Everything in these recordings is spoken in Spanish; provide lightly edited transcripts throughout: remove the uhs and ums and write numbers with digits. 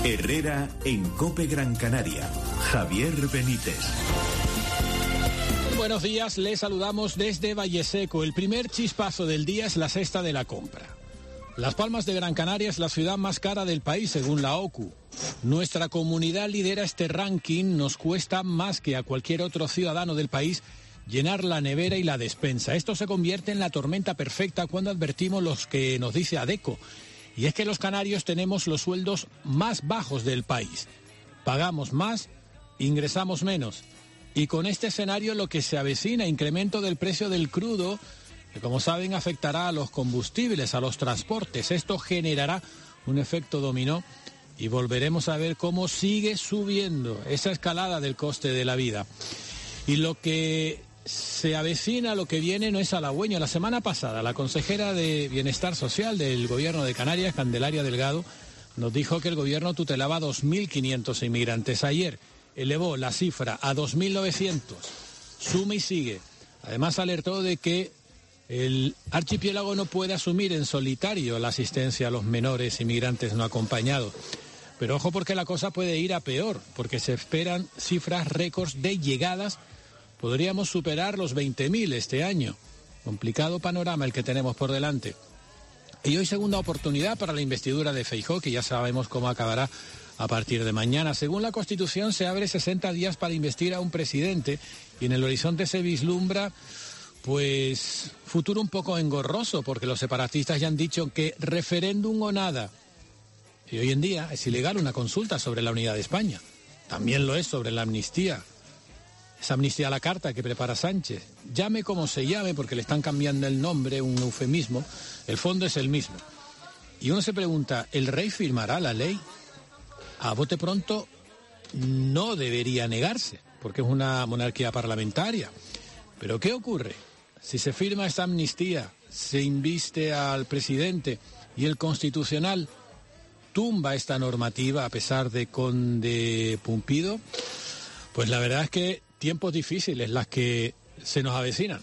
Herrera en COPE Gran Canaria. Javier Benítez. Buenos días, les saludamos desde Valleseco. El primer chispazo del día es la cesta de la compra. Las Palmas de Gran Canaria es la ciudad más cara del país, según la OCU. Nuestra comunidad lidera este ranking. Nos cuesta más que a cualquier otro ciudadano del país llenar la nevera y la despensa. Esto se convierte en la tormenta perfecta cuando advertimos los que nos dice ADECO. Y es que los canarios tenemos los sueldos más bajos del país. Pagamos más, ingresamos menos. Y con este escenario lo que se avecina, incremento del precio del crudo, que como saben afectará a los combustibles, a los transportes. Esto generará un efecto dominó y volveremos a ver cómo sigue subiendo esa escalada del coste de la vida. Y lo que se avecina, lo que viene, no es halagüeño. La semana pasada la consejera de Bienestar Social del Gobierno de Canarias, Candelaria Delgado, nos dijo que el gobierno tutelaba 2.500 inmigrantes. Ayer elevó la cifra a 2.900. Suma y sigue. Además alertó de que el archipiélago no puede asumir en solitario la asistencia a los menores inmigrantes no acompañados. Pero ojo, porque la cosa puede ir a peor, porque se esperan cifras récords de llegadas. Podríamos superar los 20.000 este año. Complicado panorama el que tenemos por delante. Y hoy segunda oportunidad para la investidura de Feijóo, que ya sabemos cómo acabará a partir de mañana. Según la Constitución, se abre 60 días para investir a un presidente y en el horizonte se vislumbra, pues, futuro un poco engorroso, porque los separatistas ya han dicho que referéndum o nada. Y hoy en día es ilegal una consulta sobre la unidad de España. También lo es sobre la amnistía. Esa amnistía a la carta que prepara Sánchez. Llame como se llame, porque le están cambiando el nombre, un eufemismo. El fondo es el mismo. Y uno se pregunta, ¿el rey firmará la ley? A bote pronto no debería negarse, porque es una monarquía parlamentaria. Pero ¿qué ocurre? Si se firma esta amnistía, se inviste al presidente y el Constitucional tumba esta normativa a pesar de Conde Pumpido, pues la verdad es que tiempos difíciles las que se nos avecinan.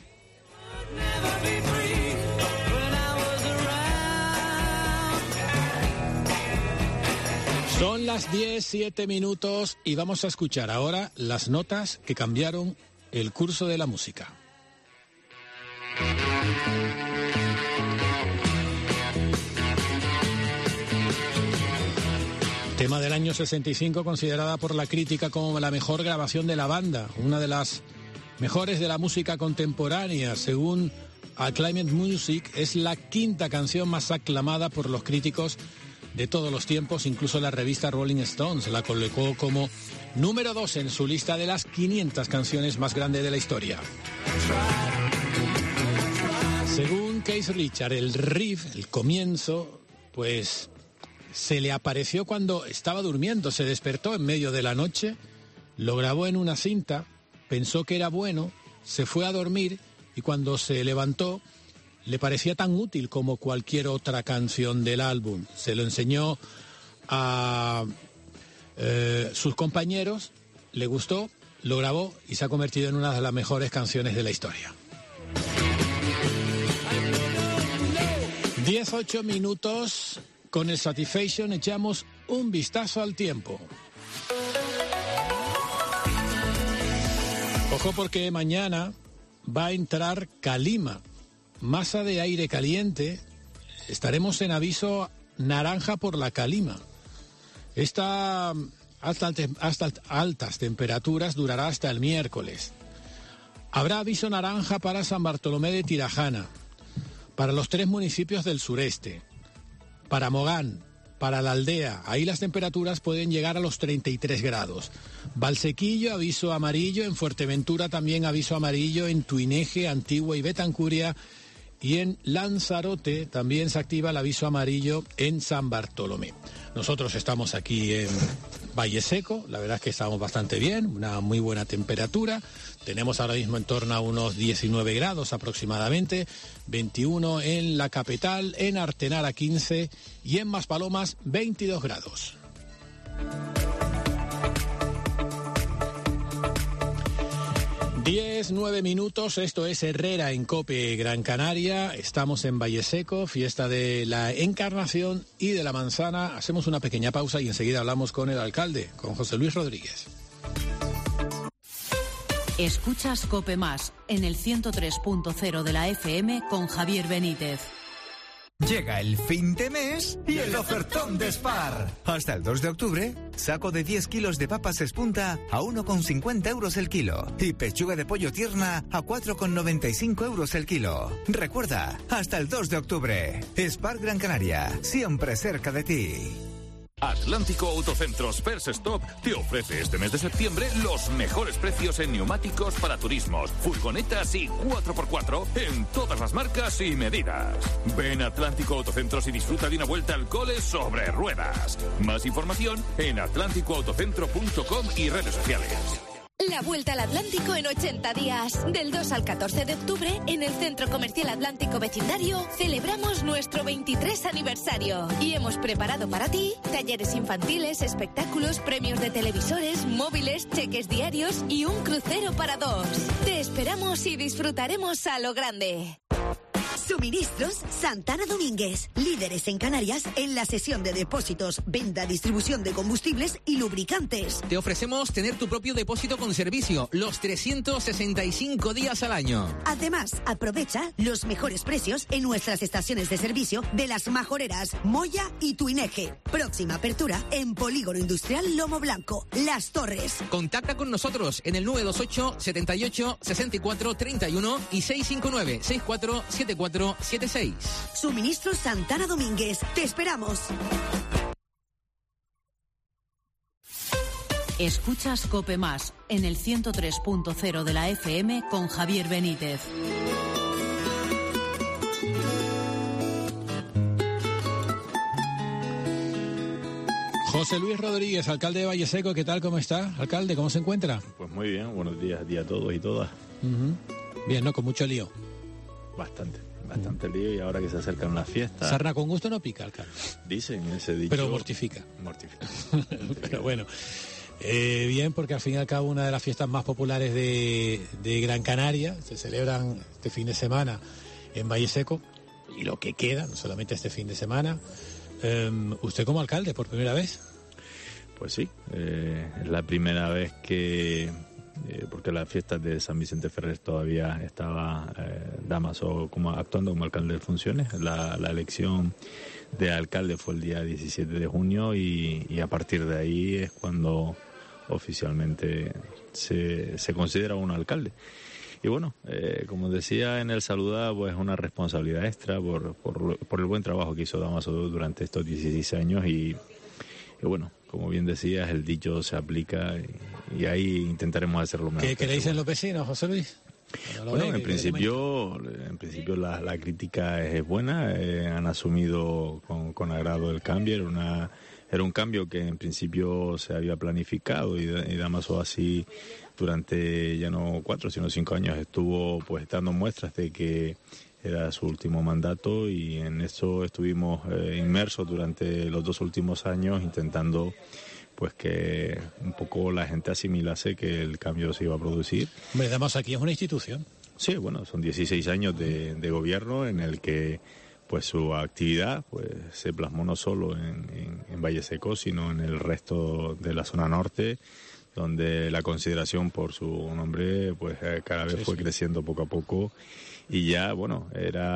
Son las 10:07 y vamos a escuchar ahora las notas que cambiaron el curso de la música. Tema del año 65, considerada por la crítica como la mejor grabación de la banda, una de las mejores de la música contemporánea. Según Acclaimed Music, es la quinta canción más aclamada por los críticos de todos los tiempos. Incluso la revista Rolling Stones la colocó como número 2 en su lista de las 500 canciones más grandes de la historia. Según Keith Richards, el riff, el comienzo, pues se le apareció cuando estaba durmiendo, se despertó en medio de la noche, lo grabó en una cinta, pensó que era bueno, se fue a dormir y cuando se levantó le parecía tan útil como cualquier otra canción del álbum. Se lo enseñó a sus compañeros, le gustó, lo grabó y se ha convertido en una de las mejores canciones de la historia. 18:08, con el Satisfaction echamos un vistazo al tiempo. Ojo, porque mañana va a entrar calima, masa de aire caliente. Estaremos en aviso naranja por la calima. Esta hasta altas temperaturas durará hasta el miércoles. Habrá aviso naranja para San Bartolomé de Tirajana, para los 3 municipios del sureste, para Mogán, para la Aldea. Ahí las temperaturas pueden llegar a los 33 grados. Valsequillo, aviso amarillo. En Fuerteventura también aviso amarillo. En Tuineje, Antigua y Betancuria. Y en Lanzarote también se activa el aviso amarillo en San Bartolomé. Nosotros estamos aquí en Valleseco, la verdad es que estamos bastante bien, una muy buena temperatura. Tenemos ahora mismo en torno a unos 19 grados aproximadamente, 21 en la capital, en Artenara 15 y en Maspalomas 22 grados. 10:09 minutos, esto es Herrera en COPE Gran Canaria. Estamos en Valleseco, fiesta de la Encarnación y de la Manzana. Hacemos una pequeña pausa y enseguida hablamos con el alcalde, con José Luis Rodríguez. Escuchas COPE Más en el 103.0 de la FM con Javier Benítez. Llega el fin de mes y el ofertón de Spar. Hasta el 2 de octubre, saco de 10 kilos de papas espunta a 1,50 euros el kilo. Y pechuga de pollo tierna a 4,95 euros el kilo. Recuerda, hasta el 2 de octubre. Spar Gran Canaria, siempre cerca de ti. Atlántico Autocentros First Stop te ofrece este mes de septiembre los mejores precios en neumáticos para turismos, furgonetas y 4x4 en todas las marcas y medidas. Ven a Atlántico Autocentros y disfruta de una vuelta al cole sobre ruedas. Más información en atlánticoautocentro.com y redes sociales. La vuelta al Atlántico en 80 días. Del 2 al 14 de octubre, en el Centro Comercial Atlántico Vecindario, celebramos nuestro 23 aniversario. Y hemos preparado para ti talleres infantiles, espectáculos, premios de televisores, móviles, cheques diarios y un crucero para 2. Te esperamos y disfrutaremos a lo grande. Suministros Santana Domínguez, líderes en Canarias en la sesión de depósitos, venta, distribución de combustibles y lubricantes. Te ofrecemos tener tu propio depósito con servicio los 365 días al año. Además, aprovecha los mejores precios en nuestras estaciones de servicio de Las Majoreras, Moya y Tuineje. Próxima apertura en Polígono Industrial Lomo Blanco, Las Torres. Contacta con nosotros en el 928 78 64 31 y 659 64 74 76. Suministros Santana Domínguez. Te esperamos. Escuchas COPE Más en el 103.0 de la FM con Javier Benítez. José Luis Rodríguez, alcalde de Valleseco, ¿qué tal? ¿Cómo está? Alcalde, ¿cómo se encuentra? Pues muy bien, buenos días a todos y todas. Bien, ¿no? Con mucho lío. Bastante lío, y ahora que se acercan las fiestas... Sarna con gusto no pica, alcalde. Dicen ese dicho... Pero mortifica. Mortifica. Pero bueno, bien, porque al fin y al cabo una de las fiestas más populares de Gran Canaria se celebran este fin de semana en Valleseco, y lo que queda, no solamente este fin de semana. ¿Usted como alcalde por primera vez? Pues sí, es la primera vez que... porque las fiestas de San Vicente Ferrer todavía estaba Damaso actuando como alcalde de funciones. La elección de alcalde fue el día 17 de junio y a partir de ahí es cuando oficialmente se considera un alcalde. Y bueno, como decía en el saluda, pues una responsabilidad extra por el buen trabajo que hizo Damaso durante estos 16 años y bueno, como bien decías, el dicho se aplica y ahí intentaremos hacerlo mejor. ¿Qué le dicen los vecinos, José Luis? Bueno, en principio la crítica es buena, han asumido con agrado el cambio, era un cambio que en principio se había planificado y Damaso así durante ya no 4 sino 5 años estuvo pues dando muestras de que era su último mandato y en eso estuvimos inmersos durante los 2 últimos años intentando pues que un poco la gente asimilase que el cambio se iba a producir. Hombre, Damaso aquí es una institución. Sí, bueno, son 16 años de gobierno en el que pues su actividad pues se plasmó no solo en Valleseco, sino en el resto de la zona norte, donde la consideración por su nombre pues cada vez fue creciendo poco a poco. Y ya, bueno,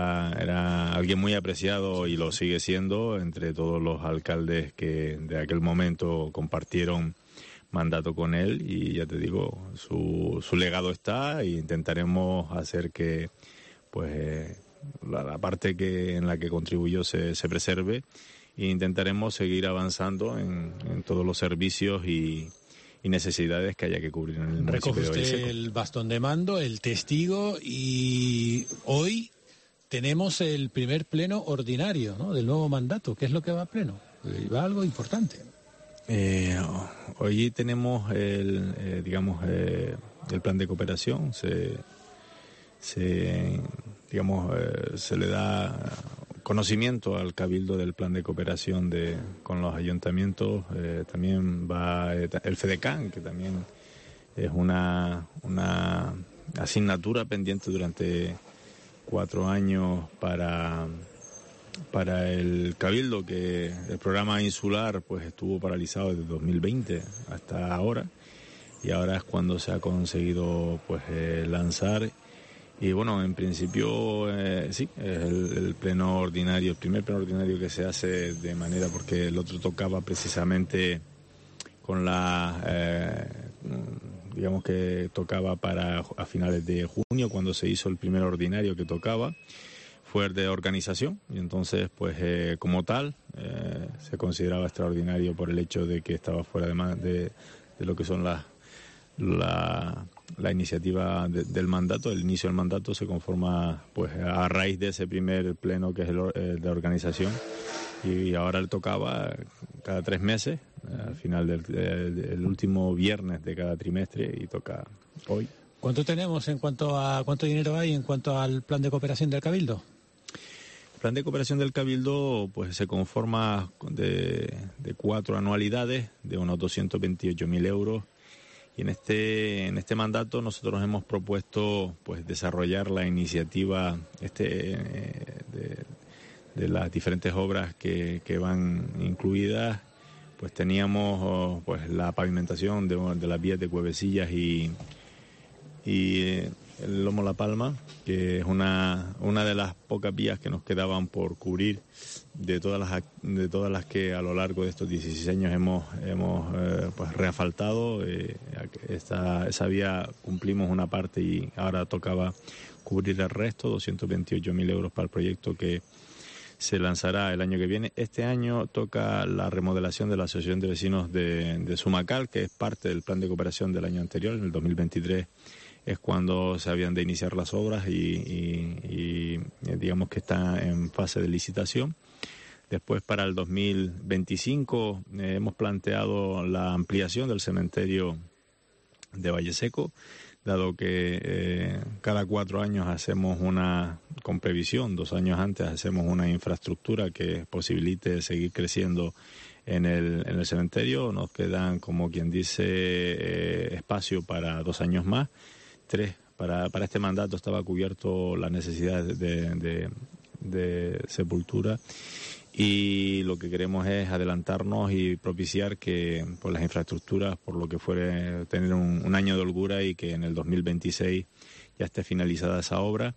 era alguien muy apreciado y lo sigue siendo entre todos los alcaldes que de aquel momento compartieron mandato con él y ya te digo, su legado está e intentaremos hacer que pues la parte en la que contribuyó se preserve e intentaremos seguir avanzando en todos los servicios y necesidades que haya que cubrir en el municipio de Valleseco. Recoge usted el bastón de mando, el testigo, y hoy tenemos el primer pleno ordinario, ¿no?, del nuevo mandato. ¿Qué es lo que va a pleno? Va algo importante. Hoy tenemos el plan de cooperación. Se le da conocimiento al Cabildo del plan de cooperación con los ayuntamientos. También va el FEDECAN, que también es una asignatura pendiente durante 4 años para el Cabildo, que el programa insular pues estuvo paralizado desde 2020 hasta ahora, y ahora es cuando se ha conseguido pues lanzar. Y bueno, en principio sí, es el pleno ordinario, el primer pleno ordinario que se hace de manera, porque el otro tocaba precisamente con digamos que tocaba a finales de junio, cuando se hizo el primer ordinario que tocaba, fue de organización, y entonces pues como tal se consideraba extraordinario por el hecho de que estaba fuera de lo que son la iniciativa del mandato. El inicio del mandato se conforma pues a raíz de ese primer pleno que es el de organización, y ahora le tocaba cada 3 meses, al final del último viernes de cada trimestre, y toca hoy. ¿Cuánto tenemos en cuanto a cuánto dinero hay en cuanto al plan de cooperación del Cabildo? El plan de cooperación del Cabildo pues se conforma de 4 anualidades de unos 228.000 euros. Y en este mandato nosotros hemos propuesto pues desarrollar la iniciativa de las diferentes obras que van incluidas. Pues teníamos pues la pavimentación de las vías de Cuevecillas y el Lomo La Palma, que es una de las pocas vías que nos quedaban por cubrir de todas las que a lo largo de estos 16 años hemos pues reasfaltado. Esa vía cumplimos una parte y ahora tocaba cubrir el resto, 228.000 euros para el proyecto que se lanzará el año que viene. Este año toca la remodelación de la Asociación de Vecinos de Sumacal, que es parte del plan de cooperación del año anterior. En el 2023 es cuando se habían de iniciar las obras y digamos que está en fase de licitación. Después, para el 2025 hemos planteado la ampliación del cementerio de Valleseco, dado que cada 4 años hacemos con previsión, 2 años antes hacemos una infraestructura que posibilite seguir creciendo en el cementerio. Nos quedan, como quien dice, espacio para 2 años más. 3, para este mandato estaba cubierto la necesidad de sepultura, y lo que queremos es adelantarnos y propiciar que por las infraestructuras, por lo que fuere, tener un año de holgura y que en el 2026 ya esté finalizada esa obra.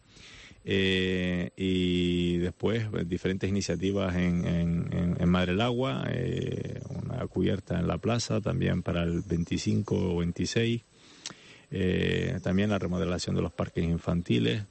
Y después diferentes iniciativas en Madre del Agua, una cubierta en la plaza también para el 25 o 26, también la remodelación de los parques infantiles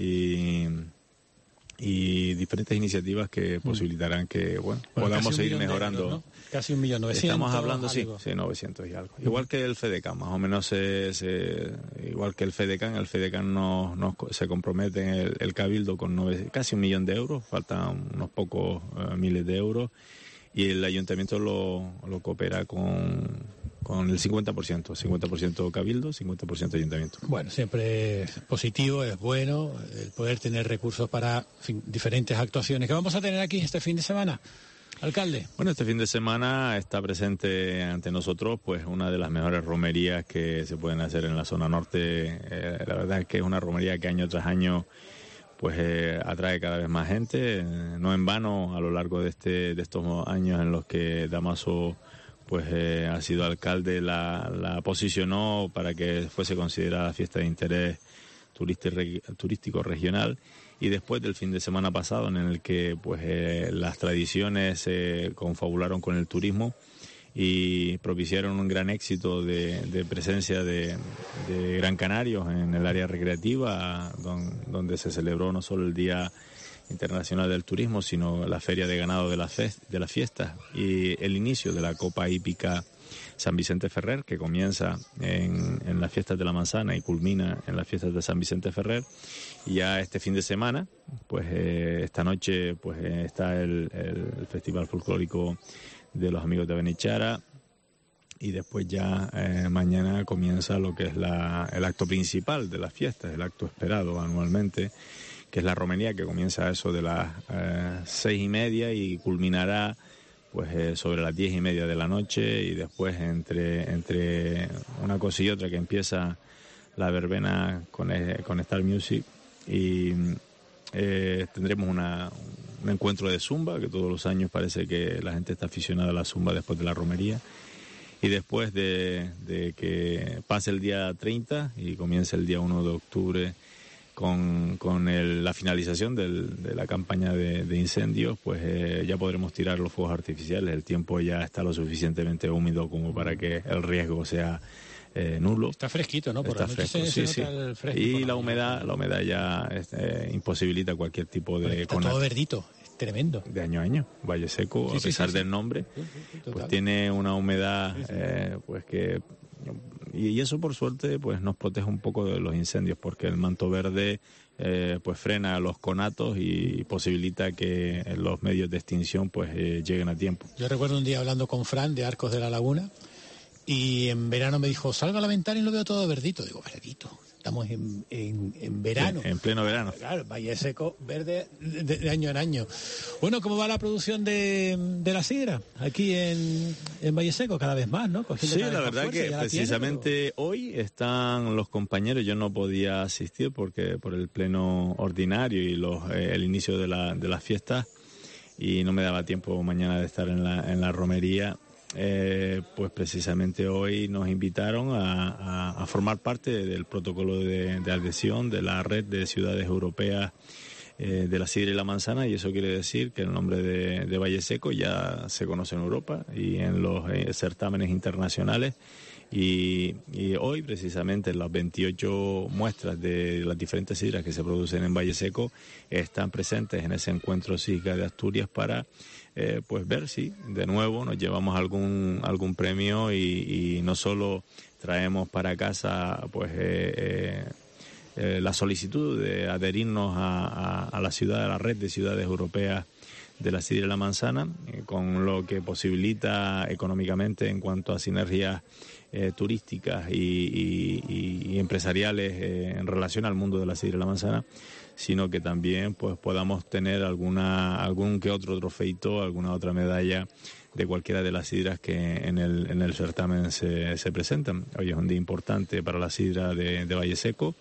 y diferentes iniciativas que posibilitarán que podamos seguir mejorando. Euros, ¿no? Casi 1.900.000. Estamos hablando, sí, 900 y algo. Igual que el FEDECAN, más o menos igual que el FEDECAN se compromete en el Cabildo con casi 1 millón de euros, faltan unos pocos miles de euros, y el Ayuntamiento lo coopera con el 50% Cabildo, 50% Ayuntamiento. Bueno, siempre es positivo, es bueno el poder tener recursos para diferentes actuaciones. ¿Qué vamos a tener aquí este fin de semana, alcalde? Bueno, este fin de semana está presente ante nosotros pues una de las mejores romerías que se pueden hacer en la zona norte. La verdad es que es una romería que año tras año pues atrae cada vez más gente. No en vano, a lo largo de estos años en los que Damaso pues ha sido alcalde, la posicionó para que fuese considerada fiesta de interés turístico regional. Y después del fin de semana pasado, en el que pues las tradiciones se confabularon con el turismo y propiciaron un gran éxito de presencia de gran canarios en el área recreativa, donde se celebró no solo el Día Internacional del Turismo, sino la Feria de Ganado de las Fiestas y el inicio de la Copa Hípica San Vicente Ferrer, que comienza en las Fiestas de la Manzana y culmina en las Fiestas de San Vicente Ferrer. Y ya este fin de semana, pues esta noche pues está el Festival Folclórico de los Amigos de Benichara, y después ya mañana comienza lo que es el acto principal de las fiestas, el acto esperado anualmente, que es la romería, que comienza a eso de las 6:30 y culminará pues sobre las 10:30 de la noche, y después entre una cosa y otra, que empieza la verbena con Star Music, y tendremos un encuentro de zumba, que todos los años parece que la gente está aficionada a la zumba después de la romería. Y después de que pase el día 30 y comience el día 1 de octubre con la finalización de la campaña de incendios, pues ya podremos tirar los fuegos artificiales. El tiempo ya está lo suficientemente húmedo como para que el riesgo sea nulo. Está fresquito, ¿no? Por está fresco, sí. El fresco, y la humedad ya imposibilita cualquier tipo de... Está todo verdito. Tremendo. De año a año. Valle Seco, a pesar del nombre, pues tiene una humedad, pues que... Y eso, por suerte, pues nos protege un poco de los incendios, porque el manto verde pues frena los conatos y posibilita que los medios de extinción pues lleguen a tiempo. Yo recuerdo un día hablando con Fran de Arcos de la Laguna, y en verano me dijo, salgo a la ventana y lo veo todo verdito. Digo, verdito. Estamos en verano. En pleno verano. Claro, Valle Seco verde de año en año. Bueno, ¿cómo va la producción de la sidra aquí en Valle Seco? Cada vez más, ¿no? Sí, la verdad que precisamente hoy están los compañeros. Yo no podía asistir porque por el pleno ordinario y el inicio de las fiestas, y no me daba tiempo mañana de estar en la romería. Pues precisamente hoy nos invitaron a formar parte del protocolo de adhesión de la red de ciudades europeas de la sidra y la manzana, y eso quiere decir que el nombre de Valle Seco ya se conoce en Europa y en los certámenes internacionales. Y hoy, precisamente, las 28 muestras de las diferentes sidras que se producen en Valle Seco están presentes en ese encuentro SIGA de Asturias para pues ver si de nuevo nos llevamos algún premio, y no solo traemos para casa pues la solicitud de adherirnos a la ciudad, a la red de ciudades europeas de la sidra y la manzana, con lo que posibilita económicamente en cuanto a sinergias turísticas y empresariales en relación al mundo de la sidra y la manzana, sino que también pues podamos tener algún que otro trofeito, alguna otra medalla de cualquiera de las sidras que en el certamen se presentan. Hoy es un día importante para la sidra de Valle Seco,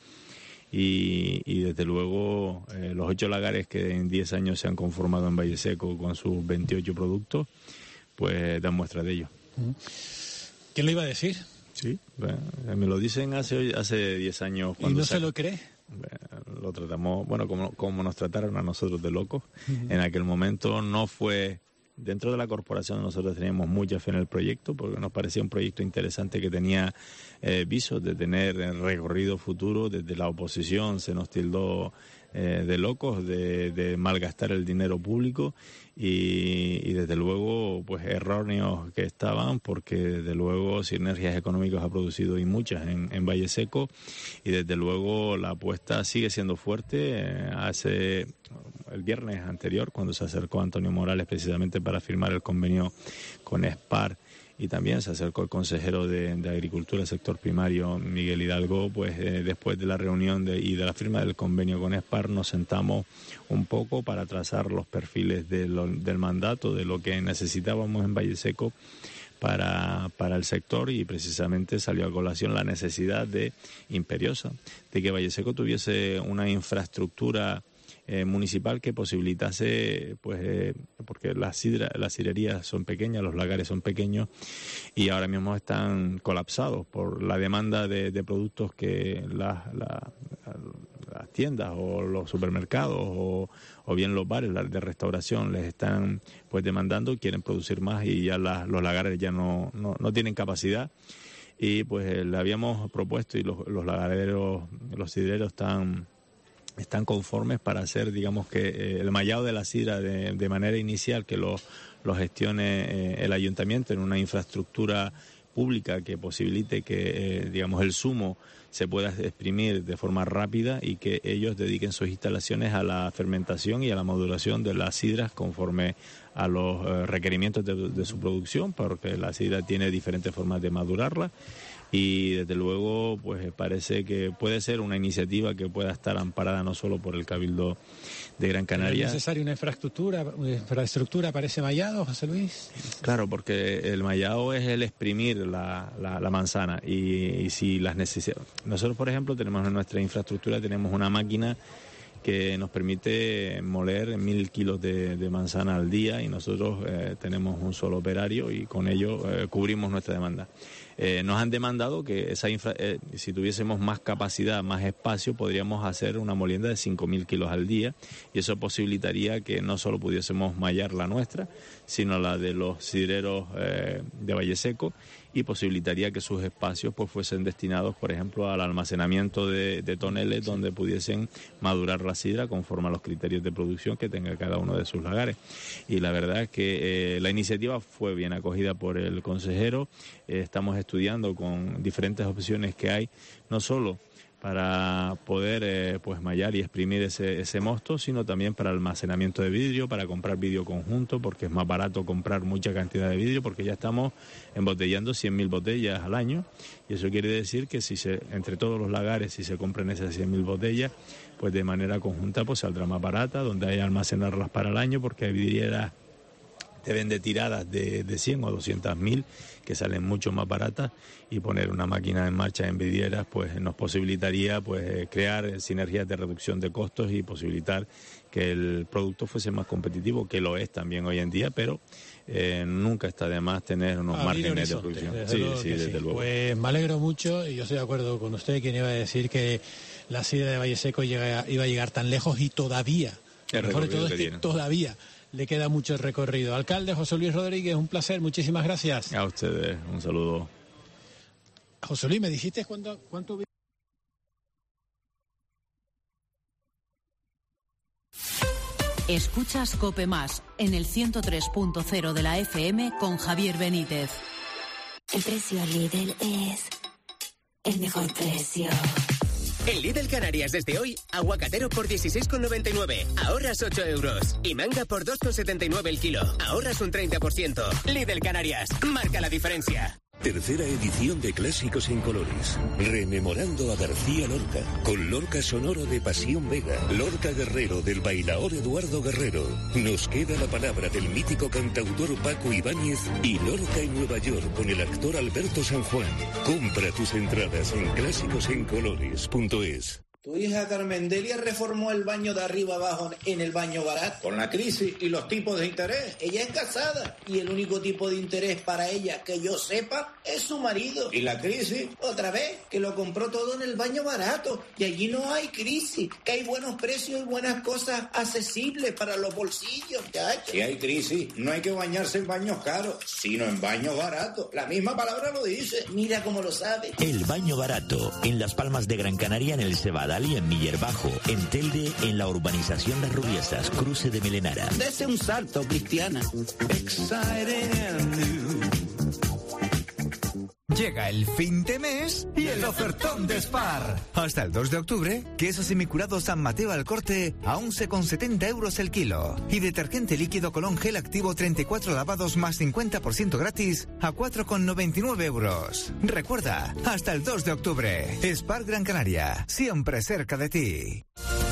y desde luego los 8 lagares que en 10 años se han conformado en Valle Seco con sus 28 productos, pues dan muestra de ello. ¿Quién lo iba a decir? Sí, bueno, me lo dicen hace 10 años. ¿Y no se lo cree? Lo tratamos, bueno, como nos trataron a nosotros de locos. En aquel momento no fue... Dentro de la corporación nosotros teníamos mucha fe en el proyecto, porque nos parecía un proyecto interesante que tenía visos de tener recorrido futuro. Desde la oposición se nos tildó de locos, de malgastar el dinero público, y desde luego pues erróneos que estaban, porque desde luego sinergias económicas ha producido y muchas en Valle Seco, y desde luego la apuesta sigue siendo fuerte. Hace el viernes anterior, cuando se acercó Antonio Morales precisamente para firmar el convenio con SPAR, y también se acercó el consejero de Agricultura del sector primario, Miguel Hidalgo, pues después de la reunión y de la firma del convenio con SPAR, nos sentamos un poco para trazar los perfiles del mandato, de lo que necesitábamos en Valle Seco para el sector, y precisamente salió a colación la necesidad imperiosa de que Valle Seco tuviese una infraestructura municipal que posibilitase, pues porque las sidrerías son pequeñas, los lagares son pequeños, y ahora mismo están colapsados por la demanda de productos que las tiendas o los supermercados o bien los bares de restauración les están pues demandando, quieren producir más, y ya los lagares ya no tienen capacidad. Y pues le habíamos propuesto, y los lagareros, los sidreros están conformes para hacer, digamos, que el mallado de la sidra de manera inicial, que lo gestione el ayuntamiento en una infraestructura pública que posibilite que, digamos, el zumo se pueda exprimir de forma rápida, y que ellos dediquen sus instalaciones a la fermentación y a la maduración de las sidras conforme a los requerimientos de su producción, porque la sidra tiene diferentes formas de madurarla. y desde luego pues parece que puede ser una iniciativa que pueda estar amparada no solo por el Cabildo de Gran Canaria. ¿Es necesaria una infraestructura para ese mallado, José Luis? Claro, porque el mallado es el exprimir la manzana y si las necesidades... Nosotros, por ejemplo, tenemos en nuestra infraestructura tenemos una máquina que nos permite moler 1.000 kilos de manzana al día y nosotros tenemos un solo operario y con ello cubrimos nuestra demanda. Nos han demandado que si tuviésemos más capacidad, más espacio, podríamos hacer una molienda de 5.000 kilos al día y eso posibilitaría que no solo pudiésemos mallar la nuestra, sino la de los sidreros de Valle Seco y posibilitaría que sus espacios pues fuesen destinados, por ejemplo, al almacenamiento de toneles donde pudiesen madurar la sidra conforme a los criterios de producción que tenga cada uno de sus lagares. Y la verdad es que la iniciativa fue bien acogida por el consejero. Estamos estudiando con diferentes opciones que hay, no solo para poder pues mallar y exprimir ese mosto, sino también para almacenamiento de vidrio, para comprar vidrio conjunto, porque es más barato comprar mucha cantidad de vidrio, porque ya estamos embotellando 100.000 botellas al año, y eso quiere decir que entre todos los lagares, si se compran esas 100.000 botellas, pues de manera conjunta pues saldrá más barata, donde hay que almacenarlas para el año, porque hay vidrieras te vende tiradas de 100 o 200.000 que salen mucho más baratas y poner una máquina en marcha en vidrieras pues nos posibilitaría pues crear sinergias de reducción de costos y posibilitar que el producto fuese más competitivo, que lo es también hoy en día, pero nunca está de más tener unos márgenes de producción. Desde luego. Pues me alegro mucho y yo estoy de acuerdo con usted, quien iba a decir que la sidra de Valle Seco iba a llegar tan lejos y todavía, lo mejor de todo es que todavía le queda mucho recorrido. Alcalde José Luis Rodríguez, un placer, muchísimas gracias. A ustedes, un saludo. José Luis, ¿me dijiste cuánto? Escuchas COPE Más en el 103.0 de la FM con Javier Benítez. El precio Lidl es el mejor precio. En Lidl Canarias desde hoy, aguacatero por 16,99, ahorras 8 euros. Y manga por 2,79 el kilo, ahorras un 30%. Lidl Canarias, marca la diferencia. Tercera edición de Clásicos en Colores. Rememorando a García Lorca, con Lorca sonoro de Pasión Vega, Lorca Guerrero del bailaor Eduardo Guerrero. Nos queda la palabra del mítico cantautor Paco Ibáñez y Lorca en Nueva York con el actor Alberto San Juan. Compra tus entradas en clásicosencolores.es. Tu hija Carmendelia reformó el baño de arriba abajo en el baño barato. Con la crisis y los tipos de interés. Ella es casada y el único tipo de interés para ella que yo sepa es su marido. Y la crisis, otra vez, que lo compró todo en el baño barato. Y allí no hay crisis, que hay buenos precios y buenas cosas accesibles para los bolsillos. ¿Chacho? Si hay crisis, no hay que bañarse en baños caros, sino en baños baratos. La misma palabra lo dice. Mira cómo lo sabe. El baño barato, en Las Palmas de Gran Canaria, en el Cebadal y en Miller Bajo, en Telde, en la urbanización Las Rubiesas, cruce de Melenara. Dese un salto, Cristiana. Llega el fin de mes y el ofertón de Spar. Hasta el 2 de octubre, queso semicurado San Mateo al corte a 11,70 euros el kilo. Y detergente líquido Colón Gel Activo 34 lavados más 50% gratis a 4,99 euros. Recuerda, hasta el 2 de octubre. Spar Gran Canaria, siempre cerca de ti.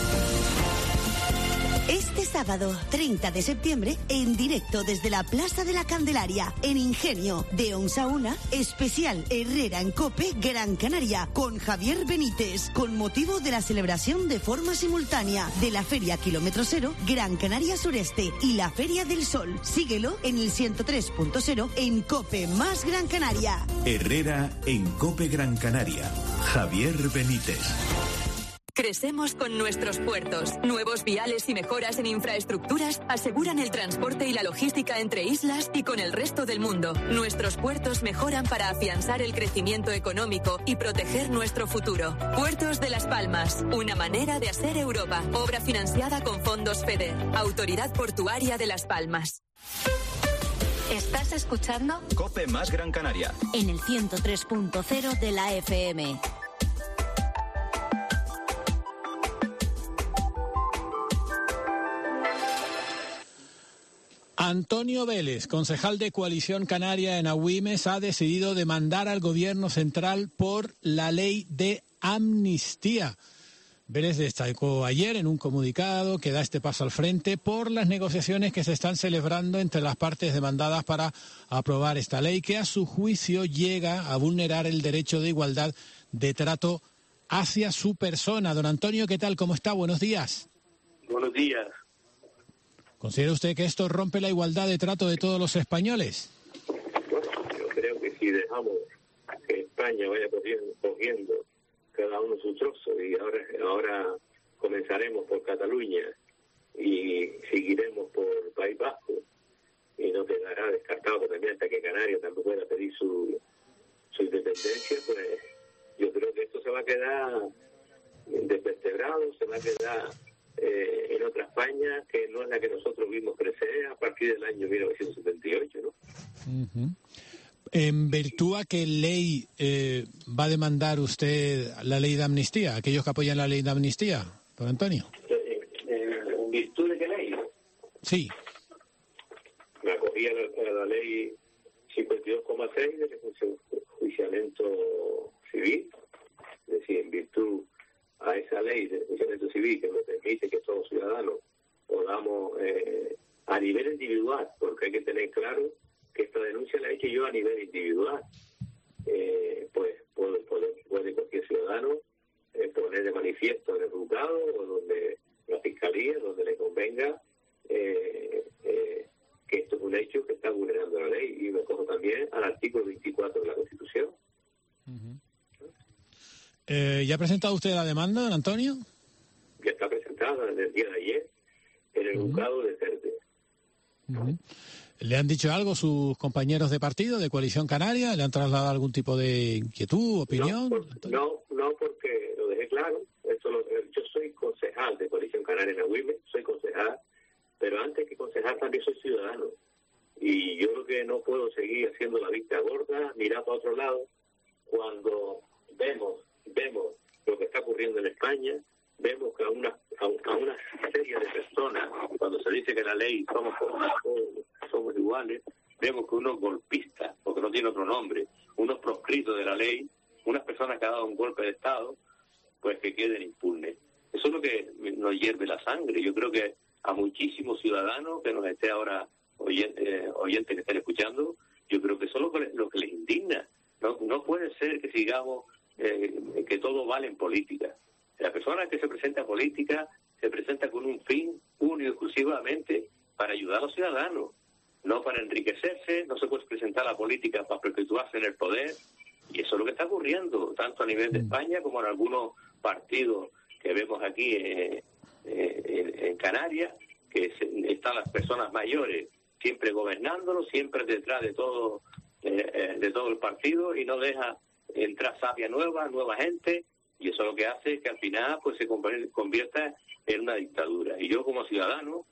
Este sábado, 30 de septiembre, en directo desde la Plaza de la Candelaria, en Ingenio, de 11 a 1, especial Herrera en COPE Gran Canaria, con Javier Benítez, con motivo de la celebración de forma simultánea de la Feria Kilómetro Cero, Gran Canaria Sureste y la Feria del Sol. Síguelo en el 103.0 en COPE Más Gran Canaria. Herrera en COPE Gran Canaria. Javier Benítez. Crecemos con nuestros puertos. Nuevos viales y mejoras en infraestructuras aseguran el transporte y la logística entre islas y con el resto del mundo. Nuestros puertos mejoran para afianzar el crecimiento económico y proteger nuestro futuro. Puertos de Las Palmas, una manera de hacer Europa. Obra financiada con fondos FEDER. Autoridad Portuaria de Las Palmas. ¿Estás escuchando? COPE Más Gran Canaria. En el 103.0 de la FM. Antonio Vélez, concejal de Coalición Canaria en Agüimes, ha decidido demandar al Gobierno central por la ley de amnistía. Vélez destacó ayer en un comunicado que da este paso al frente por las negociaciones que se están celebrando entre las partes demandadas para aprobar esta ley, que a su juicio llega a vulnerar el derecho de igualdad de trato hacia su persona. Don Antonio, ¿qué tal? ¿Cómo está? Buenos días. Buenos días. ¿Considera usted que esto rompe la igualdad de trato de todos los españoles? Bueno, yo creo que si dejamos que España vaya cogiendo cada uno su trozo, y ahora comenzaremos por Cataluña y seguiremos por País Vasco, y no quedará descartado también hasta que Canarias también pueda pedir su independencia, pues yo creo que esto se va a quedar desvertebrado, se va a quedar en otra España que no es la que nosotros vimos crecer a partir del año 1978, ¿no? Uh-huh. ¿En virtud a qué ley va a demandar usted la ley de amnistía? ¿Aquellos que apoyan la ley de amnistía, don Antonio? ¿En virtud de qué ley? Sí. Me acogí a la ley 52,6 del enjuiciamiento civil, es decir, en virtud a esa ley de enjuiciamiento civil que nos permite que todos ciudadanos podamos, a nivel individual, porque hay que tener claro que esta denuncia la he hecho yo a nivel individual, pues puede cualquier ciudadano poner de manifiesto en el juzgado o donde la fiscalía, donde le convenga, que esto es un hecho que está vulnerando la ley, y me cojo también al artículo 24 de la Constitución. Uh-huh. ¿Ya ha presentado usted la demanda, don Antonio? Ya está presentada desde el día de ayer en el juzgado de Telde. Uh-huh. ¿Le han dicho algo sus compañeros de partido, de Coalición Canaria? ¿Le han trasladado algún tipo de inquietud, opinión? No, porque lo dejé claro. Yo soy concejal de Coalición Canaria en Agüimes, soy concejal, pero antes que concejal también soy ciudadano. Y yo creo que no puedo seguir haciendo la vista gorda, mirar para otro lado, cuando vemos lo que está ocurriendo en España, vemos que a una serie de personas, cuando se dice que la ley somos iguales, vemos que unos golpistas, porque no tiene otro nombre, unos proscritos de la ley, unas personas que han dado un golpe de Estado, pues que queden impunes. Eso es lo que nos hierve la sangre. Yo creo que a muchísimos ciudadanos que nos esté ahora oyentes que estén escuchando, yo creo que eso es lo que les indigna. No puede ser que sigamos que todo vale en política. La persona que se presenta a política se presenta con un fin único y exclusivamente para ayudar a los ciudadanos, no para enriquecerse. No se puede presentar a la política para perpetuarse en el poder, y eso es lo que está ocurriendo tanto a nivel de España como en algunos partidos que vemos aquí en Canarias, que están las personas mayores siempre gobernándolo, siempre detrás de todo el partido, y no deja entrar sabia nueva gente, y eso lo que hace es que al final pues se convierta en una dictadura. Y yo como ciudadano,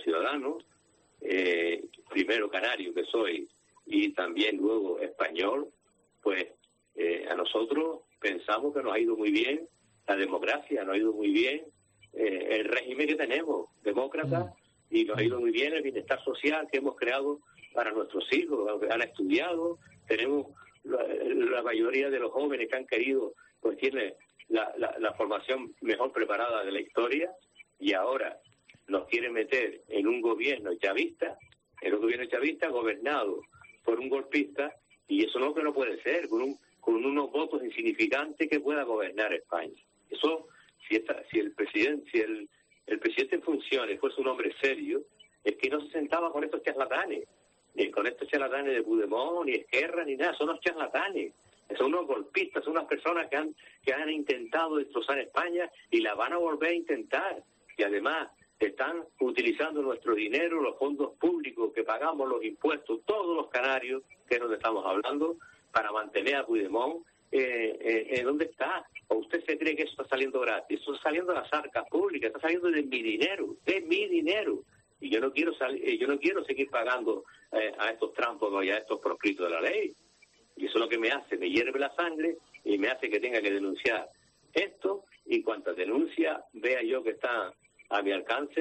primero canario que soy y también luego español, pues a nosotros pensamos que nos ha ido muy bien la democracia, nos ha ido muy bien el régimen que tenemos, demócrata, y nos ha ido muy bien el bienestar social que hemos creado para nuestros hijos, que han estudiado. Tenemos la mayoría de los jóvenes que han querido, pues tiene la formación mejor preparada de la historia, y ahora nos quieren meter en un gobierno chavista gobernado por un golpista, y eso no puede ser, con unos votos insignificantes que pueda gobernar España. Eso, si el presidente en funciones fuese un hombre serio, es que no se sentaba con estos charlatanes, ni con estos charlatanes de Puigdemont, ni Esquerra, ni nada. Son unos charlatanes, son unos golpistas, son unas personas que han intentado destrozar España y la van a volver a intentar, y además están utilizando nuestro dinero, los fondos públicos que pagamos, los impuestos, todos los canarios, que es donde estamos hablando, para mantener a Puigdemont. ¿Dónde está? ¿O usted se cree que eso está saliendo gratis? Eso está saliendo de las arcas públicas, está saliendo de mi dinero, y yo no quiero seguir pagando a estos trámpagos y a estos proscritos de la ley. Y eso es lo que me hierve la sangre, y me hace que tenga que denunciar esto, y cuantas denuncias vea yo que está a mi alcance,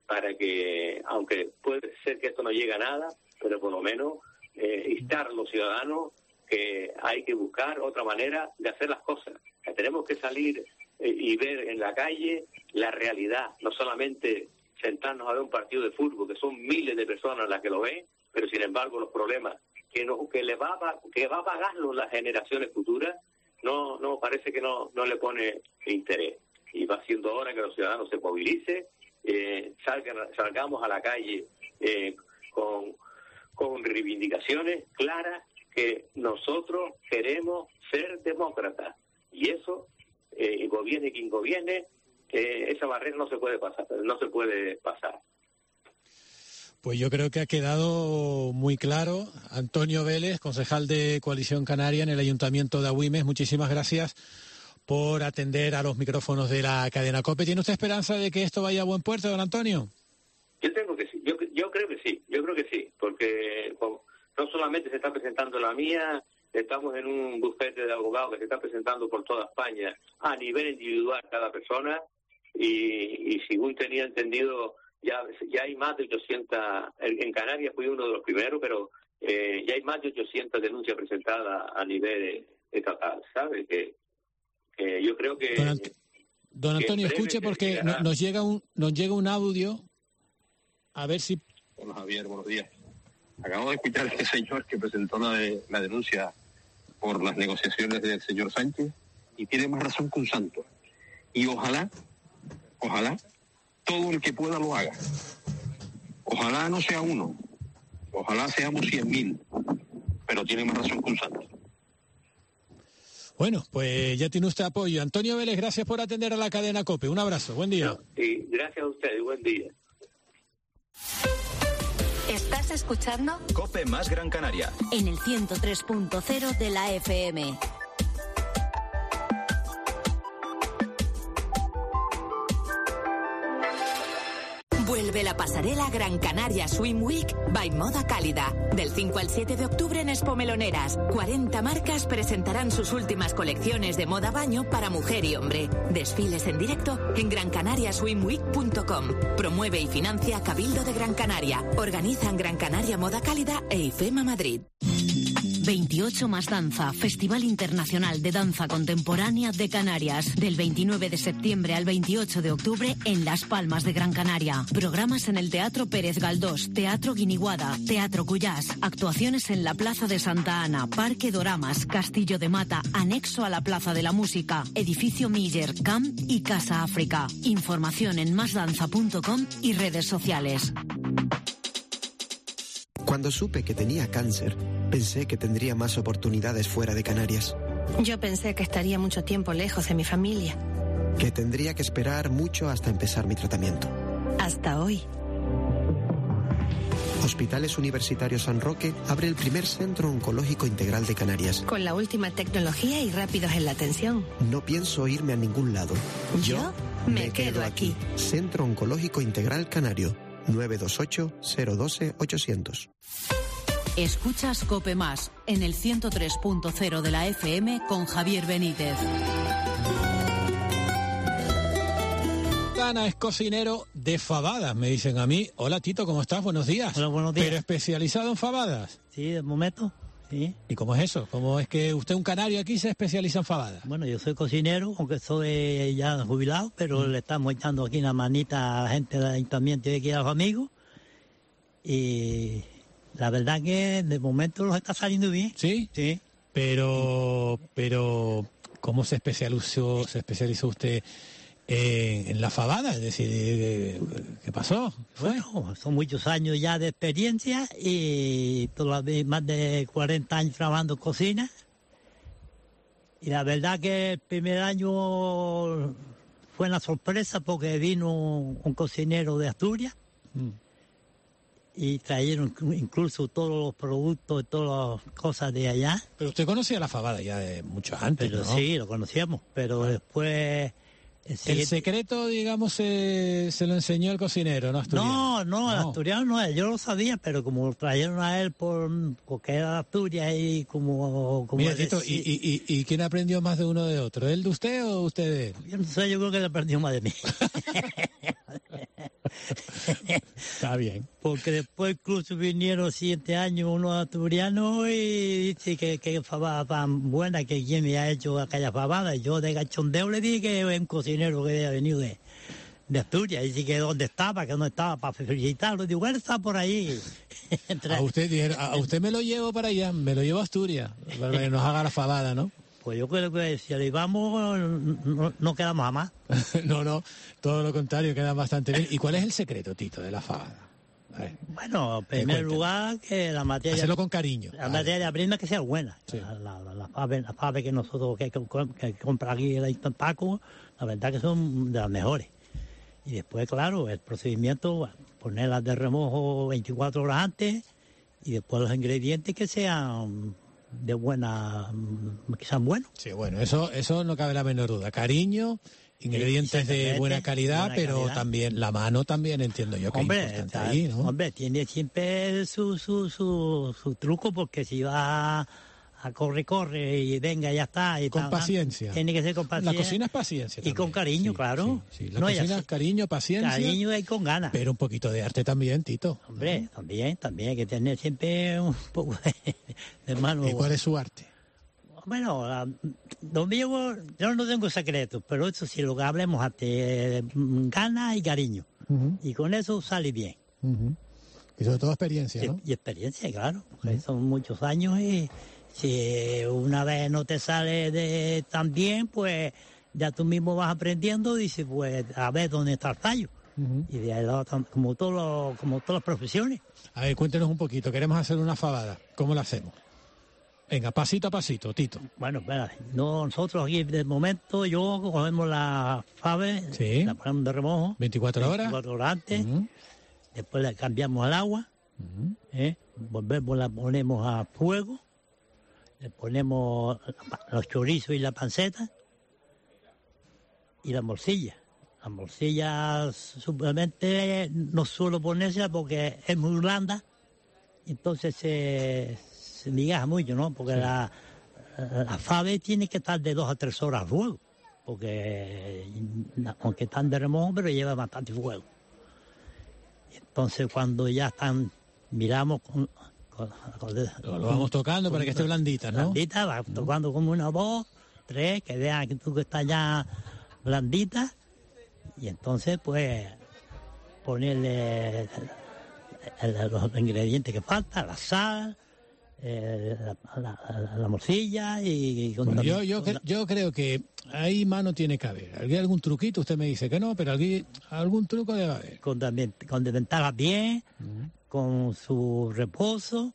para que, aunque puede ser que esto no llegue a nada, pero por lo menos instar a los ciudadanos que hay que buscar otra manera de hacer las cosas. Que tenemos que salir y ver en la calle la realidad, no solamente sentarnos a ver un partido de fútbol, que son miles de personas las que lo ven, pero sin embargo los problemas que va a pagarlos las generaciones futuras, no parece que no le pone interés. Y va siendo hora que los ciudadanos se movilicen, salgamos a la calle con reivindicaciones claras, que nosotros queremos ser demócratas, y eso, gobierne quien gobierne, esa barrera no se puede pasar. Pues yo creo que ha quedado muy claro. Antonio Vélez, concejal de Coalición Canaria en el Ayuntamiento de Agüimes, muchísimas gracias por atender a los micrófonos de la cadena COPE. ¿Tiene usted esperanza de que esto vaya a buen puerto, don Antonio? Yo creo que sí, porque no solamente se está presentando la mía, estamos en un bufete de abogados que se está presentando por toda España a nivel individual cada persona, y según tenía entendido, ya hay más de 800, en Canarias fui uno de los primeros, pero ya hay más de 800 denuncias presentadas a nivel estatal, ¿sabe? Que yo creo que... Don Antonio, escuche, porque nos llega un audio, a ver si... Hola Javier, buenos días. Acabo de escuchar a este señor que presentó la denuncia por las negociaciones del señor Sánchez, y tiene más razón que un santo. Y ojalá todo el que pueda lo haga. Ojalá no sea uno, ojalá seamos 100.000, pero tiene más razón que un santo. Bueno, pues ya tiene usted apoyo. Antonio Vélez, gracias por atender a la cadena COPE. Un abrazo, buen día. Sí, gracias a usted, buen día. ¿Estás escuchando? COPE más Gran Canaria. En el 103.0 de la FM. Vuelve la pasarela Gran Canaria Swim Week by Moda Cálida. Del 5 al 7 de octubre en Expo Meloneras, 40 marcas presentarán sus últimas colecciones de moda baño para mujer y hombre. Desfiles en directo en grancanariaswimweek.com. Promueve y financia Cabildo de Gran Canaria. Organizan Gran Canaria Moda Cálida e IFEMA Madrid. 28 más danza, Festival Internacional de Danza Contemporánea de Canarias, del 29 de septiembre al 28 de octubre en Las Palmas de Gran Canaria. Programas en el Teatro Pérez Galdós, Teatro Guiniguada, Teatro Cuyás, actuaciones en la Plaza de Santa Ana, Parque Doramas, Castillo de Mata, anexo a la Plaza de la Música, Edificio Miller, Camp y Casa África. Información en masdanza.com y redes sociales. Cuando supe que tenía cáncer, pensé que tendría más oportunidades fuera de Canarias. Yo pensé que estaría mucho tiempo lejos de mi familia. Que tendría que esperar mucho hasta empezar mi tratamiento. Hasta hoy. Hospitales Universitarios San Roque abre el primer centro oncológico integral de Canarias. Con la última tecnología y rápidos en la atención. No pienso irme a ningún lado. Yo me quedo aquí. Centro Oncológico Integral Canario. 928-012-800. Escuchas COPE Más en el 103.0 de la FM con Javier Benítez. Ana es cocinero de fabadas, me dicen a mí. Hola Tito, ¿cómo estás? Buenos días. Hola, buenos días. ¿Pero especializado en fabadas? Sí, de momento, sí. ¿Y cómo es eso? ¿Cómo es que usted, un canario aquí, se especializa en fabadas? Bueno, yo soy cocinero, aunque soy ya jubilado, pero le estamos echando aquí una manita a la gente del ayuntamiento y aquí a los amigos. Y la verdad que de momento los está saliendo bien. ¿Sí? Sí. Pero ¿cómo se especializó usted en la fabada? Es decir, ¿qué pasó? Bueno, son muchos años ya de experiencia y todavía más de 40 años trabajando en cocina. Y la verdad que el primer año fue una sorpresa porque vino un cocinero de Asturias. Y trajeron incluso todos los productos y todas las cosas de allá. Pero usted conocía la fabada ya de mucho antes, pero ¿no? Sí, lo conocíamos, pero después... El secreto, digamos, se lo enseñó el cocinero, ¿no? Asturiano. No, el asturiano no es, yo lo sabía, pero como lo trajeron a él porque era de Asturias y como Mira, Tito, ¿y quién aprendió más de uno de otro? ¿Él de usted o usted de él? Yo no sé, yo creo que él aprendió más de mí. Está bien. Porque después incluso vinieron 7 años unos asturianos y dice que fabada tan buena, que quien me ha hecho aquella fabada. Yo de gachondeo le dije que es un cocinero que había venido de Asturias. Y dice que dónde estaba, que no estaba para felicitarlo. Digo, él está por ahí. A usted me lo llevo para allá, me lo llevo a Asturias, para que nos haga la fabada, ¿no? Pues yo creo que si le vamos, no quedamos a más. No, todo lo contrario, queda bastante bien. ¿Y cuál es el secreto, Tito, de la fabada? Bueno, en primer lugar, que la materia... Hacerlo con cariño. La materia prima que sea buena. Sí. La fave que nosotros que compra aquí el Paco, la verdad que son de las mejores. Y después, claro, el procedimiento, ponerlas de remojo 24 horas antes y después los ingredientes que sean de buena, que sean buenos. Sí, bueno, eso no cabe la menor duda. Cariño, ingredientes de buena calidad, pero también la mano también entiendo yo que es importante ahí, ¿no? Hombre, tiene siempre su truco, porque si va a corre y venga, ya está. Y con paciencia. Tiene que ser con paciencia. La cocina es paciencia también. Y con cariño, sí, claro. Sí. La cocina es cariño, paciencia. Cariño y con ganas. Pero un poquito de arte también, Tito. Hombre, también hay que tener siempre un poco de mano. ¿Y cuál es su arte? Bueno, lo mío, yo no tengo secretos, pero eso sí, lo que hablemos antes, ganas y cariño. Y con eso sale bien. Y sobre todo experiencia, ¿no? Y experiencia, claro. Porque son muchos años y... Si una vez no te sale tan bien, pues ya tú mismo vas aprendiendo y dices, pues a ver dónde está el fallo. Y de ahí como todas las profesiones. A ver, cuéntenos un poquito, queremos hacer una fabada, ¿cómo la hacemos? Venga, pasito a pasito, Tito. Bueno, espera, nosotros aquí de momento, yo cogemos la fave, la ponemos de remojo. 24 horas. 24 horas antes, después la cambiamos al agua, volvemos, la ponemos a fuego. Le ponemos los chorizos y la panceta y la morcilla. La morcilla simplemente no suelo ponerse porque es muy blanda, entonces se migaja mucho, ¿no? Porque la fave tiene que estar de 2 a 3 horas a fuego, porque aunque están de remojo, pero lleva bastante fuego. Entonces cuando ya están, miramos lo vamos tocando para que esté blandita, ¿no? Blandita, va tocando como 1, 2, 3, que vean que tú que estás ya blandita, y entonces pues ponerle los ingredientes que faltan, la sal, la morcilla y bueno, yo creo que ahí mano tiene que haber. ¿Hay algún truquito? Usted me dice que no, pero algún truco debe haber. Condimentarlas bien, con su reposo,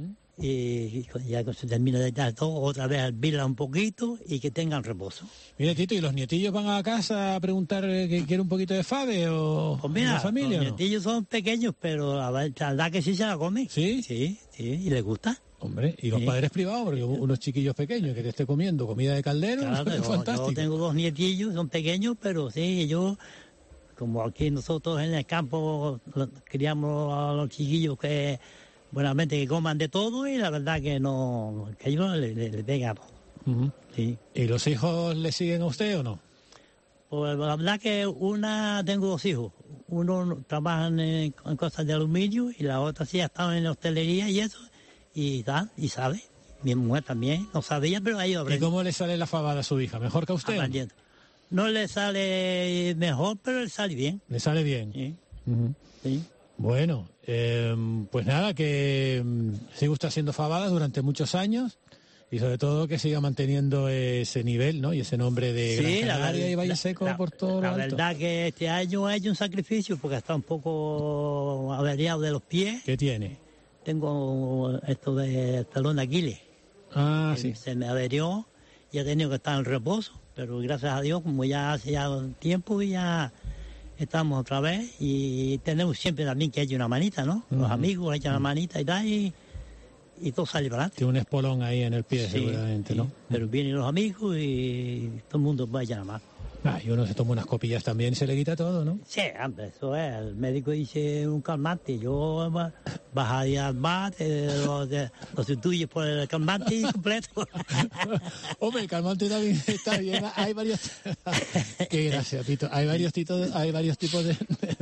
y ya que se termina de echar todo, otra vez hervirla un poquito y que tengan reposo. Mire, Tito, ¿y los nietillos van a casa a preguntar que quiere un poquito de fave o pues mira, la familia? Los nietillos son pequeños, pero la verdad que sí se la comen. ¿Sí? Sí, y les gusta. Hombre, y los padres privados, porque unos chiquillos pequeños que te esté comiendo comida de caldero, claro, es fantástico. Yo tengo 2 nietillos, son pequeños, pero sí, yo... Como aquí nosotros en el campo criamos a los chiquillos que buenamente que coman de todo, y la verdad que no, que ellos le pegan. Sí. ¿Y los hijos le siguen a usted o no? Pues la verdad que tengo 2 hijos. Uno trabaja en cosas de aluminio y la otra sí ha estado en hostelería y eso, y sabe. Mi mujer también no sabía, pero ha ido aprendiendo. ¿Y cómo le sale la fabada a su hija? ¿Mejor que a usted? Aprendiendo. No le sale mejor, pero le sale bien. ¿Le sale bien? Sí. Sí. Bueno, pues nada, que siga usted haciendo fabadas durante muchos años y sobre todo que siga manteniendo ese nivel, ¿no? Y ese nombre de Gran Canaria y Valle Seco por todo lo alto. La verdad que este año he hecho un sacrificio porque está un poco averiado de los pies. ¿Qué tiene? Tengo esto de talón de Aquiles. Ah, sí. Se me averió y he tenido que estar en reposo, pero gracias a Dios, como ya hace ya tiempo, ya estamos otra vez y tenemos siempre también que echar una manita, ¿no? Los amigos echan una manita y tal, y todo sale para adelante. Tiene un espolón ahí en el pie, sí, seguramente, ¿no? Pero vienen los amigos y todo el mundo va a echar la mano. Y uno se toma unas copillas también y se le quita todo, ¿no? Sí, hombre, eso es. El médico dice un calmante. Yo vas a ir al bar, lo sustituyes por el calmante y completo. Hombre, el calmante también está bien. Hay varios... Qué gracia, Tito. Hay varios tipos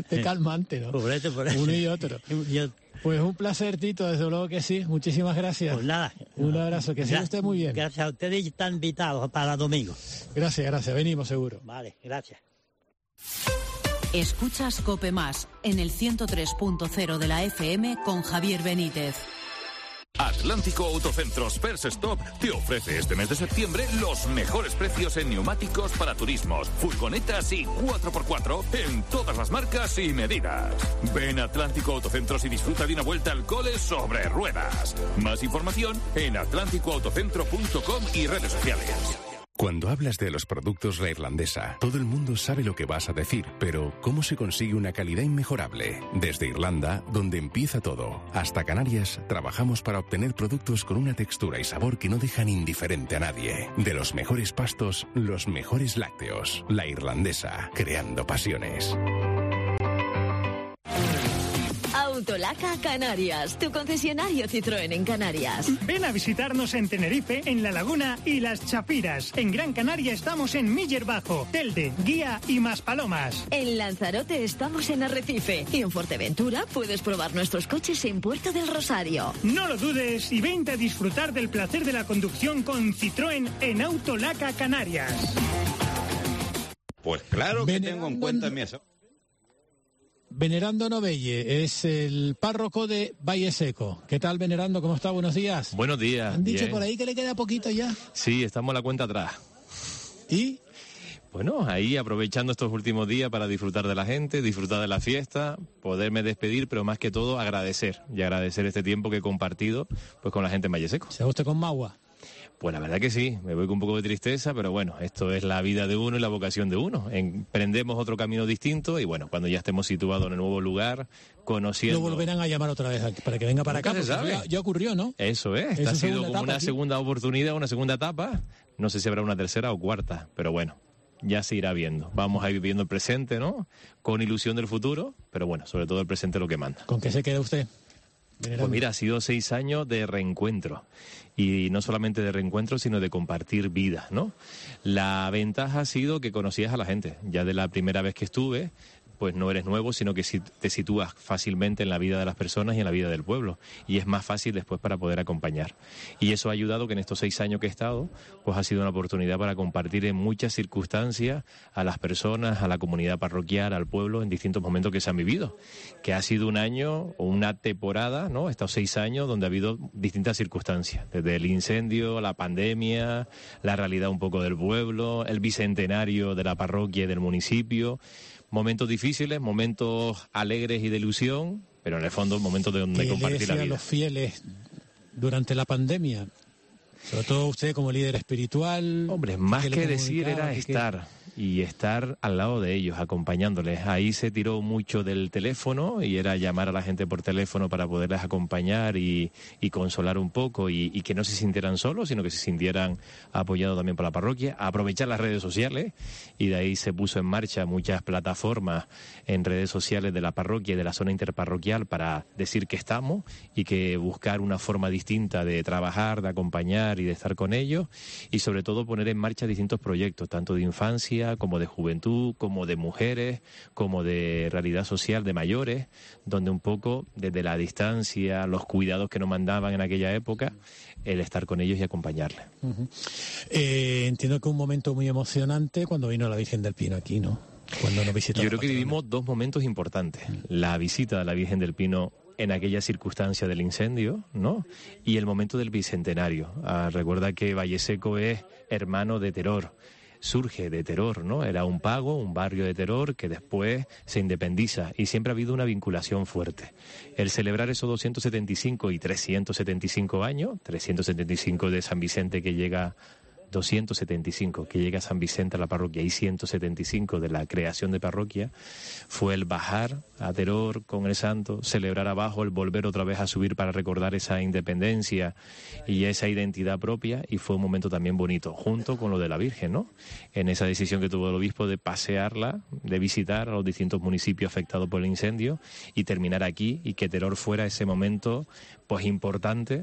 de calmante, ¿no? Por eso. Uno y otro. Pues un placer, Tito, desde luego que sí. Muchísimas gracias. Pues nada. Un abrazo, que siga usted muy bien. Gracias a ustedes y están invitados para domingo. Gracias, venimos seguro. Vale, gracias. Escuchas COPE Más en el 103.0 de la FM con Javier Benítez. Atlántico Autocentros First Stop te ofrece este mes de septiembre los mejores precios en neumáticos para turismos, furgonetas y 4x4 en todas las marcas y medidas. Ven a Atlántico Autocentros y disfruta de una vuelta al cole sobre ruedas. Más información en atlánticoautocentro.com y redes sociales. Cuando hablas de los productos La Irlandesa, todo el mundo sabe lo que vas a decir, pero ¿cómo se consigue una calidad inmejorable? Desde Irlanda, donde empieza todo, hasta Canarias, trabajamos para obtener productos con una textura y sabor que no dejan indiferente a nadie. De los mejores pastos, los mejores lácteos. La Irlandesa, creando pasiones. Autolaca Canarias, tu concesionario Citroën en Canarias. Ven a visitarnos en Tenerife, en La Laguna y Las Chapiras. En Gran Canaria estamos en Miller Bajo, Telde, Guía y Maspalomas. En Lanzarote estamos en Arrecife y en Fuerteventura puedes probar nuestros coches en Puerto del Rosario. No lo dudes y vente a disfrutar del placer de la conducción con Citroën en Autolaca Canarias. Pues claro que tengo en cuenta mi eso. Venerando Novelle es el párroco de Valle Seco. ¿Qué tal, Venerando? ¿Cómo está? Buenos días. Buenos días. Han dicho bien. Por ahí que le queda poquito ya. Sí, estamos a la cuenta atrás. ¿Y? Bueno, ahí aprovechando estos últimos días para disfrutar de la gente, disfrutar de la fiesta, poderme despedir, pero más que todo agradecer este tiempo que he compartido pues con la gente en Valle Seco. ¿Se va usted con Magua? Pues la verdad que sí, me voy con un poco de tristeza, pero bueno, esto es la vida de uno y la vocación de uno. Emprendemos otro camino distinto y bueno, cuando ya estemos situados en el nuevo lugar, conociendo... Lo volverán a llamar otra vez para que venga para acá, porque ya ocurrió, ¿no? Eso es, esta ha sido como una segunda oportunidad, una segunda etapa, no sé si habrá una tercera o cuarta, pero bueno, ya se irá viendo. Vamos a ir viviendo el presente, ¿no? Con ilusión del futuro, pero bueno, sobre todo el presente es lo que manda. ¿Con qué se queda usted? Pues mira, ha sido 6 años de reencuentro. Y no solamente de reencuentro, sino de compartir vida, ¿no? La ventaja ha sido que conocías a la gente. Ya de la primera vez que estuve, pues no eres nuevo, sino que te sitúas fácilmente en la vida de las personas y en la vida del pueblo. Y es más fácil después para poder acompañar. Y eso ha ayudado que en estos 6 años que he estado, pues ha sido una oportunidad para compartir en muchas circunstancias a las personas, a la comunidad parroquial, al pueblo, en distintos momentos que se han vivido. Que ha sido un año o una temporada, ¿no? Estos 6 años donde ha habido distintas circunstancias. Desde el incendio, la pandemia, la realidad un poco del pueblo, el bicentenario de la parroquia y del municipio. Momentos difíciles, momentos alegres y de ilusión, pero en el fondo momentos de donde compartir la vida. A los fieles durante la pandemia, sobre todo usted como líder espiritual. Hombre, más que decir era estar al lado de ellos, acompañándoles. Ahí se tiró mucho del teléfono y era llamar a la gente por teléfono para poderles acompañar y consolar un poco y que no se sintieran solos, sino que se sintieran apoyados también por la parroquia. Aprovechar las redes sociales y de ahí se puso en marcha muchas plataformas en redes sociales de la parroquia y de la zona interparroquial para decir que estamos y que buscar una forma distinta de trabajar, de acompañar y de estar con ellos y sobre todo poner en marcha distintos proyectos, tanto de infancia como de juventud, como de mujeres, como de realidad social de mayores, donde un poco desde la distancia, los cuidados que nos mandaban en aquella época, el estar con ellos y acompañarles. Entiendo que un momento muy emocionante cuando vino la Virgen del Pino aquí, ¿no? Cuando nos visitó. Yo creo que vivimos 2 momentos importantes. La visita de la Virgen del Pino en aquella circunstancia del incendio, ¿no? Y el momento del bicentenario. Recuerda que Valle Seco es hermano de Teror. Surge de Teror, ¿no? Era un pago, un barrio de Teror que después se independiza y siempre ha habido una vinculación fuerte. El celebrar esos 275 y 375 años, 375 de San Vicente que llega... 275 que llega a San Vicente a la parroquia y 175 de la creación de parroquia, fue el bajar a Teror con el santo, celebrar abajo, el volver otra vez a subir para recordar esa independencia y esa identidad propia, y fue un momento también bonito, junto con lo de la Virgen, ¿no? En esa decisión que tuvo el obispo de pasearla, de visitar a los distintos municipios afectados por el incendio y terminar aquí, y que Teror fuera ese momento pues importante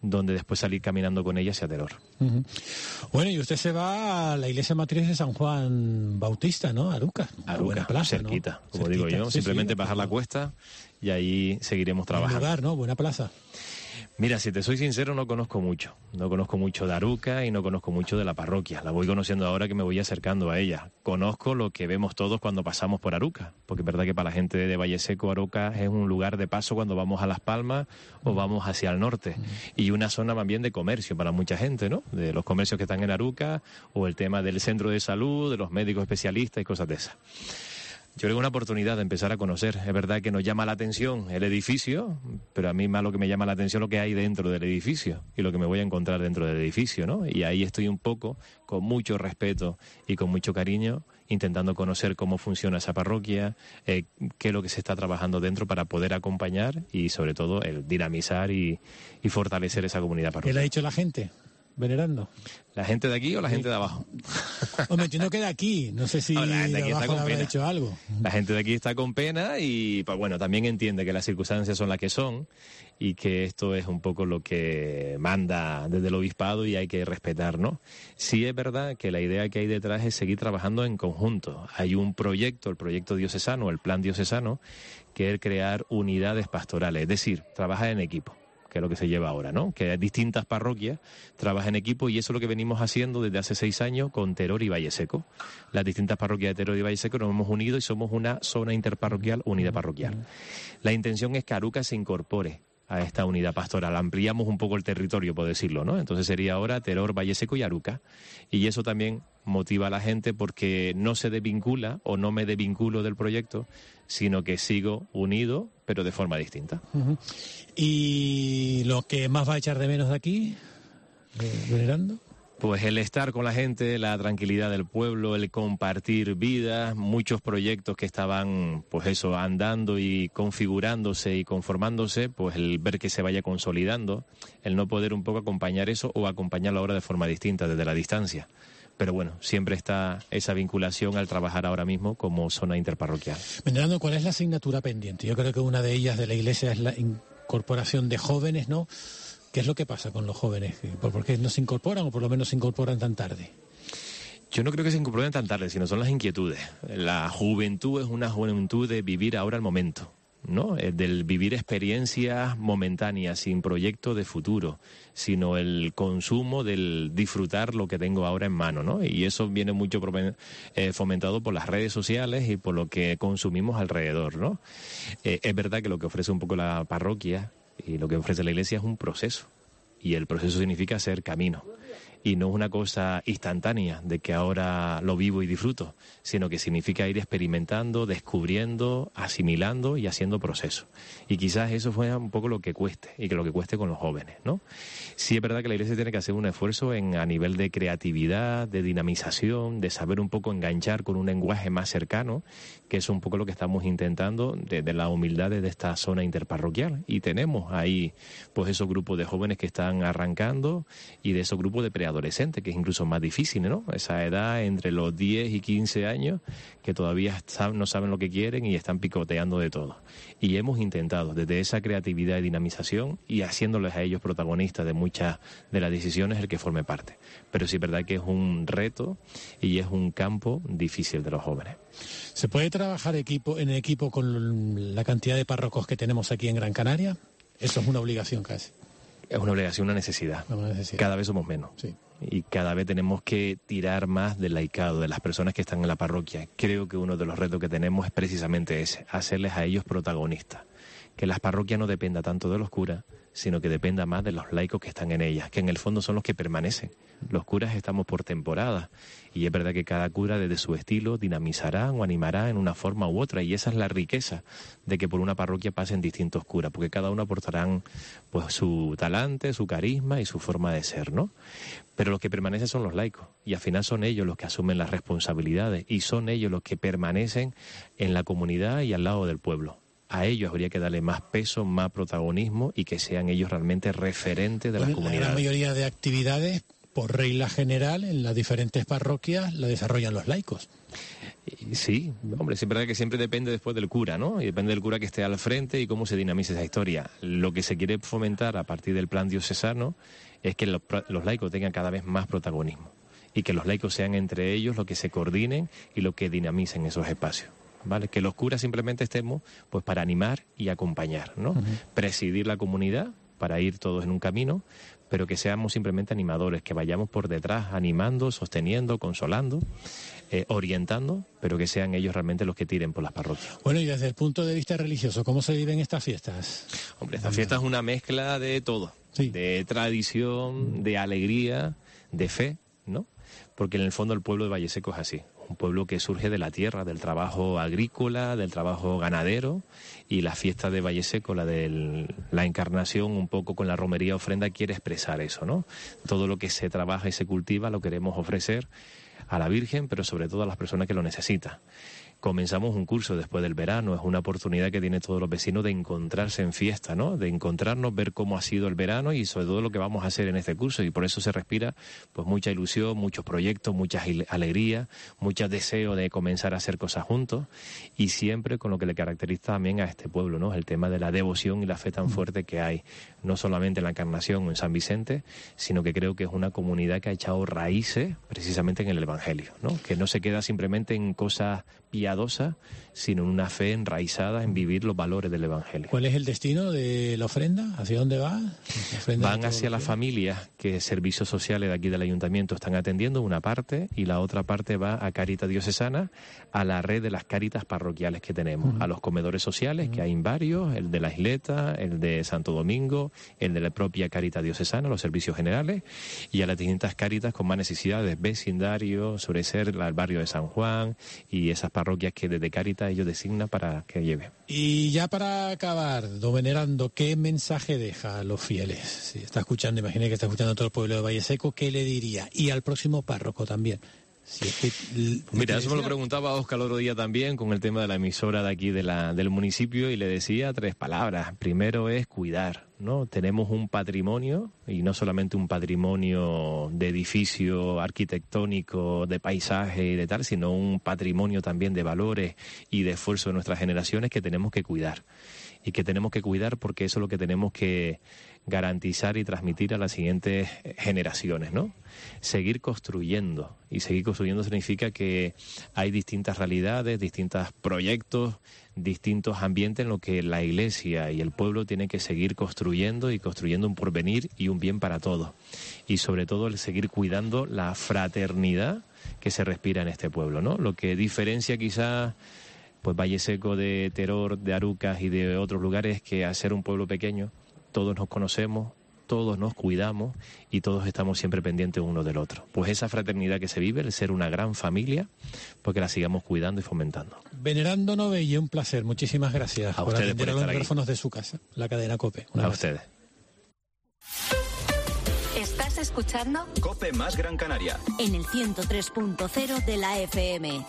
donde después salir caminando con ella hacia Teror. Bueno, y usted se va a la iglesia matriz de San Juan Bautista, ¿no? Aruca, buena plaza, cerquita, ¿no? Como cerquita, digo yo, sí, simplemente sí, bajar la cuesta y ahí seguiremos trabajando. Buen lugar, ¿no? Buena plaza. Mira, si te soy sincero, no conozco mucho de Aruca y no conozco mucho de la parroquia. La voy conociendo ahora que me voy acercando a ella. Conozco lo que vemos todos cuando pasamos por Aruca, porque es verdad que para la gente de Valle Seco, Aruca es un lugar de paso cuando vamos a Las Palmas o vamos hacia el norte, y una zona más bien de comercio para mucha gente, ¿no? De los comercios que están en Aruca, o el tema del centro de salud, de los médicos especialistas y cosas de esas. Yo creo que una oportunidad de empezar a conocer. Es verdad que nos llama la atención el edificio, pero a mí más lo que me llama la atención es lo que hay dentro del edificio y lo que me voy a encontrar dentro del edificio, ¿no? Y ahí estoy un poco, con mucho respeto y con mucho cariño, intentando conocer cómo funciona esa parroquia, qué es lo que se está trabajando dentro para poder acompañar y, sobre todo, el dinamizar y fortalecer esa comunidad parroquial. ¿Qué le ha dicho la gente, venerando? ¿La gente de aquí o la gente de abajo? Hombre, entiendo que de aquí. No sé si de abajo le habrá dicho algo. La gente de aquí está con pena y, pues bueno, también entiende que las circunstancias son las que son y que esto es un poco lo que manda desde el obispado y hay que respetar, ¿no? Sí es verdad que la idea que hay detrás es seguir trabajando en conjunto. Hay un proyecto, el proyecto diocesano, el plan diocesano, que es crear unidades pastorales, es decir, trabajar en equipo, que es lo que se lleva ahora, ¿no? Que distintas parroquias trabajan en equipo y eso es lo que venimos haciendo desde hace 6 años con Teror y Valle Seco. Las distintas parroquias de Teror y Valle Seco nos hemos unido y somos una zona interparroquial, unidad parroquial. La intención es que Aruca se incorpore a esta unidad pastoral. Ampliamos un poco el territorio, por decirlo, ¿no? Entonces sería ahora Teror, Valle Seco y Aruca. Y eso también motiva a la gente porque no se desvincula o no me desvinculo del proyecto, sino que sigo unido, pero de forma distinta. ¿Y lo que más va a echar de menos de aquí, venerando? Pues el estar con la gente, la tranquilidad del pueblo, el compartir vidas, muchos proyectos que estaban, pues eso, andando y configurándose y conformándose, pues el ver que se vaya consolidando, el no poder un poco acompañar eso o acompañarlo ahora de forma distinta, desde la distancia. Pero bueno, siempre está esa vinculación al trabajar ahora mismo como zona interparroquial. Venerando, ¿cuál es la asignatura pendiente? Yo creo que una de ellas de la Iglesia es la incorporación de jóvenes, ¿no? ¿Qué es lo que pasa con los jóvenes? ¿Por qué no se incorporan o por lo menos se incorporan tan tarde? Yo no creo que se incorporen tan tarde, sino son las inquietudes. La juventud es una juventud de vivir ahora el momento, ¿no? Del vivir experiencias momentáneas, sin proyecto de futuro, sino el consumo del disfrutar lo que tengo ahora en mano, ¿no? Y eso viene mucho fomentado por las redes sociales y por lo que consumimos alrededor, ¿no? Es verdad que lo que ofrece un poco la parroquia y lo que ofrece la Iglesia es un proceso, y el proceso significa hacer camino. Y no es una cosa instantánea de que ahora lo vivo y disfruto, sino que significa ir experimentando, descubriendo, asimilando y haciendo proceso. Y quizás eso fue un poco lo que cueste, y que lo que cueste con los jóvenes, ¿no? Sí es verdad que la Iglesia tiene que hacer un esfuerzo a nivel de creatividad, de dinamización, de saber un poco enganchar con un lenguaje más cercano, que es un poco lo que estamos intentando desde la humildad de esta zona interparroquial. Y tenemos ahí pues esos grupos de jóvenes que están arrancando y de esos grupos de preadolescentes, que es incluso más difícil, ¿no? Esa edad entre los 10 y 15 años que todavía no saben lo que quieren y están picoteando de todo. Y hemos intentado desde esa creatividad y dinamización y haciéndoles a ellos protagonistas de muchas de las decisiones el que forme parte. Pero sí es verdad que es un reto y es un campo difícil de los jóvenes. ¿Se puede trabajar en equipo con la cantidad de párrocos que tenemos aquí en Gran Canaria? Eso es una obligación casi. Es una obligación, una necesidad. Cada vez somos menos. Sí. Y cada vez tenemos que tirar más del laicado, de las personas que están en la parroquia. Creo que uno de los retos que tenemos es precisamente ese, hacerles a ellos protagonistas. Que las parroquias no dependa tanto de los curas, sino que dependa más de los laicos que están en ellas, que en el fondo son los que permanecen. Los curas estamos por temporada y es verdad que cada cura desde su estilo dinamizará o animará en una forma u otra, y esa es la riqueza de que por una parroquia pasen distintos curas, porque cada uno aportarán pues su talante, su carisma y su forma de ser, ¿no? Pero los que permanecen son los laicos y al final son ellos los que asumen las responsabilidades y son ellos los que permanecen en la comunidad y al lado del pueblo. A ellos habría que darle más peso, más protagonismo y que sean ellos realmente referentes de las comunidades. La mayoría de actividades, por regla general, en las diferentes parroquias la desarrollan los laicos. Sí, hombre, es verdad que siempre depende después del cura, ¿no? Y depende del cura que esté al frente y cómo se dinamice esa historia. Lo que se quiere fomentar a partir del plan diocesano es que los laicos tengan cada vez más protagonismo y que los laicos sean entre ellos los que se coordinen y los que dinamicen esos espacios, ¿vale? Que los curas simplemente estemos pues para animar y acompañar, ¿no? Presidir la comunidad para ir todos en un camino, pero que seamos simplemente animadores, que vayamos por detrás animando, sosteniendo, consolando, orientando, pero que sean ellos realmente los que tiren por las parroquias. Bueno, y desde el punto de vista religioso, ¿cómo se viven estas fiestas? Hombre, esta fiesta es una mezcla de todo, de tradición, de alegría, de fe, ¿no? Porque en el fondo el pueblo de Valleseco es así, un pueblo que surge de la tierra, del trabajo agrícola, del trabajo ganadero, y la fiesta de Valleseco, la de la encarnación, un poco con la romería ofrenda, quiere expresar eso, ¿no? Todo lo que se trabaja y se cultiva lo queremos ofrecer a la Virgen, pero sobre todo a las personas que lo necesitan. Comenzamos un curso después del verano, es una oportunidad que tienen todos los vecinos de encontrarse en fiesta, ¿no? De encontrarnos, ver cómo ha sido el verano y sobre todo lo que vamos a hacer en este curso, y por eso se respira pues mucha ilusión, muchos proyectos, mucha alegría, mucho deseo de comenzar a hacer cosas juntos, y siempre con lo que le caracteriza también a este pueblo, ¿no? El tema de la devoción y la fe tan fuerte que hay, no solamente en la Encarnación o en San Vicente, sino que creo que es una comunidad que ha echado raíces precisamente en el Evangelio, ¿no? Que no se queda simplemente en cosas piadosa, sino en una fe enraizada en vivir los valores del Evangelio. ¿Cuál es el destino de la ofrenda? ¿Hacia dónde va? Van hacia las familias que servicios sociales de aquí del Ayuntamiento están atendiendo, una parte, y la otra parte va a Cáritas Diocesana, a la red de las Cáritas parroquiales que tenemos, a los comedores sociales, que hay varios, el de la Isleta, el de Santo Domingo, el de la propia Cáritas Diocesana, los servicios generales, y a las distintas Cáritas con más necesidades, vecindario, sobre ser el barrio de San Juan y esas parroquias que desde Cáritas ellos designan para que lleve. Y ya para acabar, don Venerando, ¿qué mensaje deja a los fieles? Si está escuchando, imagínate que está escuchando todo el pueblo de Valleseco, ¿qué le diría? Y al próximo párroco también. Si es que, mira, eso me lo preguntaba Óscar el otro día también con el tema de la emisora de aquí del municipio, y le decía 3 palabras. Primero es cuidar, ¿no? Tenemos un patrimonio, y no solamente un patrimonio de edificio arquitectónico, de paisaje y de tal, sino un patrimonio también de valores y de esfuerzo de nuestras generaciones que tenemos que cuidar. Y que tenemos que cuidar porque eso es lo que tenemos que garantizar y transmitir a las siguientes generaciones, ¿no? Seguir construyendo, y seguir construyendo significa que hay distintas realidades, distintos proyectos, distintos ambientes en los que la Iglesia y el pueblo tienen que seguir construyendo, y construyendo un porvenir y un bien para todos, y sobre todo el seguir cuidando la fraternidad que se respira en este pueblo, ¿no? Lo que diferencia quizás pues Valleseco de Teror, de Arucas y de otros lugares, que al ser un pueblo pequeño todos nos conocemos, todos nos cuidamos y todos estamos siempre pendientes uno del otro. Pues esa fraternidad que se vive, el ser una gran familia, pues que la sigamos cuidando y fomentando. Venerando Novelle, un placer, muchísimas gracias a por ustedes atender por a los estar micrófonos de su casa, la cadena COPE. A ustedes. ¿Estás escuchando? COPE más Gran Canaria. En el 103.0 de la FM.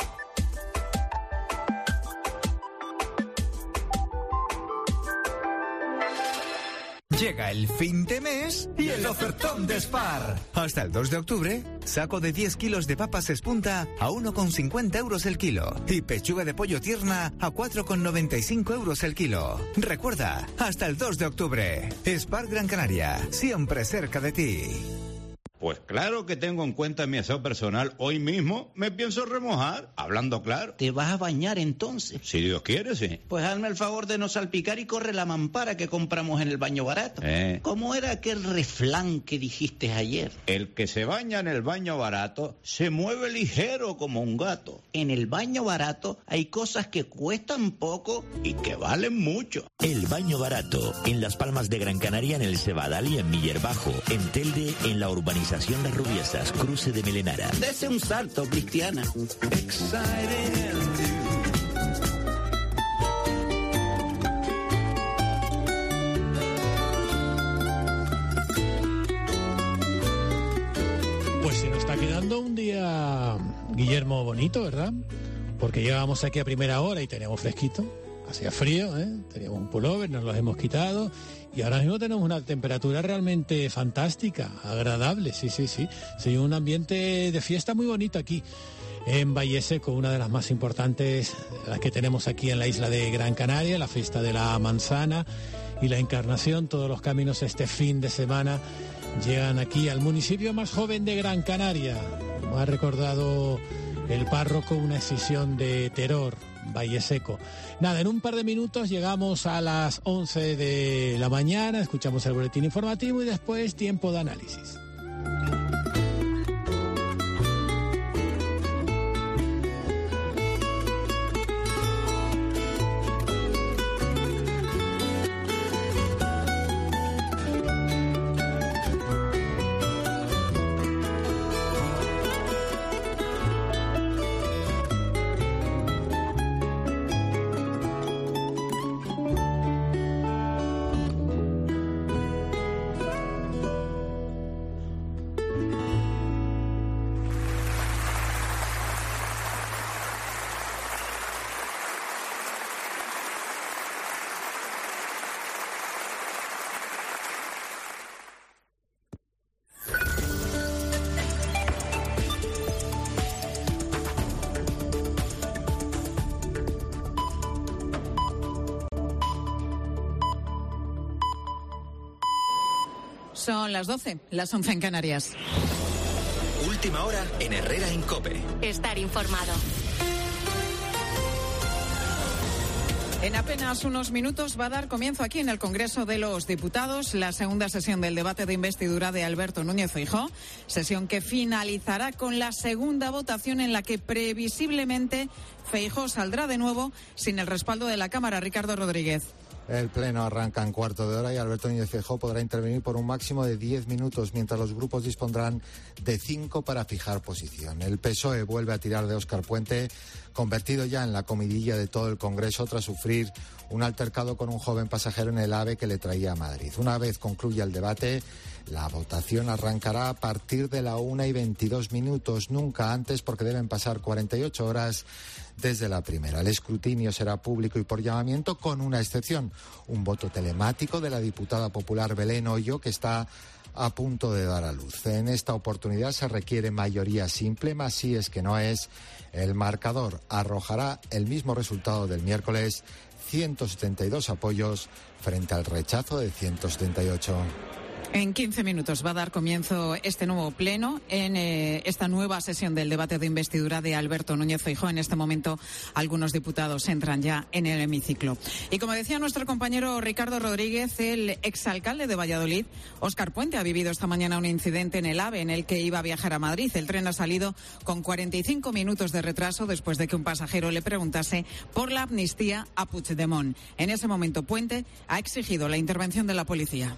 Llega el fin de mes y el ofertón de Spar. Hasta el 2 de octubre, saco de 10 kilos de papas espunta a 1,50 euros el kilo. Y pechuga de pollo tierna a 4,95 euros el kilo. Recuerda, hasta el 2 de octubre. Spar Gran Canaria, siempre cerca de ti. Pues claro que tengo en cuenta mi aseo personal. Hoy mismo me pienso remojar, hablando claro. ¿Te vas a bañar entonces? Si Dios quiere, sí. Pues hazme el favor de no salpicar y corre la mampara que compramos en el baño barato. ¿Cómo era aquel refrán que dijiste ayer? El que se baña en el baño barato se mueve ligero como un gato. En el baño barato hay cosas que cuestan poco y que valen mucho. El baño barato, en Las Palmas de Gran Canaria, en el Cebadal y en Miller Bajo, en Telde, en la urbanización Las Rubiesas, cruce de Melenara. Dese un salto, Cristiana. Pues se nos está quedando un día, Guillermo, bonito, ¿verdad? Porque llegábamos aquí a primera hora y teníamos fresquito, hacía frío, teníamos un pullover, nos los hemos quitado y ahora mismo tenemos una temperatura realmente fantástica, agradable, sí, un ambiente de fiesta muy bonito aquí. en Valleseco, una de las más importantes, las que tenemos aquí en la isla de Gran Canaria, la fiesta de la manzana y la Encarnación. Todos los caminos este fin de semana llegan aquí al municipio más joven de Gran Canaria. Como ha recordado el párroco, una escisión de terror, Valleseco. Nada, en un par de minutos llegamos a las 11 de la mañana, escuchamos el boletín informativo y después tiempo de análisis. Son las 12, las 11 en Canarias. Última hora en Herrera en COPE. Estar informado. En apenas unos minutos va a dar comienzo aquí en el Congreso de los Diputados la segunda sesión del debate de investidura de Alberto Núñez Feijóo, sesión que finalizará con la segunda votación en la que previsiblemente Feijóo saldrá de nuevo sin el respaldo de la Cámara. Ricardo Rodríguez. El pleno arranca en cuarto de hora y Alberto Núñez Feijóo podrá intervenir por un máximo de 10 minutos, mientras los grupos dispondrán de 5 para fijar posición. El PSOE vuelve a tirar de Óscar Puente, convertido ya en la comidilla de todo el Congreso tras sufrir un altercado con un joven pasajero en el AVE que le traía a Madrid. Una vez concluya el debate, la votación arrancará a partir de la 1:22, nunca antes, porque deben pasar 48 horas desde la primera. El escrutinio será público y por llamamiento, con una excepción: un voto telemático de la diputada popular Belén Hoyo, que está a punto de dar a luz. En esta oportunidad se requiere mayoría simple, más si es que no es. El marcador arrojará el mismo resultado del miércoles: 172 apoyos frente al rechazo de 178. En 15 minutos va a dar comienzo este nuevo pleno en esta nueva sesión del debate de investidura de Alberto Núñez Feijóo. En este momento algunos diputados entran ya en el hemiciclo. Y como decía nuestro compañero Ricardo Rodríguez, el exalcalde de Valladolid, Óscar Puente, ha vivido esta mañana un incidente en el AVE en el que iba a viajar a Madrid. El tren ha salido con 45 minutos de retraso después de que un pasajero le preguntase por la amnistía a Puigdemont. En ese momento Puente ha exigido la intervención de la policía.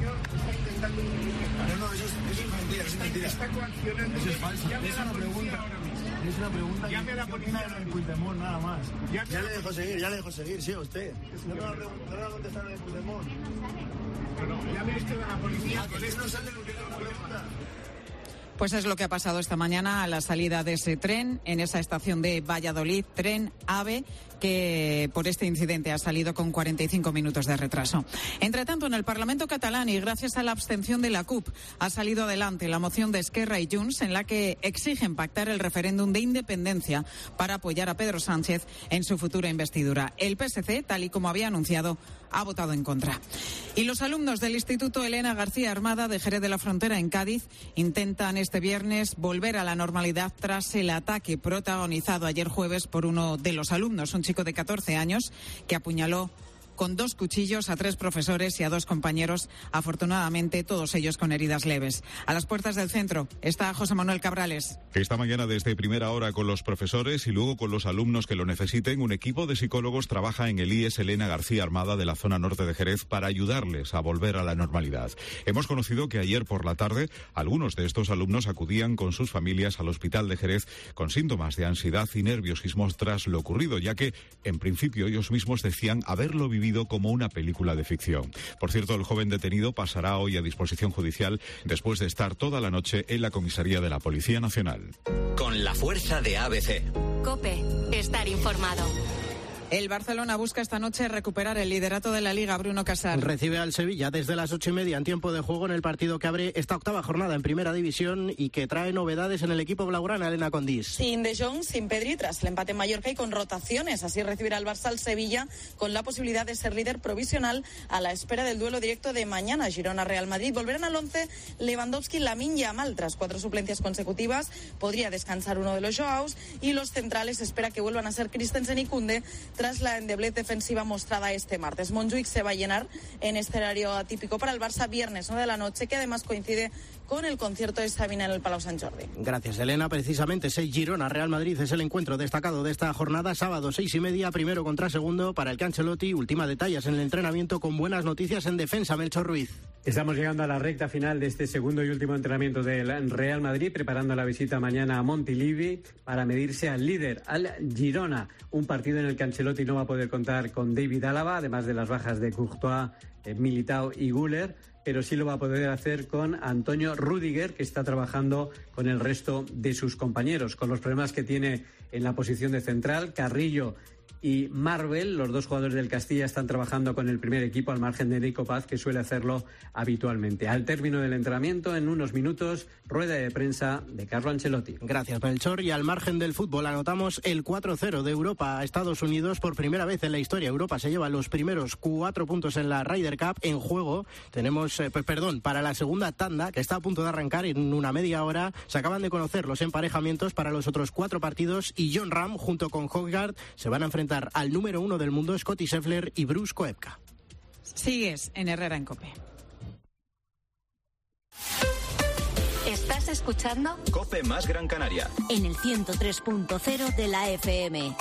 No, eso es mentira. Está coaccionando. Eso es falso. Es una pregunta. Llame a la policía de Puigdemont, nada más. Ya le dejo seguir, sí, a usted. No me va a contestar de Puigdemont. No, llame usted a la policía. Que no sale lo que le pregunta. Pues es lo que ha pasado esta mañana a la salida de ese tren en esa estación de Valladolid, tren AVE, que por este incidente ha salido con 45 minutos de retraso. Entre tanto, en el Parlamento catalán, y gracias a la abstención de la CUP, ha salido adelante la moción de Esquerra y Junts en la que exigen pactar el referéndum de independencia para apoyar a Pedro Sánchez en su futura investidura. El PSC, tal y como había anunciado, ha votado en contra. Y los alumnos del Instituto Elena García Armada de Jerez de la Frontera, en Cádiz, intentan este viernes volver a la normalidad tras el ataque protagonizado ayer jueves por uno de los alumnos, un chico de 14 años que apuñaló con 2 cuchillos a 3 profesores y a 2 compañeros, afortunadamente todos ellos con heridas leves. A las puertas del centro está José Manuel Cabrales. Esta mañana desde primera hora con los profesores y luego con los alumnos que lo necesiten, un equipo de psicólogos trabaja en el IES Elena García Armada de la zona norte de Jerez para ayudarles a volver a la normalidad. Hemos conocido que ayer por la tarde algunos de estos alumnos acudían con sus familias al hospital de Jerez con síntomas de ansiedad y nerviosismo tras lo ocurrido, ya que en principio ellos mismos decían haberlo vivido como una película de ficción. Por cierto, el joven detenido pasará hoy a disposición judicial después de estar toda la noche en la comisaría de la Policía Nacional. Con la fuerza de ABC. COPE. Estar informado. El Barcelona busca esta noche recuperar el liderato de la Liga. Bruno Casar. Recibe al Sevilla desde las 8:30 en tiempo de juego en el partido que abre esta octava jornada en Primera División y que trae novedades en el equipo blaugrana, Elena Condís. Sin De Jong, sin Pedri, tras el empate en Mallorca y con rotaciones. Así recibirá el Barça al Sevilla con la posibilidad de ser líder provisional a la espera del duelo directo de mañana. Girona-Real Madrid. Volverán al 11 Lewandowski, Lamine Yamal. Tras 4 suplencias consecutivas podría descansar uno de los Joaos y los centrales espera que vuelvan a ser Christensen y Koundé tras la endeblez defensiva mostrada este martes. Montjuic se va a llenar en escenario atípico para el Barça viernes 9 de la noche, que además coincide con el concierto de Sabina en el Palau Sant Jordi. Gracias, Elena. Precisamente ese Girona-Real Madrid es el encuentro destacado de esta jornada. Sábado 6:30, primero contra segundo para el que Ancelotti ultima detalles en el entrenamiento con buenas noticias en defensa. Melchor Ruiz. Estamos llegando a la recta final de este segundo y último entrenamiento del Real Madrid, preparando la visita mañana a Montilivi para medirse al líder, al Girona. Un partido en el que Ancelotti no va a poder contar con David Álava, además de las bajas de Courtois, Militao y Güler, pero sí lo va a poder hacer con Antonio Rüdiger, que está trabajando con el resto de sus compañeros. Con los problemas que tiene en la posición de central, Carrillo y Marvel, los dos jugadores del Castilla, están trabajando con el primer equipo al margen de Nico Paz, que suele hacerlo habitualmente. Al término del entrenamiento, en unos minutos, rueda de prensa de Carlo Ancelotti. Gracias, Melchor. Y al margen del fútbol, anotamos el 4-0 de Europa a Estados Unidos. Por primera vez en la historia, Europa se lleva los primeros 4 puntos en la Ryder Cup. En juego tenemos, para la segunda tanda, que está a punto de arrancar en una media hora. Se acaban de conocer los emparejamientos para los otros 4 partidos y Jon Rahm, junto con Højgaard, se van a enfrentar al número 1 del mundo, Scottie Scheffler, y Bruce Koepka. Sigues en Herrera en COPE. ¿Estás escuchando? COPE más Gran Canaria. En el 103.0 de la FM.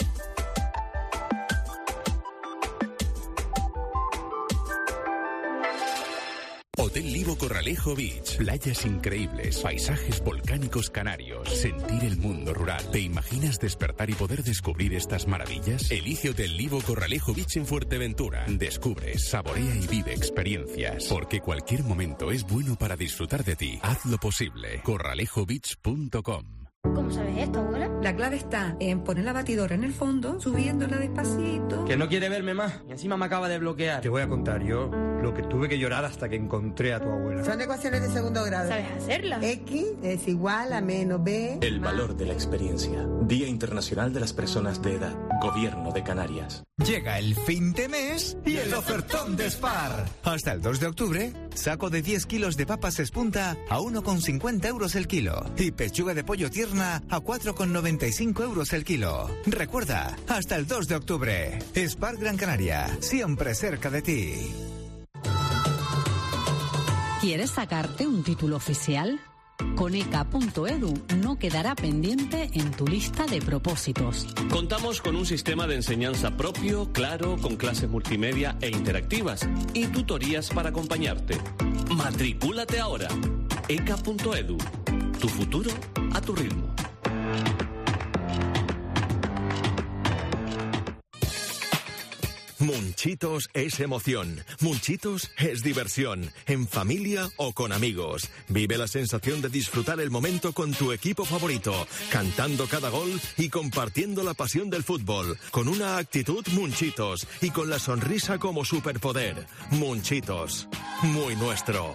Hotel Livo Corralejo Beach. Playas increíbles, paisajes volcánicos canarios, sentir el mundo rural. ¿Te imaginas despertar y poder descubrir estas maravillas? Elige Hotel Livo Corralejo Beach en Fuerteventura. Descubre, saborea y vive experiencias. Porque cualquier momento es bueno para disfrutar de ti. Hazlo posible. corralejobeach.com. ¿Cómo sabes esto, abuela? La clave está en poner la batidora en el fondo, subiéndola despacito. Que no quiere verme más y encima me acaba de bloquear. Te voy a contar yo lo que tuve que llorar hasta que encontré a tu abuela. Son ecuaciones de segundo grado. ¿Sabes hacerlas? X es igual a menos B. El valor de la experiencia. Día Internacional de las Personas de Edad. Gobierno de Canarias. Llega el fin de mes y el ofertón de Spar. Hasta el 2 de octubre, saco de 10 kilos de papas espunta a 1,50 euros el kilo. Y pechuga de pollo tierna a 4,95 euros el kilo. Recuerda, hasta el 2 de octubre. Spar Gran Canaria, siempre cerca de ti. ¿Quieres sacarte un título oficial? Con ECA.edu no quedará pendiente en tu lista de propósitos. Contamos con un sistema de enseñanza propio, claro, con clases multimedia e interactivas y tutorías para acompañarte. Matricúlate ahora. ECA.edu. Tu futuro a tu ritmo. Munchitos es emoción. Munchitos es diversión. En familia o con amigos. Vive la sensación de disfrutar el momento con tu equipo favorito. Cantando cada gol y compartiendo la pasión del fútbol. Con una actitud Munchitos. Y con la sonrisa como superpoder. Munchitos. Muy nuestro.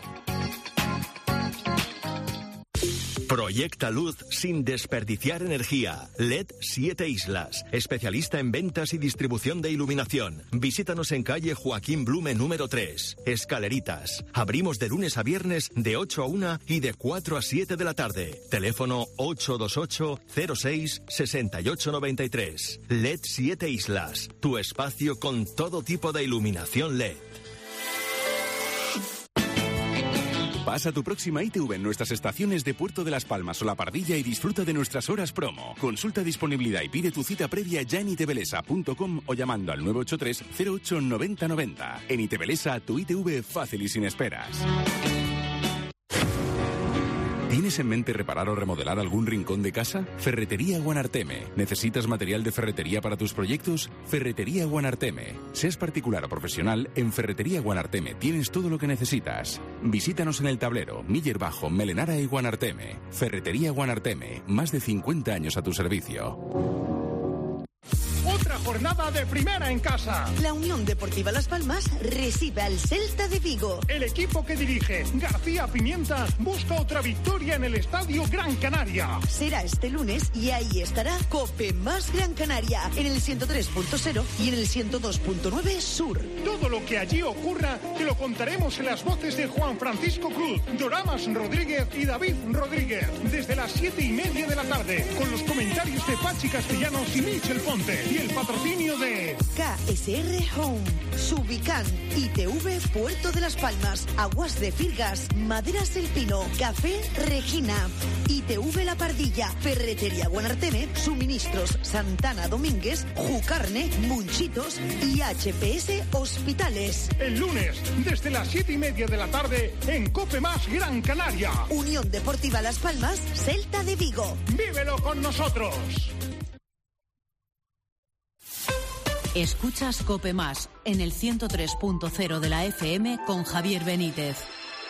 Proyecta luz sin desperdiciar energía. LED 7 Islas. Especialista en ventas y distribución de iluminación. Visítanos en calle Joaquín Blume número 3. Escaleritas. Abrimos de lunes a viernes de 8 a 1 y de 4 a 7 de la tarde. Teléfono 828 06 68 93. LED 7 Islas. Tu espacio con todo tipo de iluminación LED. Pasa tu próxima ITV en nuestras estaciones de Puerto de las Palmas o La Pardilla y disfruta de nuestras horas promo. Consulta disponibilidad y pide tu cita previa ya en itvelesa.com o llamando al 983 08 90 90. En Itvelesa, tu ITV fácil y sin esperas. ¿Tienes en mente reparar o remodelar algún rincón de casa? Ferretería Guanarteme. ¿Necesitas material de ferretería para tus proyectos? Ferretería Guanarteme. Seas particular o profesional, en Ferretería Guanarteme tienes todo lo que necesitas. Visítanos en El Tablero, Miller Bajo, Melenara y Guanarteme. Ferretería Guanarteme. Más de 50 años a tu servicio. Otra jornada de primera en casa. La Unión Deportiva Las Palmas recibe al Celta de Vigo. El equipo que dirige García Pimienta busca otra victoria en el Estadio Gran Canaria. Será este lunes y ahí estará Cope más Gran Canaria en el 103.0 y en el 102.9 Sur. Todo lo que allí ocurra te lo contaremos en las voces de Juan Francisco Cruz, Doramas Rodríguez y David Rodríguez desde las 7:30 de la tarde, con los comentarios de Pachi Castellanos y Michel Ponte y el patrocinio de KSR Home, Subican, ITV Puerto de Las Palmas, Aguas de Firgas, Maderas El Pino, Café Regina, ITV La Pardilla, Ferretería Guanarteme, Suministros Santana Domínguez, Jucarne, Munchitos y HPS Hospitales. El lunes, desde las 7:30 de la tarde, en Cope Más Gran Canaria. Unión Deportiva Las Palmas, Celta de Vigo. ¡Vívelo con nosotros! Escuchas Cope Más en el 103.0 de la FM con Javier Benítez.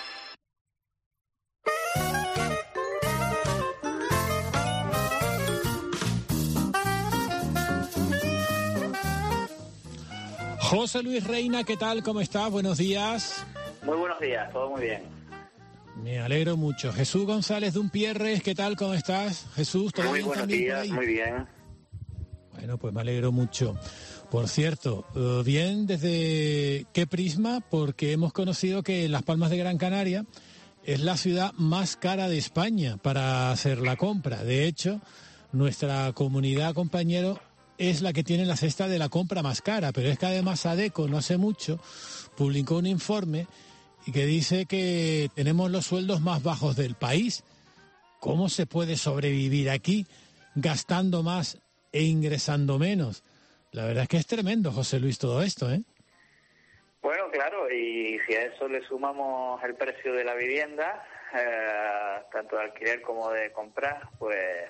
José Luis Reina, ¿qué tal? ¿Cómo estás? Buenos días. Muy buenos días, todo muy bien. Me alegro mucho. Jesús González Dumpierres, ¿qué tal? ¿Cómo estás? Jesús, ¿todo muy bien buenos también días, por ahí? Muy bien. Bueno, pues me alegro mucho. Por cierto, bien, ¿desde qué prisma? Porque hemos conocido que Las Palmas de Gran Canaria es la ciudad más cara de España para hacer la compra. De hecho, nuestra comunidad, compañero, es la que tiene la cesta de la compra más cara, pero es que además ADECO no hace mucho publicó un informe y que dice que tenemos los sueldos más bajos del país. ¿Cómo se puede sobrevivir aquí gastando más e ingresando menos? La verdad es que es tremendo, José Luis, todo esto, ¿eh? Bueno, claro, y si a eso le sumamos el precio de la vivienda, tanto de alquiler como de comprar, pues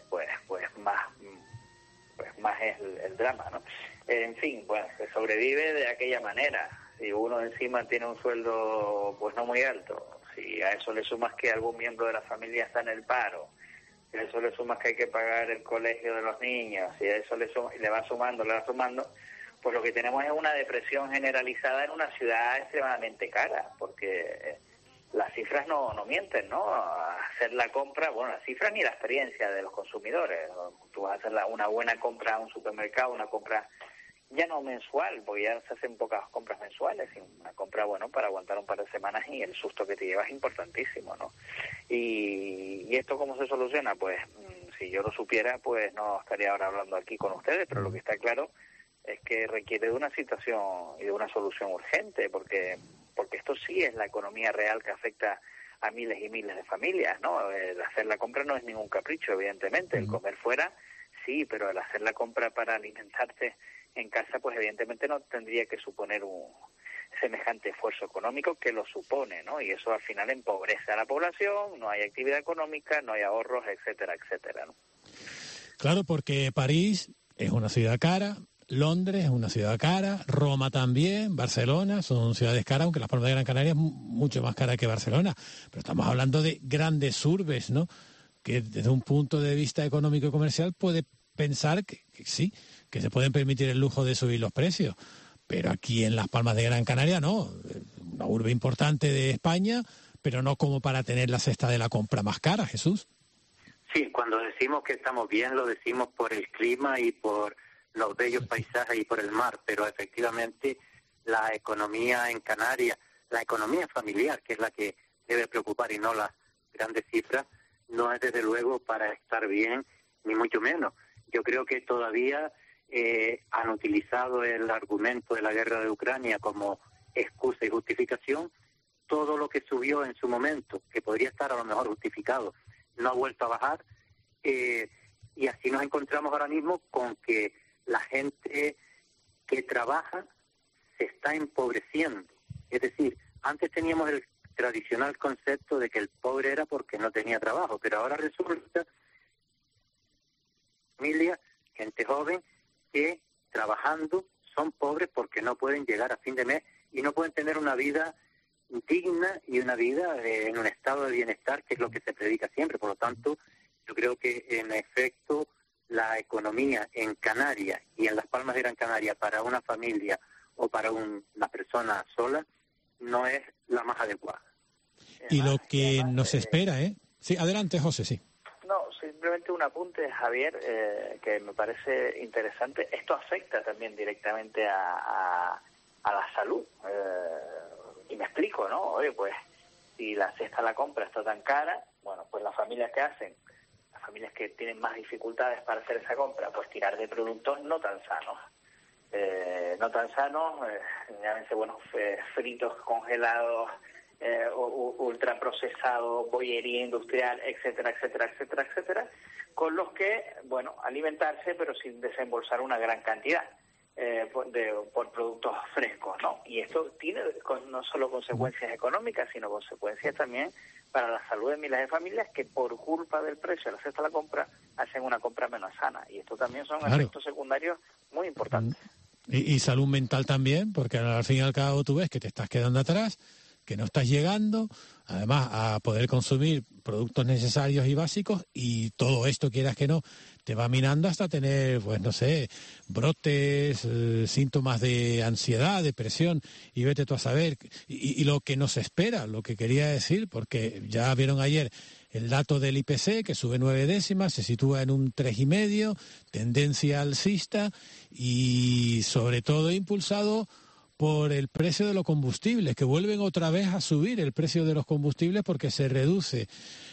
más es el drama, ¿no? En fin, bueno, se sobrevive de aquella manera. Si uno encima tiene un sueldo pues no muy alto, si a eso le sumas que algún miembro de la familia está en el paro, si a eso le sumas que hay que pagar el colegio de los niños, si a eso le va sumando, pues lo que tenemos es una depresión generalizada en una ciudad extremadamente cara, porque las cifras no mienten, ¿no? Hacer la compra, bueno, las cifras ni la experiencia de los consumidores. Tú vas a hacer una buena compra a un supermercado, una compra ya no mensual, porque ya se hacen pocas compras mensuales, sino una compra, bueno, para aguantar un par de semanas y el susto que te llevas es importantísimo, ¿no? Y esto ¿cómo se soluciona? Pues si yo lo supiera, pues no estaría ahora hablando aquí con ustedes, pero lo que está claro es que requiere de una situación y de una solución urgente, porque esto sí es la economía real que afecta a miles y miles de familias, ¿no? El hacer la compra no es ningún capricho, evidentemente. El comer fuera, sí, pero el hacer la compra para alimentarte en casa, pues evidentemente no tendría que suponer un semejante esfuerzo económico que lo supone, ¿no? Y eso al final empobrece a la población, no hay actividad económica, no hay ahorros, etcétera, etcétera, ¿no? Claro, porque París es una ciudad cara, Londres es una ciudad cara, Roma también, Barcelona, son ciudades caras, aunque Las Palmas de Gran Canaria es mucho más cara que Barcelona. Pero estamos hablando de grandes urbes, ¿no? Que desde un punto de vista económico y comercial puede pensar que sí, que se pueden permitir el lujo de subir los precios. Pero aquí en Las Palmas de Gran Canaria no, una urbe importante de España, pero no como para tener la cesta de la compra más cara, Jesús. Sí, cuando decimos que estamos bien lo decimos por el clima y por los bellos paisajes y por el mar, pero efectivamente la economía en Canarias, la economía familiar, que es la que debe preocupar y no las grandes cifras, no es desde luego para estar bien, ni mucho menos. Yo creo que todavía han utilizado el argumento de la guerra de Ucrania como excusa y justificación. Todo lo que subió en su momento, que podría estar a lo mejor justificado, no ha vuelto a bajar, y así nos encontramos ahora mismo con que la gente que trabaja se está empobreciendo. Es decir, antes teníamos el tradicional concepto de que el pobre era porque no tenía trabajo, pero ahora resulta familia, gente joven, que trabajando son pobres porque no pueden llegar a fin de mes y no pueden tener una vida digna y una vida en un estado de bienestar, que es lo que se predica siempre. Por lo tanto, yo creo que en efecto la economía en Canarias y en Las Palmas Palmas de Gran Canaria para una familia o para una persona sola no es la más adecuada. Y lo que nos espera, ¿eh? Sí, adelante, José, sí. No, simplemente un apunte, Javier, que me parece interesante. Esto afecta también directamente a la salud. Y me explico, ¿no? Oye, pues, si la cesta de la compra está tan cara, bueno, pues las familias que hacen, las familias que tienen más dificultades para hacer esa compra, pues tirar de productos no tan sanos. Llámense, bueno, fritos, congelados, ultraprocesados, bollería industrial, etcétera, etcétera, etcétera, etcétera, con los que, bueno, alimentarse, pero sin desembolsar una gran cantidad por productos frescos, ¿no? Y esto tiene no solo consecuencias económicas, sino consecuencias también para la salud de miles de familias que por culpa del precio de la cesta de la compra hacen una compra menos sana. Y esto también son efectos secundarios muy importantes. Y salud mental también, porque al fin y al cabo tú ves que te estás quedando atrás, que no estás llegando, además, a poder consumir productos necesarios y básicos, y todo esto, quieras que no, te va minando hasta tener, pues no sé, brotes, síntomas de ansiedad, depresión, y vete tú a saber. Y lo que nos espera, lo que quería decir, porque ya vieron ayer el dato del IPC, que sube 9 décimas, se sitúa en un 3,5, tendencia alcista, y sobre todo impulsado por el precio de los combustibles, que vuelven otra vez a subir el precio de los combustibles porque se reduce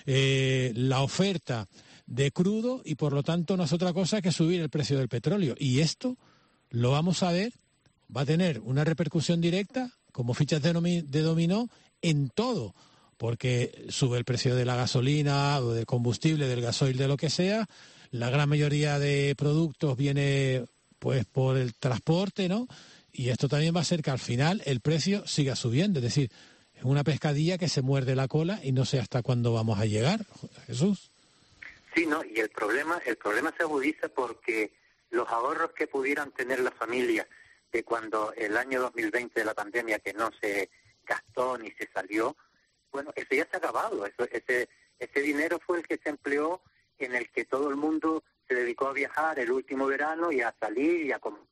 la oferta de crudo y por lo tanto no es otra cosa que subir el precio del petróleo. Y esto lo vamos a ver, va a tener una repercusión directa como fichas de dominó en todo, porque sube el precio de la gasolina o del combustible, del gasoil, de lo que sea. La gran mayoría de productos viene pues por el transporte, ¿no? Y esto también va a hacer que al final el precio siga subiendo. Es decir, es una pescadilla que se muerde la cola y no sé hasta cuándo vamos a llegar, Jesús. Sí, no, y el problema se agudiza porque los ahorros que pudieran tener las familias de cuando el año 2020 de la pandemia, que no se gastó ni se salió, bueno, eso ya se ha acabado. Ese dinero fue el que se empleó en el que todo el mundo se dedicó a viajar el último verano y a salir y a comer.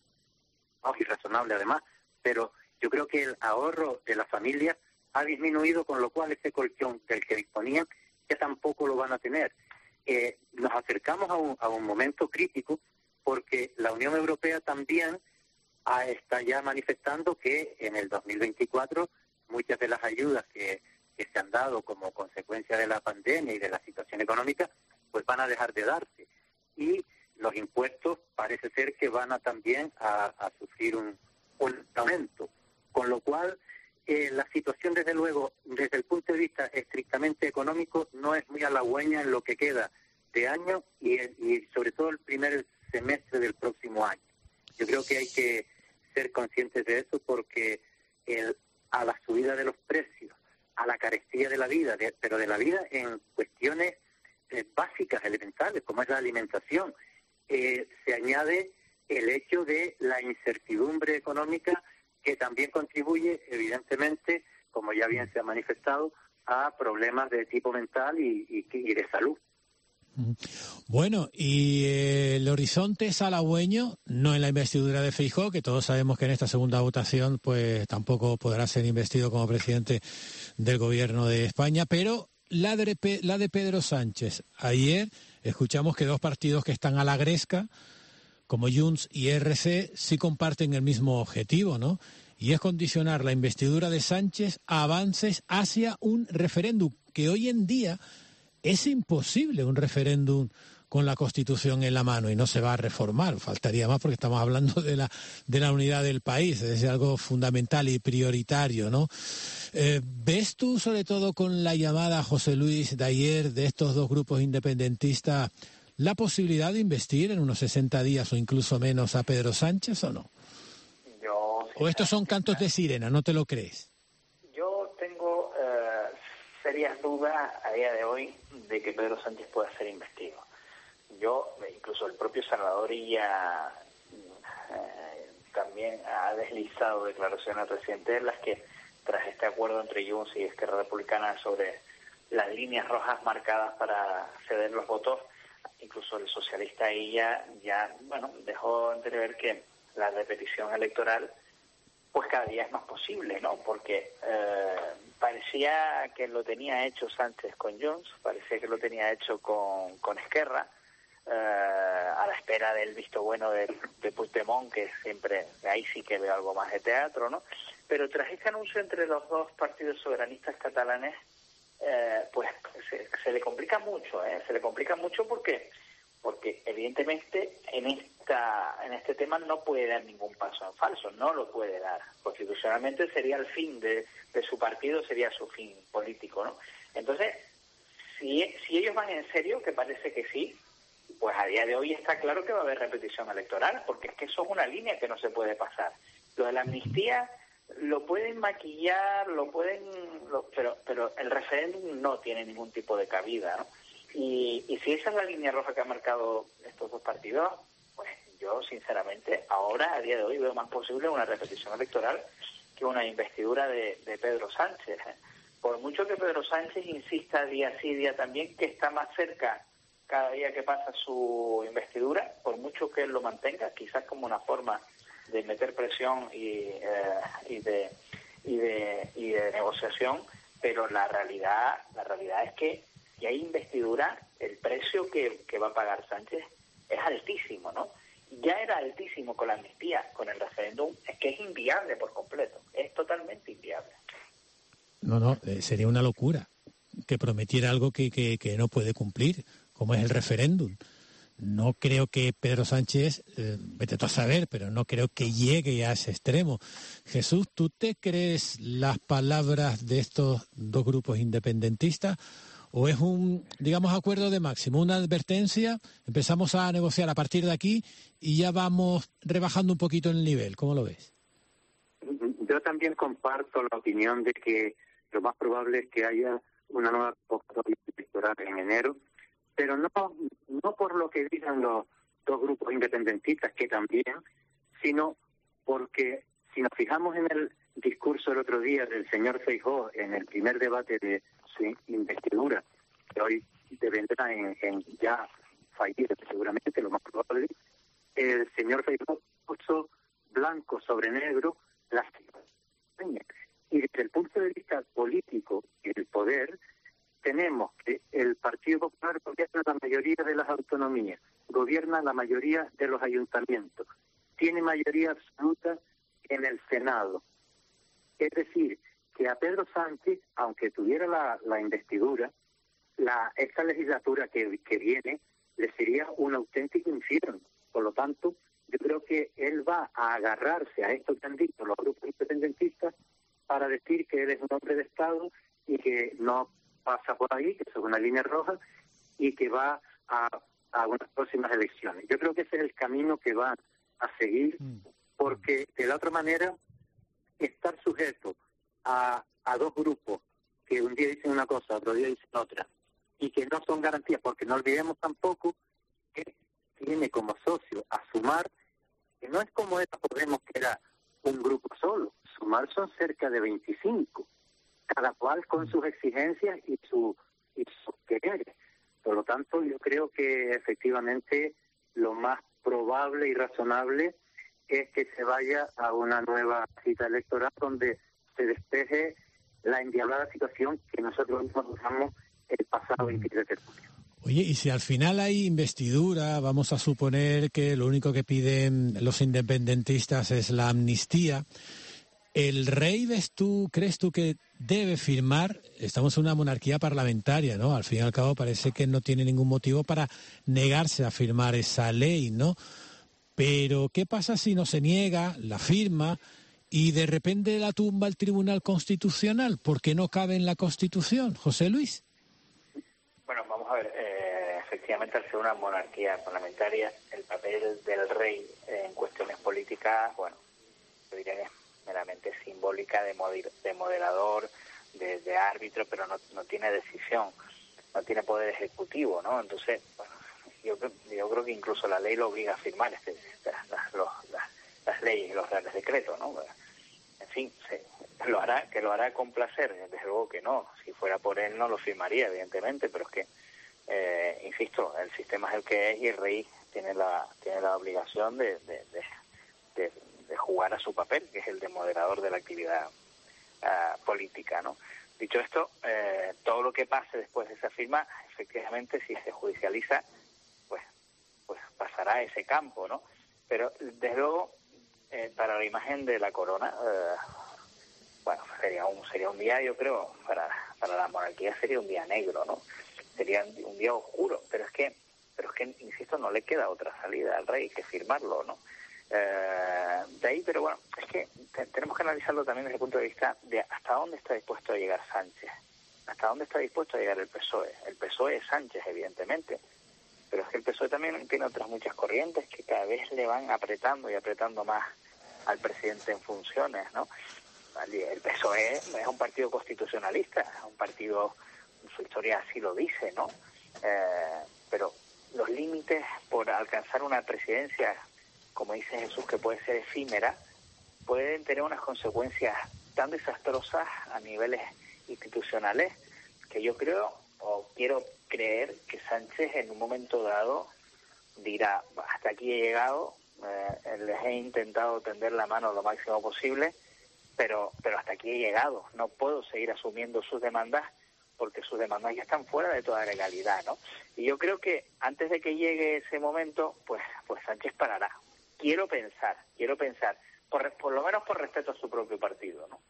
Irrazonable además, pero yo creo que el ahorro de las familias ha disminuido, con lo cual ese colchón del que disponían ya tampoco lo van a tener. Nos acercamos a un momento crítico porque la Unión Europea también está ya manifestando que en el 2024 muchas de las ayudas que se han dado como consecuencia de la pandemia y de la situación económica pues van a dejar de darse, y los impuestos parece ser que van también a sufrir un aumento, con lo cual la situación, desde luego, desde el punto de vista estrictamente económico, no es muy halagüeña en lo que queda de año y sobre todo el primer semestre del próximo año. Yo creo que hay que ser conscientes de eso porque a la subida de los precios, a la carestía de la vida, pero de la vida en cuestiones básicas, elementales, como es la alimentación, se añade el hecho de la incertidumbre económica, que también contribuye, evidentemente, como ya bien se ha manifestado, a problemas de tipo mental y de salud. Bueno, y el horizonte es halagüeño, no en la investidura de Feijóo, que todos sabemos que en esta segunda votación pues tampoco podrá ser investido como presidente del gobierno de España, pero la de Pedro Sánchez. Ayer escuchamos que dos partidos que están a la gresca, como Junts y ERC, sí comparten el mismo objetivo, ¿no? Y es condicionar la investidura de Sánchez a avances hacia un referéndum, que hoy en día es imposible, un referéndum con la Constitución en la mano, y no se va a reformar, faltaría más, porque estamos hablando de la unidad del país, es decir, algo fundamental y prioritario, ¿no? ¿Ves tú, sobre todo con la llamada, José Luis, de ayer de estos dos grupos independentistas, la posibilidad de investir en unos 60 días o incluso menos a Pedro Sánchez o no? ¿O estos son cantos de sirena, no te lo crees? Yo tengo serias dudas a día de hoy de que Pedro Sánchez pueda ser investido. Incluso el propio Salvador Illa también ha deslizado declaraciones recientes en las que, tras este acuerdo entre Junts y Esquerra Republicana sobre las líneas rojas marcadas para ceder los votos, incluso incluso el socialista ahí ya bueno, dejó entrever que la repetición electoral pues cada día es más posible, ¿no? Porque parecía que lo tenía hecho Sánchez con Junts, parecía que lo tenía hecho con Esquerra, a la espera del visto bueno de Puigdemont, que siempre, ahí sí que veo algo más de teatro, ¿no? Pero tras este anuncio entre los dos partidos soberanistas catalanes, pues se le complica mucho, se le complica mucho porque evidentemente en este tema no puede dar ningún paso en falso, no lo puede dar. Constitucionalmente sería el fin de su partido, sería su fin político, ¿no? Entonces, si ellos van en serio, que parece que sí, pues a día de hoy está claro que va a haber repetición electoral, porque es que eso es una línea que no se puede pasar. Lo de la amnistía lo pueden maquillar, pero el referéndum no tiene ningún tipo de cabida, ¿no? Y si esa es la línea roja que han marcado estos dos partidos, pues yo sinceramente ahora, a día de hoy, veo más posible una repetición electoral que una investidura de Pedro Sánchez. Por mucho que Pedro Sánchez insista día sí, día también, que está más cerca cada día que pasa su investidura, por mucho que él lo mantenga, quizás como una forma de meter presión y de negociación, pero la realidad es que si hay investidura, el precio que va a pagar Sánchez es altísimo, ¿no? Ya era altísimo con la amnistía, con el referéndum, es que es inviable por completo, es totalmente inviable. No, sería una locura que prometiera algo que no puede cumplir, como es el referéndum. No creo que Pedro Sánchez, vete tú a saber, pero no creo que llegue a ese extremo. Jesús, ¿tú te crees las palabras de estos dos grupos independentistas? ¿O es un, digamos, acuerdo de máximo, una advertencia, empezamos a negociar a partir de aquí y ya vamos rebajando un poquito el nivel? ¿Cómo lo ves? Yo también comparto la opinión de que lo más probable es que haya una nueva convocatoria electoral en enero, pero no por lo que digan los dos grupos independentistas, que también, sino porque si nos fijamos en el discurso el otro día del señor Feijóo en el primer debate de su investidura, que hoy devendrá en ya fallido seguramente, lo más probable, el señor Feijóo puso blanco sobre negro las situaciones. Y desde el punto de vista político y del poder, tenemos que el Partido Popular gobierna la mayoría de las autonomías, gobierna la mayoría de los ayuntamientos, tiene mayoría absoluta en el Senado. Es decir, que a Pedro Sánchez, aunque tuviera la investidura, esta legislatura que viene le sería un auténtico infierno. Por lo tanto, yo creo que él va a agarrarse a esto que han dicho los grupos independentistas para decir que él es un hombre de Estado y que no pasa por ahí, que eso es una línea roja, y que va a unas próximas elecciones. Yo creo que ese es el camino que va a seguir, porque de la otra manera, estar sujeto a dos grupos que un día dicen una cosa, otro día dicen otra, y que no son garantías, porque no olvidemos tampoco que tiene como socio a Sumar, que no es como era Podemos, que era un grupo solo. Sumar son cerca de 25, cada cual con sus exigencias y sus quereres. Por lo tanto, yo creo que efectivamente lo más probable y razonable es que se vaya a una nueva cita electoral donde se despeje la endiablada situación que nosotros mismos usamos el pasado 23 de junio. Oye, y si al final hay investidura, vamos a suponer que lo único que piden los independentistas es la amnistía, ¿el rey crees tú que debe firmar? Estamos en una monarquía parlamentaria, ¿no? Al fin y al cabo parece que no tiene ningún motivo para negarse a firmar esa ley, ¿no? Pero ¿qué pasa si no se niega, la firma y de repente la tumba el Tribunal Constitucional? ¿Por qué no cabe en la Constitución, José Luis? Bueno, vamos a ver, efectivamente al ser una monarquía parlamentaria, el papel del rey en cuestiones políticas, bueno, yo diría que es meramente simbólica de moderador, de árbitro, pero no tiene decisión, no tiene poder ejecutivo, ¿no? Entonces, bueno, yo creo que incluso la ley lo obliga a firmar las leyes, los reales decretos, ¿no? En fin, que lo hará con placer, desde luego que no. Si fuera por él no lo firmaría, evidentemente, pero es que, insisto, el sistema es el que es y el rey tiene la obligación de jugar a su papel, que es el de moderador de la actividad política, ¿no? Dicho esto, todo lo que pase después de esa firma, efectivamente, si se judicializa, pues pasará a ese campo, ¿no? Pero, desde luego, para la imagen de la corona, sería un día, yo creo, para la monarquía sería un día negro, ¿no? Sería un día oscuro, pero es que, insisto, no le queda otra salida al rey que firmarlo, ¿no? De ahí, pero bueno, es que tenemos que analizarlo también desde el punto de vista de hasta dónde está dispuesto a llegar Sánchez, hasta dónde está dispuesto a llegar el PSOE. El PSOE es Sánchez, evidentemente, pero es que el PSOE también tiene otras muchas corrientes que cada vez le van apretando y apretando más al presidente en funciones, ¿no? El PSOE es un partido constitucionalista, es un partido, su historia así lo dice, ¿no? Pero los límites por alcanzar una presidencia, como dice Jesús, que puede ser efímera, pueden tener unas consecuencias tan desastrosas a niveles institucionales que yo creo, o quiero creer, que Sánchez en un momento dado dirá, hasta aquí he llegado, les he intentado tender la mano lo máximo posible, pero hasta aquí he llegado, no puedo seguir asumiendo sus demandas porque sus demandas ya están fuera de toda legalidad, ¿no? Y yo creo que antes de que llegue ese momento, pues Sánchez parará. Quiero pensar, por lo menos por respeto a su propio partido, ¿no?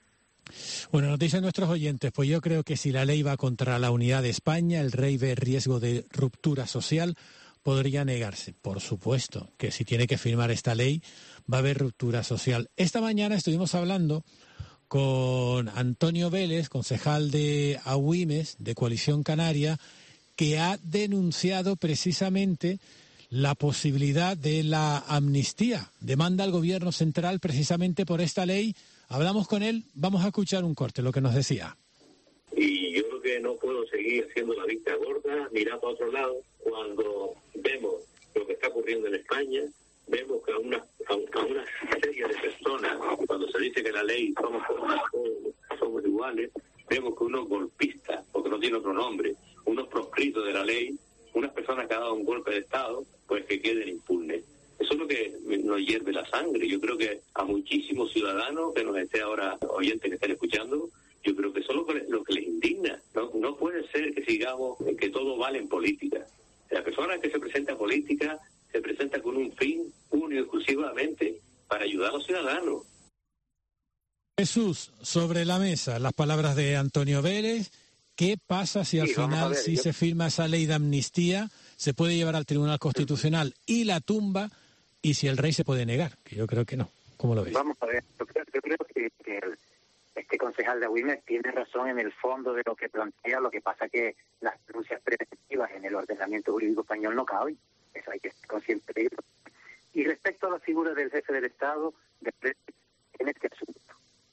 Bueno, nos dicen nuestros oyentes, pues yo creo que si la ley va contra la unidad de España, el rey ve riesgo de ruptura social, podría negarse. Por supuesto que si tiene que firmar esta ley, va a haber ruptura social. Esta mañana estuvimos hablando con Antonio Vélez, concejal de Agüimes, de Coalición Canaria, que ha denunciado precisamente la posibilidad de la amnistía. Demanda al gobierno central precisamente por esta ley. Hablamos con él, vamos a escuchar un corte, lo que nos decía. Y yo creo que no puedo seguir haciendo la vista gorda, mirar para otro lado, cuando vemos lo que está ocurriendo en España, vemos que a una serie de personas, cuando se dice que la ley somos iguales, vemos que unos golpistas, porque no tiene otro nombre, unos proscritos de la ley, unas personas que han dado un golpe de Estado, pues que queden impunes. Eso es lo que nos hierve la sangre. Yo creo que a muchísimos ciudadanos que nos esté ahora, oyentes que estén escuchando, yo creo que eso es lo que les indigna. No puede ser que sigamos que todo vale en política. La persona que se presenta a política se presenta con un fin único y exclusivamente para ayudar a los ciudadanos. Jesús, sobre la mesa, las palabras de Antonio Vélez. ¿Qué pasa si al final, si se firma esa ley de amnistía, se puede llevar al Tribunal Constitucional y la tumba, y si el rey se puede negar? Que yo creo que no. ¿Cómo lo ves? Vamos a ver, yo creo que este concejal de Agüimes tiene razón en el fondo de lo que plantea. Lo que pasa que las denuncias preventivas en el ordenamiento jurídico español no caben. Eso hay que estar consciente de ello. Y respecto a la figura del jefe del Estado, en este asunto,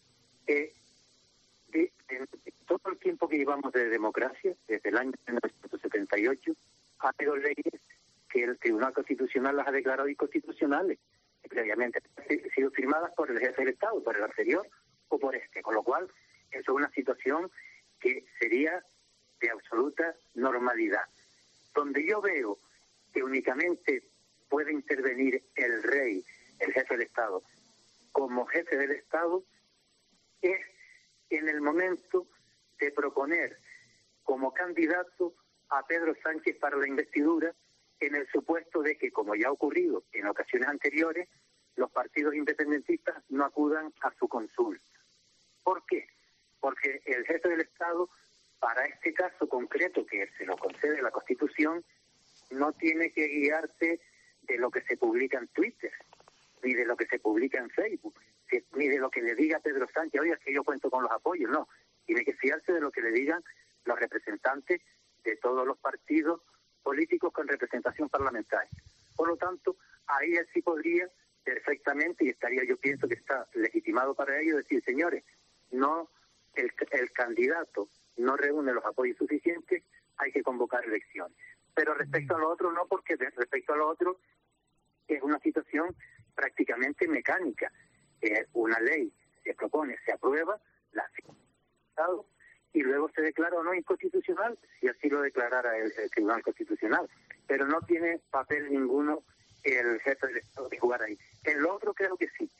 todo el tiempo que llevamos de democracia, desde el año 1978, ha habido leyes que el Tribunal Constitucional las ha declarado inconstitucionales, que previamente han sido firmadas por el jefe del Estado, por el anterior o por este, con lo cual eso es una situación que sería de absoluta normalidad. Donde yo veo que únicamente puede intervenir el rey, el jefe del Estado, como jefe del Estado, es en el momento de proponer como candidato a Pedro Sánchez para la investidura, en el supuesto de que, como ya ha ocurrido en ocasiones anteriores, los partidos independentistas no acudan a su consulta. ¿Por qué? Porque el jefe del Estado, para este caso concreto que se lo concede la Constitución, no tiene que guiarse de lo que se publica en Twitter, ni de lo que se publica en Facebook, ni de lo que le diga Pedro Sánchez, oye, es que yo cuento con los apoyos, no. Tiene que fiarse de lo que le digan los representantes de todos los partidos políticos con representación parlamentaria. Por lo tanto, ahí él sí podría perfectamente, y estaría, yo pienso que está legitimado para ello, decir, señores, no, el candidato no reúne los apoyos suficientes, hay que convocar elecciones. Pero respecto a lo otro no, porque respecto a lo otro es una situación prácticamente mecánica. Una ley se propone, se aprueba, la firma el Estado y luego se declara o no inconstitucional, si así lo declarara el Tribunal Constitucional. Pero no tiene papel ninguno el jefe del Estado de jugar ahí. En lo otro creo que sí.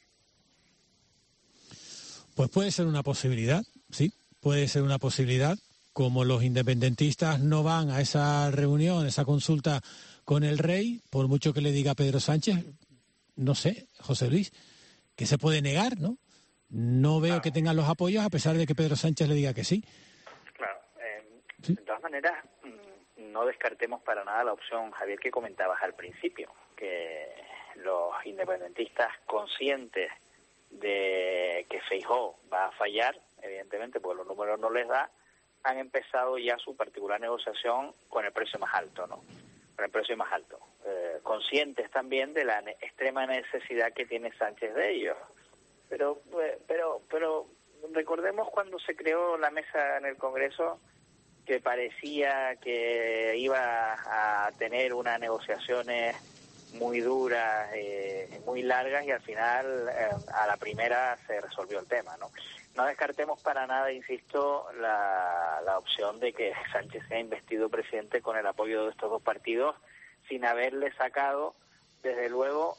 Pues puede ser una posibilidad, sí, puede ser una posibilidad. Como los independentistas no van a esa reunión, esa consulta con el rey, por mucho que le diga Pedro Sánchez, no sé, José Luis, que se puede negar, ¿no? No veo que tengan los apoyos a pesar de que Pedro Sánchez le diga que sí. Claro, ¿sí? De todas maneras, no descartemos para nada la opción, Javier, que comentabas al principio, que los independentistas conscientes de que Feijóo va a fallar, evidentemente, porque los números no les da, han empezado ya su particular negociación con el precio más alto, ¿no? Con el precio más alto. Conscientes también de la extrema necesidad que tiene Sánchez de ellos. Pero recordemos cuando se creó la mesa en el Congreso, que parecía que iba a tener unas negociaciones muy duras, muy largas, y al final a la primera se resolvió el tema, ¿no? No descartemos para nada, insisto, la opción de que Sánchez sea investido presidente con el apoyo de estos dos partidos, sin haberle sacado, desde luego,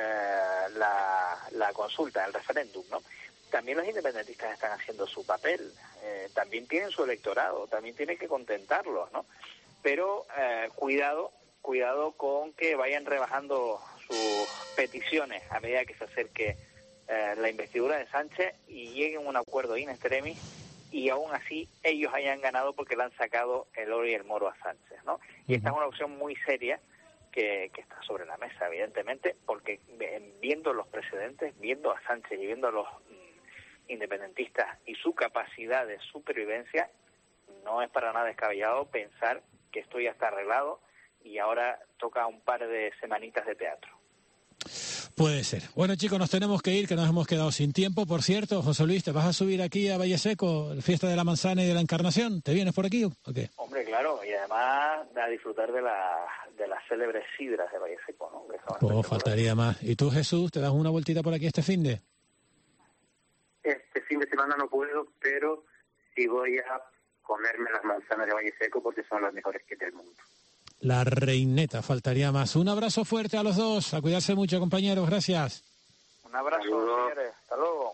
la consulta, el referéndum, ¿no? También los independentistas están haciendo su papel, también tienen su electorado, también tienen que contentarlos, ¿no? Pero cuidado con que vayan rebajando sus peticiones a medida que se acerque la investidura de Sánchez y lleguen a un acuerdo in extremis y aún así ellos hayan ganado porque le han sacado el oro y el moro a Sánchez, ¿no? Y esta es una opción muy seria que está sobre la mesa, evidentemente, porque viendo los precedentes, viendo a Sánchez y viendo a los independentistas y su capacidad de supervivencia, no es para nada descabellado pensar que esto ya está arreglado y ahora toca un par de semanitas de teatro. Puede ser. Bueno, chicos, nos tenemos que ir, que nos hemos quedado sin tiempo. Por cierto, José Luis, ¿te vas a subir aquí a Valle Seco, Fiesta de la Manzana y de la Encarnación? ¿Te vienes por aquí o qué? Hombre, claro, y además a disfrutar de las célebres sidras de Valle Seco, ¿no? Oh, faltaría más. ¿Y tú, Jesús, te das una vueltita por aquí este finde? Este fin de semana no puedo, pero sí voy a comerme las manzanas de Valle Seco porque son las mejores que del mundo. La reineta, faltaría más. Un abrazo fuerte a los dos. A cuidarse mucho, compañeros. Gracias. Un abrazo, señores. Hasta luego.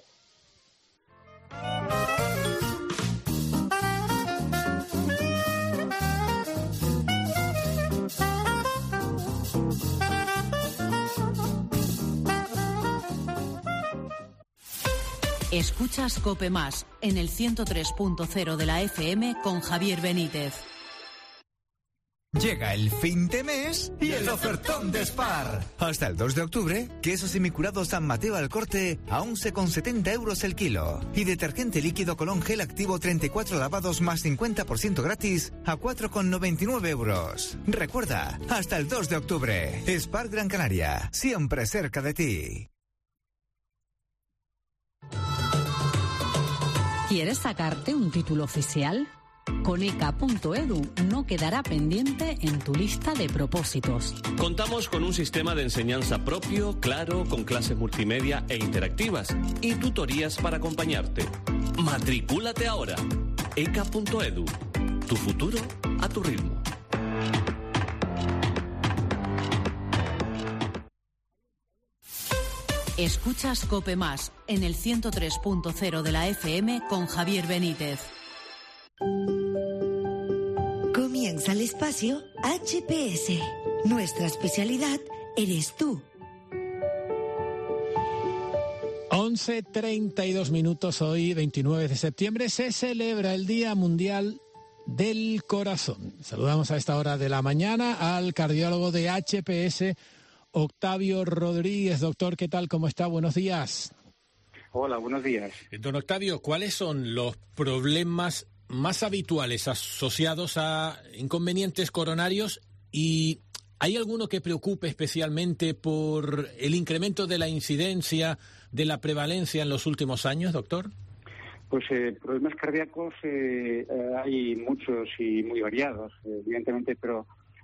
Escuchas COPE Más en el 103.0 de la FM con Javier Benítez. Llega el fin de mes y el ofertón de Spar. Hasta el 2 de octubre, queso semicurado San Mateo al corte a 11,70 euros el kilo. Y detergente líquido Colón Gel Activo 34 lavados más 50% gratis a 4,99 euros. Recuerda, hasta el 2 de octubre. Spar Gran Canaria, siempre cerca de ti. ¿Quieres sacarte un título oficial? Con ECA.edu no quedará pendiente en tu lista de propósitos. Contamos con un sistema de enseñanza propio, claro, con clases multimedia e interactivas y tutorías para acompañarte. Matricúlate ahora. ECA.edu. Tu futuro a tu ritmo. Escuchas COPE Más en el 103.0 de la FM con Javier Benítez. Comienza el espacio HPS. Nuestra especialidad eres tú. 11:32 minutos, hoy 29 de septiembre, se celebra el Día Mundial del Corazón. Saludamos a esta hora de la mañana al cardiólogo de HPS, Octavio Rodríguez. Doctor, ¿qué tal? ¿Cómo está? Buenos días. Hola, buenos días. Don Octavio, ¿cuáles son los problemas más habituales asociados a inconvenientes coronarios y hay alguno que preocupe especialmente por el incremento de la incidencia, de la prevalencia en los últimos años, doctor? Pues problemas cardíacos hay muchos y muy variados, evidentemente, pero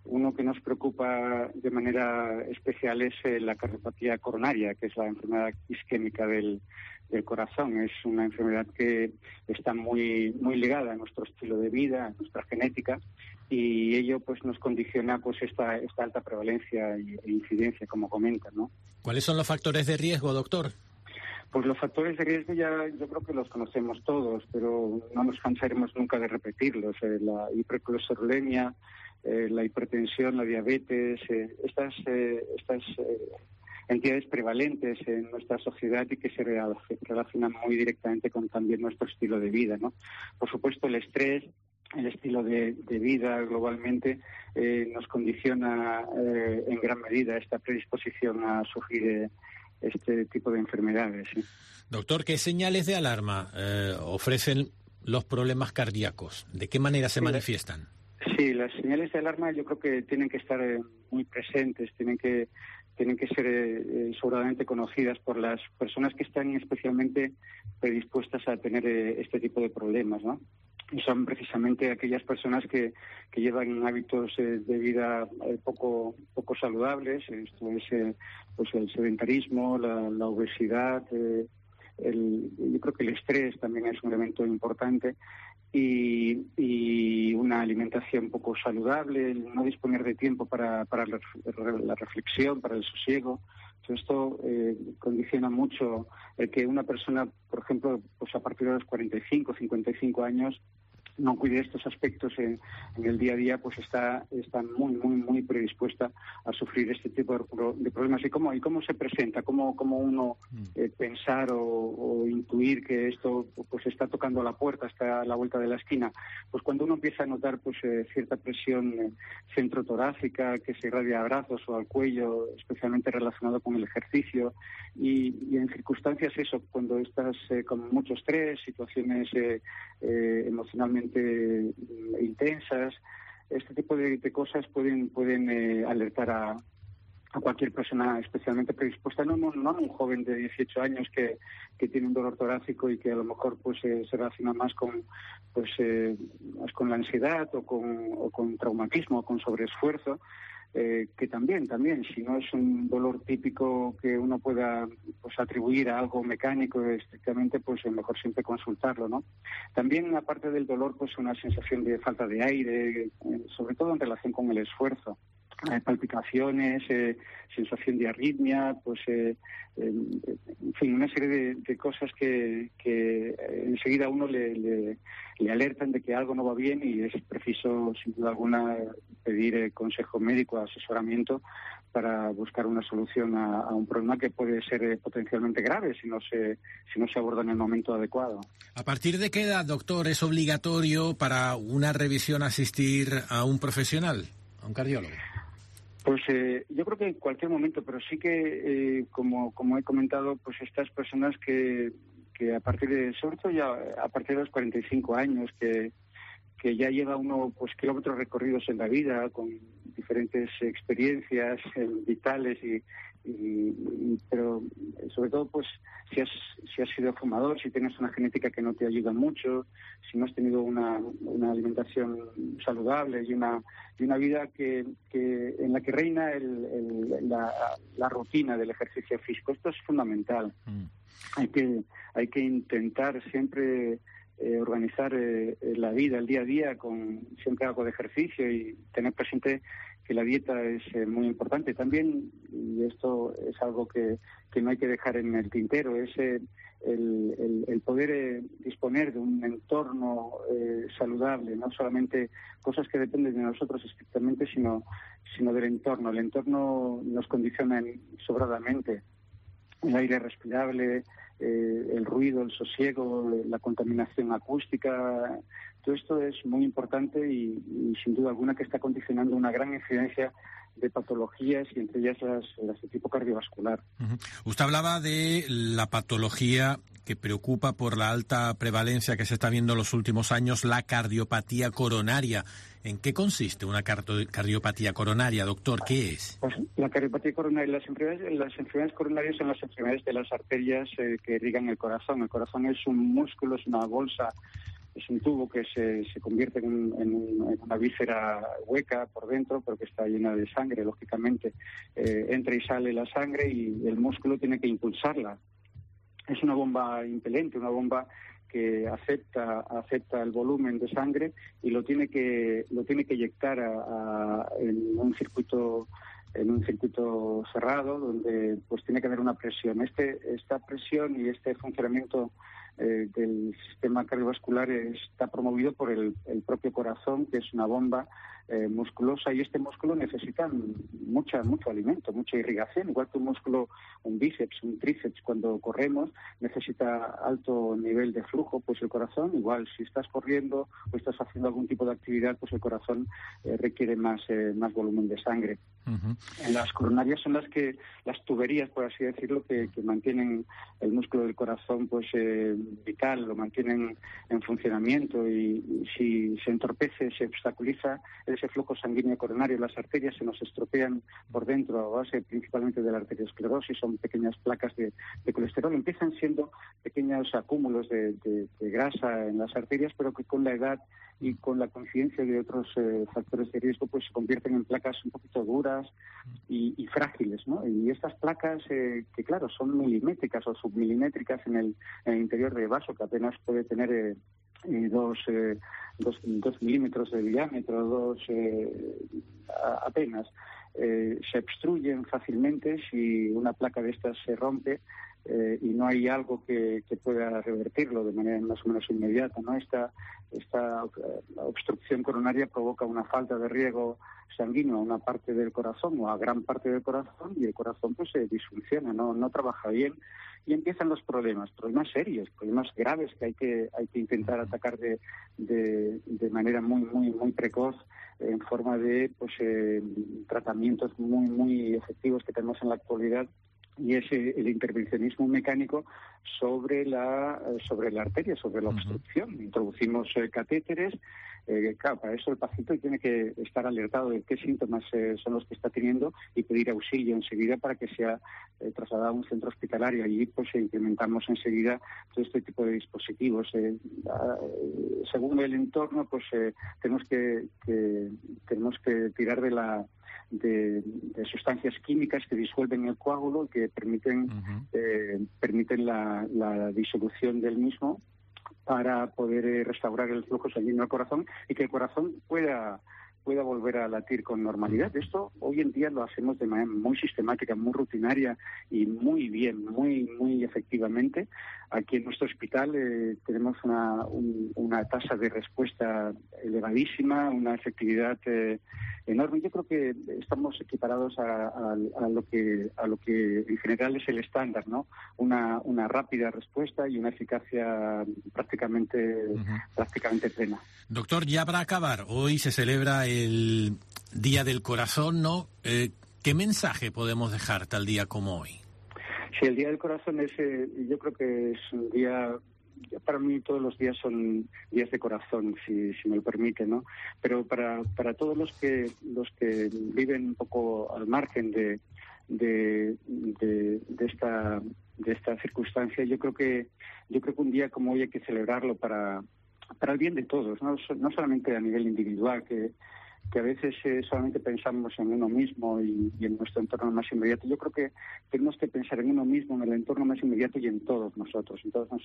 Uno que nos preocupa de manera especial es la cardiopatía coronaria, que es la enfermedad isquémica del corazón. Es una enfermedad que está muy ligada a nuestro estilo de vida, a nuestra genética, y ello pues nos condiciona pues esta alta prevalencia e incidencia, como comentan, ¿no? ¿Cuáles son los factores de riesgo, doctor? Pues los factores de riesgo ya yo creo que los conocemos todos, pero no nos cansaremos nunca de repetirlos. La hipercolesterolemia, la hipertensión, la diabetes, estas entidades prevalentes en nuestra sociedad y que se relacionan muy directamente con también nuestro estilo de vida, ¿no? Por supuesto, el estrés, el estilo de vida globalmente nos condiciona en gran medida esta predisposición a sufrir este tipo de enfermedades, ¿sí? Doctor, ¿qué señales de alarma ofrecen los problemas cardíacos? ¿De qué manera se manifiestan? Sí, las señales de alarma yo creo que tienen que estar muy presentes, tienen que ser sobradamente conocidas por las personas que están especialmente predispuestas a tener este tipo de problemas, ¿no? Y son precisamente aquellas personas que llevan hábitos de vida poco saludables. Esto es pues el sedentarismo, la obesidad, yo creo que el estrés también es un elemento importante, y una alimentación poco saludable, el no disponer de tiempo para la reflexión, para el sosiego. Todo esto condiciona mucho el que una persona, por ejemplo, pues a partir de los 45, 55 años, no cuide estos aspectos en el día a día, pues está muy predispuesta a sufrir este tipo de problemas. ¿Y cómo se presenta? ¿Cómo uno pensar o intuir que esto pues está tocando la puerta, está a la vuelta de la esquina? Pues cuando uno empieza a notar pues cierta presión centrotorácica que se irradia a brazos o al cuello, especialmente relacionado con el ejercicio, y en circunstancias cuando estás con mucho estrés, situaciones emocionalmente intensas, este tipo de cosas pueden alertar a cualquier persona especialmente predispuesta, no un joven de 18 años que tiene un dolor torácico y que a lo mejor pues se relaciona más con la ansiedad o con traumatismo o con sobreesfuerzo, que también, si no es un dolor típico que uno pueda pues atribuir a algo mecánico estrictamente, pues es mejor siempre consultarlo, ¿no? También, aparte del dolor, pues una sensación de falta de aire, sobre todo en relación con el esfuerzo. Palpitaciones, sensación de arritmia, pues en fin, una serie de cosas que enseguida a uno le alertan de que algo no va bien, y es preciso, sin duda alguna, pedir consejo médico, asesoramiento para buscar una solución a un problema que puede ser potencialmente grave si no se aborda en el momento adecuado. ¿A partir de qué edad, doctor, es obligatorio para una revisión asistir a un profesional, a un cardiólogo? Pues yo creo que en cualquier momento, pero sí que, como he comentado, pues estas personas que a partir de, sobre todo ya a partir de los 45 años, que ya lleva uno pues kilómetros recorridos en la vida, con diferentes experiencias vitales, pero sobre todo pues si has sido fumador, si tienes una genética que no te ayuda mucho, si no has tenido una alimentación saludable y una vida que en la que reina la rutina del ejercicio físico. Esto es fundamental. Hay que intentar siempre organizar la vida, el día a día, con siempre algo de ejercicio, y tener presente que la dieta es muy importante también, y esto es algo que no hay que dejar en el tintero, es el poder disponer de un entorno saludable, no solamente cosas que dependen de nosotros estrictamente, sino del entorno. El entorno nos condiciona sobradamente. El aire respirable, el ruido, el sosiego, la contaminación acústica, todo esto es muy importante y sin duda alguna que está condicionando una gran incidencia de patologías, y entre ellas las de tipo cardiovascular. Usted hablaba de la patología que preocupa por la alta prevalencia que se está viendo en los últimos años, la cardiopatía coronaria. ¿En qué consiste una cardiopatía coronaria, doctor? ¿Qué es? Pues la cardiopatía coronaria, las enfermedades coronarias son las enfermedades de las arterias que irrigan el corazón. El corazón es un músculo, es una bolsa Es un tubo que se convierte en una víscera hueca por dentro, pero que está llena de sangre, lógicamente. Entra y sale la sangre y el músculo tiene que impulsarla. Es una bomba impelente, una bomba que acepta el volumen de sangre y lo tiene que eyectar en un circuito cerrado, donde pues tiene que haber una presión. Esta presión y este funcionamiento del sistema cardiovascular está promovido por el propio corazón, que es una bomba musculosa, y este músculo necesita mucho alimento, mucha irrigación, igual que un músculo, un bíceps, un tríceps, cuando corremos necesita alto nivel de flujo. Pues el corazón igual, si estás corriendo o estás haciendo algún tipo de actividad, pues el corazón requiere más volumen de sangre. En las coronarias son las tuberías, por así decirlo, que mantienen el músculo del corazón pues vital, lo mantienen en funcionamiento, y si se entorpece, se obstaculiza ese flujo sanguíneo coronario, las arterias se nos estropean por dentro a base principalmente de la arteriosclerosis. Son pequeñas placas de colesterol, empiezan siendo pequeños acúmulos de grasa en las arterias, pero que con la edad y con la coincidencia de otros factores de riesgo pues se convierten en placas un poquito duras y frágiles, ¿no? Y estas placas que claro son milimétricas o submilimétricas en el interior del vaso, que apenas puede tener 2 milímetros de diámetro, apenas, se obstruyen fácilmente si una placa de estas se rompe y no hay algo que pueda revertirlo de manera más o menos inmediata, ¿no? Esta obstrucción coronaria provoca una falta de riego sanguíneo a una parte del corazón o a gran parte del corazón, y el corazón pues se disfunciona, no trabaja bien, y empiezan los problemas serios, problemas graves que hay que intentar atacar de manera muy precoz, en forma de tratamientos muy efectivos que tenemos en la actualidad, y es el intervencionismo mecánico sobre la arteria, sobre la obstrucción. Introducimos catéteres. Claro, para eso el paciente tiene que estar alertado de qué síntomas son los que está teniendo y pedir auxilio enseguida para que sea trasladado a un centro hospitalario. Allí pues implementamos enseguida todo este tipo de dispositivos. Según el entorno, pues tenemos que tirar de sustancias químicas que disuelven el coágulo y que permiten la disolución del mismo, para poder restaurar el flujo sanguíneo al corazón y que el corazón pueda volver a latir con normalidad. Esto hoy en día lo hacemos de manera muy sistemática, muy rutinaria y muy bien, muy efectivamente. Aquí en nuestro hospital tenemos una tasa de respuesta elevadísima, una efectividad enorme. Yo creo que estamos equiparados a lo que en general es el estándar, ¿no? Una rápida respuesta y una eficacia prácticamente plena. Doctor, ya para acabar, hoy se celebra el Día del Corazón, ¿no? ¿Qué mensaje podemos dejar tal día como hoy? Sí, el Día del Corazón yo creo que es un día, para mí todos los días son días de corazón, si me lo permite, ¿no? Pero para todos los que viven un poco al margen de esta circunstancia, yo creo que un día como hoy hay que celebrarlo para el bien de todos, no solamente a nivel individual, que a veces solamente pensamos en uno mismo y en nuestro entorno más inmediato. Yo creo que tenemos que pensar en uno mismo, en el entorno más inmediato y en todos nosotros,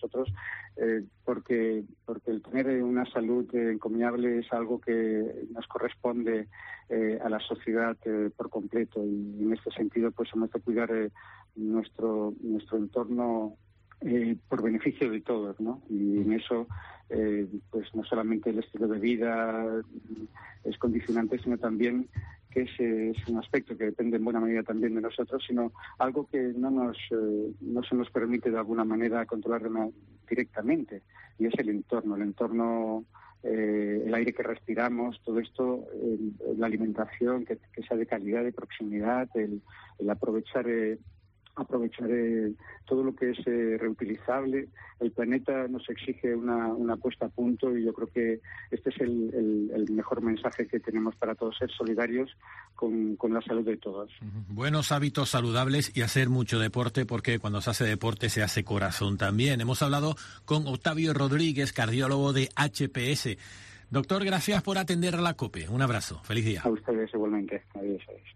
porque el tener una salud encomiable es algo que nos corresponde a la sociedad por completo, y en este sentido pues hemos de cuidar nuestro entorno por beneficio de todos, ¿no? Y en eso pues no solamente el estilo de vida es condicionante, sino también que es un aspecto que depende en buena medida también de nosotros, sino algo que no se nos permite de alguna manera controlar directamente, y es el entorno, el aire que respiramos, todo esto, la alimentación que sea de calidad, de proximidad, el aprovechar aprovechar todo lo que es reutilizable. El planeta nos exige una puesta a punto y yo creo que este es el mejor mensaje que tenemos para todos, ser solidarios con la salud de todos. Buenos hábitos saludables y hacer mucho deporte, porque cuando se hace deporte se hace corazón también. Hemos hablado con Octavio Rodríguez, cardiólogo de HPS. Doctor, gracias por atender a la COPE. Un abrazo. Feliz día. A ustedes igualmente. Adiós.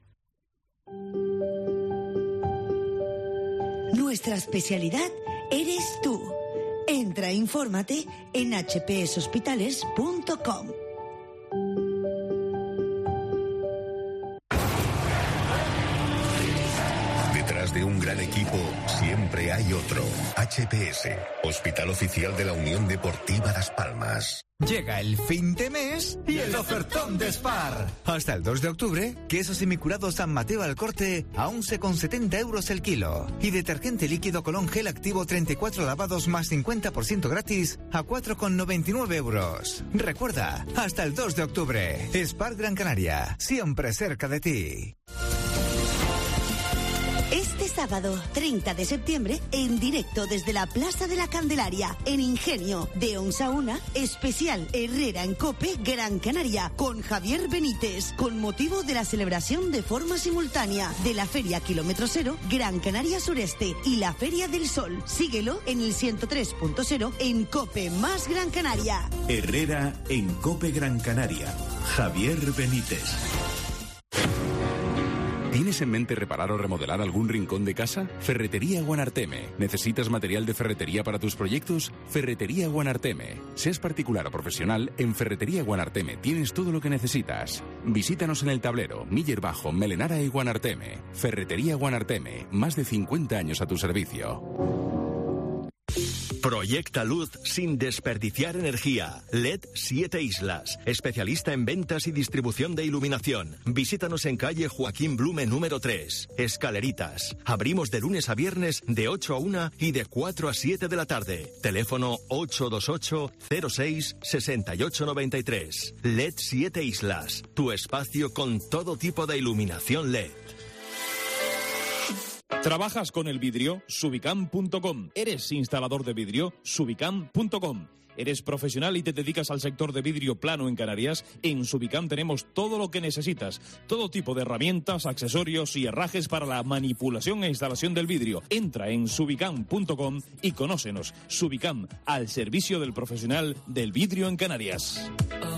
Nuestra especialidad eres tú. Entra e infórmate en hpshospitales.com. Detrás de un gran equipo siempre hay otro. HPS, Hospital Oficial de la Unión Deportiva Las Palmas. Llega el fin de mes y el ofertón de Spar. Hasta el 2 de octubre, queso semicurado San Mateo al corte a 11,70 € el kilo. Y detergente líquido Colón Gel Activo 34 lavados más 50% gratis a 4,99 €. Recuerda, hasta el 2 de octubre. Spar Gran Canaria, siempre cerca de ti. Este sábado, 30 de septiembre, en directo desde la Plaza de la Candelaria, en Ingenio, de 11 a 1, especial Herrera en COPE Gran Canaria, con Javier Benítez, con motivo de la celebración de forma simultánea de la Feria Kilómetro Cero, Gran Canaria Sureste y la Feria del Sol. Síguelo en el 103.0 en COPE más Gran Canaria. Herrera en COPE Gran Canaria. Javier Benítez. ¿Tienes en mente reparar o remodelar algún rincón de casa? Ferretería Guanarteme. ¿Necesitas material de ferretería para tus proyectos? Ferretería Guanarteme. Seas particular o profesional, en Ferretería Guanarteme tienes todo lo que necesitas. Visítanos en El Tablero, Miller Bajo, Melenara y Guanarteme. Ferretería Guanarteme. Más de 50 años a tu servicio. Proyecta luz sin desperdiciar energía. LED 7 Islas. Especialista en ventas y distribución de iluminación. Visítanos en calle Joaquín Blume número 3. Escaleritas. Abrimos de lunes a viernes de 8 a 1 y de 4 a 7 de la tarde. Teléfono 828 06 6893. LED 7 Islas. Tu espacio con todo tipo de iluminación LED. ¿Trabajas con el vidrio? Subicam.com. ¿Eres instalador de vidrio? Subicam.com. ¿Eres profesional y te dedicas al sector de vidrio plano en Canarias? En Subicam tenemos todo lo que necesitas. Todo tipo de herramientas, accesorios y herrajes para la manipulación e instalación del vidrio. Entra en subicam.com y conócenos. Subicam, al servicio del profesional del vidrio en Canarias.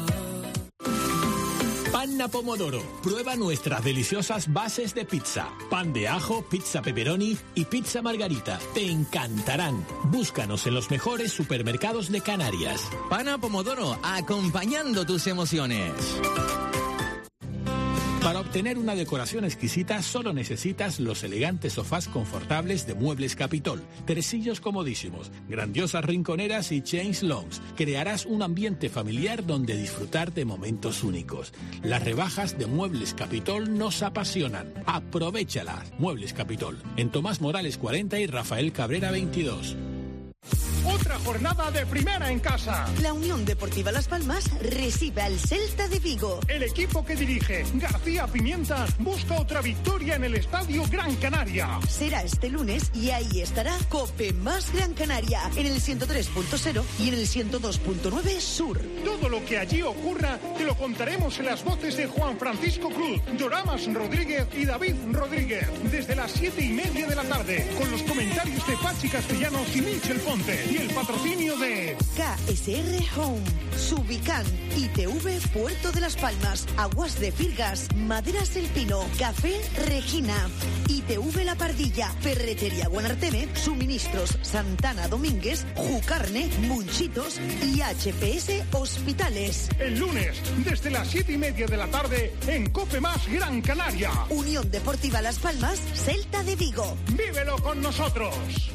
Panna Pomodoro. Prueba nuestras deliciosas bases de pizza. Pan de ajo, pizza pepperoni y pizza margarita. Te encantarán. Búscanos en los mejores supermercados de Canarias. Panna Pomodoro, acompañando tus emociones. Para obtener una decoración exquisita solo necesitas los elegantes sofás confortables de Muebles Capitol, tresillos comodísimos, grandiosas rinconeras y chains longs. Crearás un ambiente familiar donde disfrutar de momentos únicos. Las rebajas de Muebles Capitol nos apasionan. Aprovéchalas. Muebles Capitol, en Tomás Morales 40 y Rafael Cabrera 22. Otra jornada de primera en casa. La Unión Deportiva Las Palmas recibe al Celta de Vigo. El equipo que dirige García Pimienta busca otra victoria en el Estadio Gran Canaria. Será este lunes y ahí estará COPE más Gran Canaria en el 103.0 y en el 102.9 Sur. Todo lo que allí ocurra te lo contaremos en las voces de Juan Francisco Cruz, Doramas Rodríguez y David Rodríguez desde las 7:30 de la tarde, con los comentarios de Pachi Castellanos y Michel Ponte y el patrocinio de KSR Home, Subicam, ITV Puerto de Las Palmas, Aguas de Firgas, Maderas El Pino, Café Regina, ITV La Pardilla, Ferretería Guanarteme, Suministros Santana Domínguez, Jucarne, Munchitos y HPS Hospitales. El lunes, desde las 7:30 de la tarde, en COPE más Gran Canaria. Unión Deportiva Las Palmas, Celta de Vigo. ¡Vívelo con nosotros!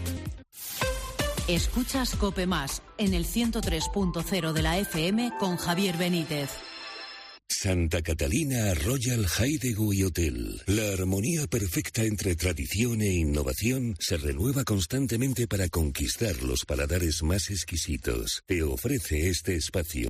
Escuchas COPE más en el 103.0 de la FM con Javier Benítez. Santa Catalina Royal Hideaway Hotel. La armonía perfecta entre tradición e innovación se renueva constantemente para conquistar los paladares más exquisitos. Te ofrece este espacio.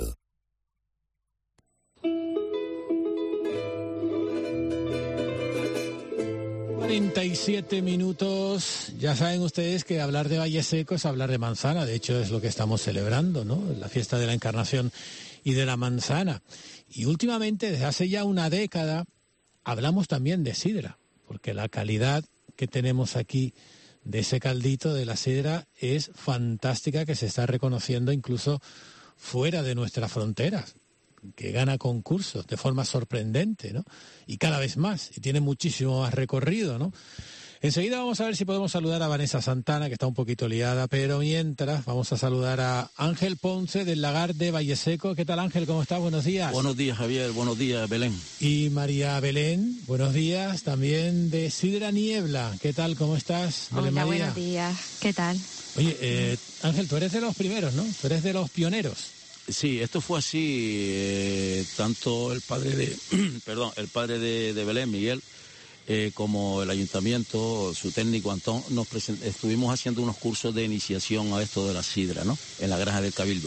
47 minutos. Ya saben ustedes que hablar de Valle Seco es hablar de manzana. De hecho, es lo que estamos celebrando, ¿no? La fiesta de la Encarnación y de la manzana. Y últimamente, desde hace ya una década, hablamos también de sidra, porque la calidad que tenemos aquí de ese caldito de la sidra es fantástica, que se está reconociendo incluso fuera de nuestras fronteras, que gana concursos de forma sorprendente, ¿no? Y cada vez más, y tiene muchísimo más recorrido, ¿no? Enseguida vamos a ver si podemos saludar a Vanessa Santana, que está un poquito liada, pero mientras vamos a saludar a Ángel Ponce del Lagar de Valle Seco. ¿Qué tal, Ángel? ¿Cómo estás? Buenos días. Buenos días, Javier. Buenos días, Belén. Y María Belén, buenos días, también de Sidra Niebla. ¿Qué tal? ¿Cómo estás, Belén Hola, María? buenos días. ¿Qué tal? Oye, Ángel, tú eres de los primeros, ¿no? Tú eres de los pioneros. Sí, esto fue así, tanto el padre de, el padre de Belén, Miguel, como el ayuntamiento, su técnico Antón, estuvimos haciendo unos cursos de iniciación a esto de la sidra, ¿no? En la granja del Cabildo.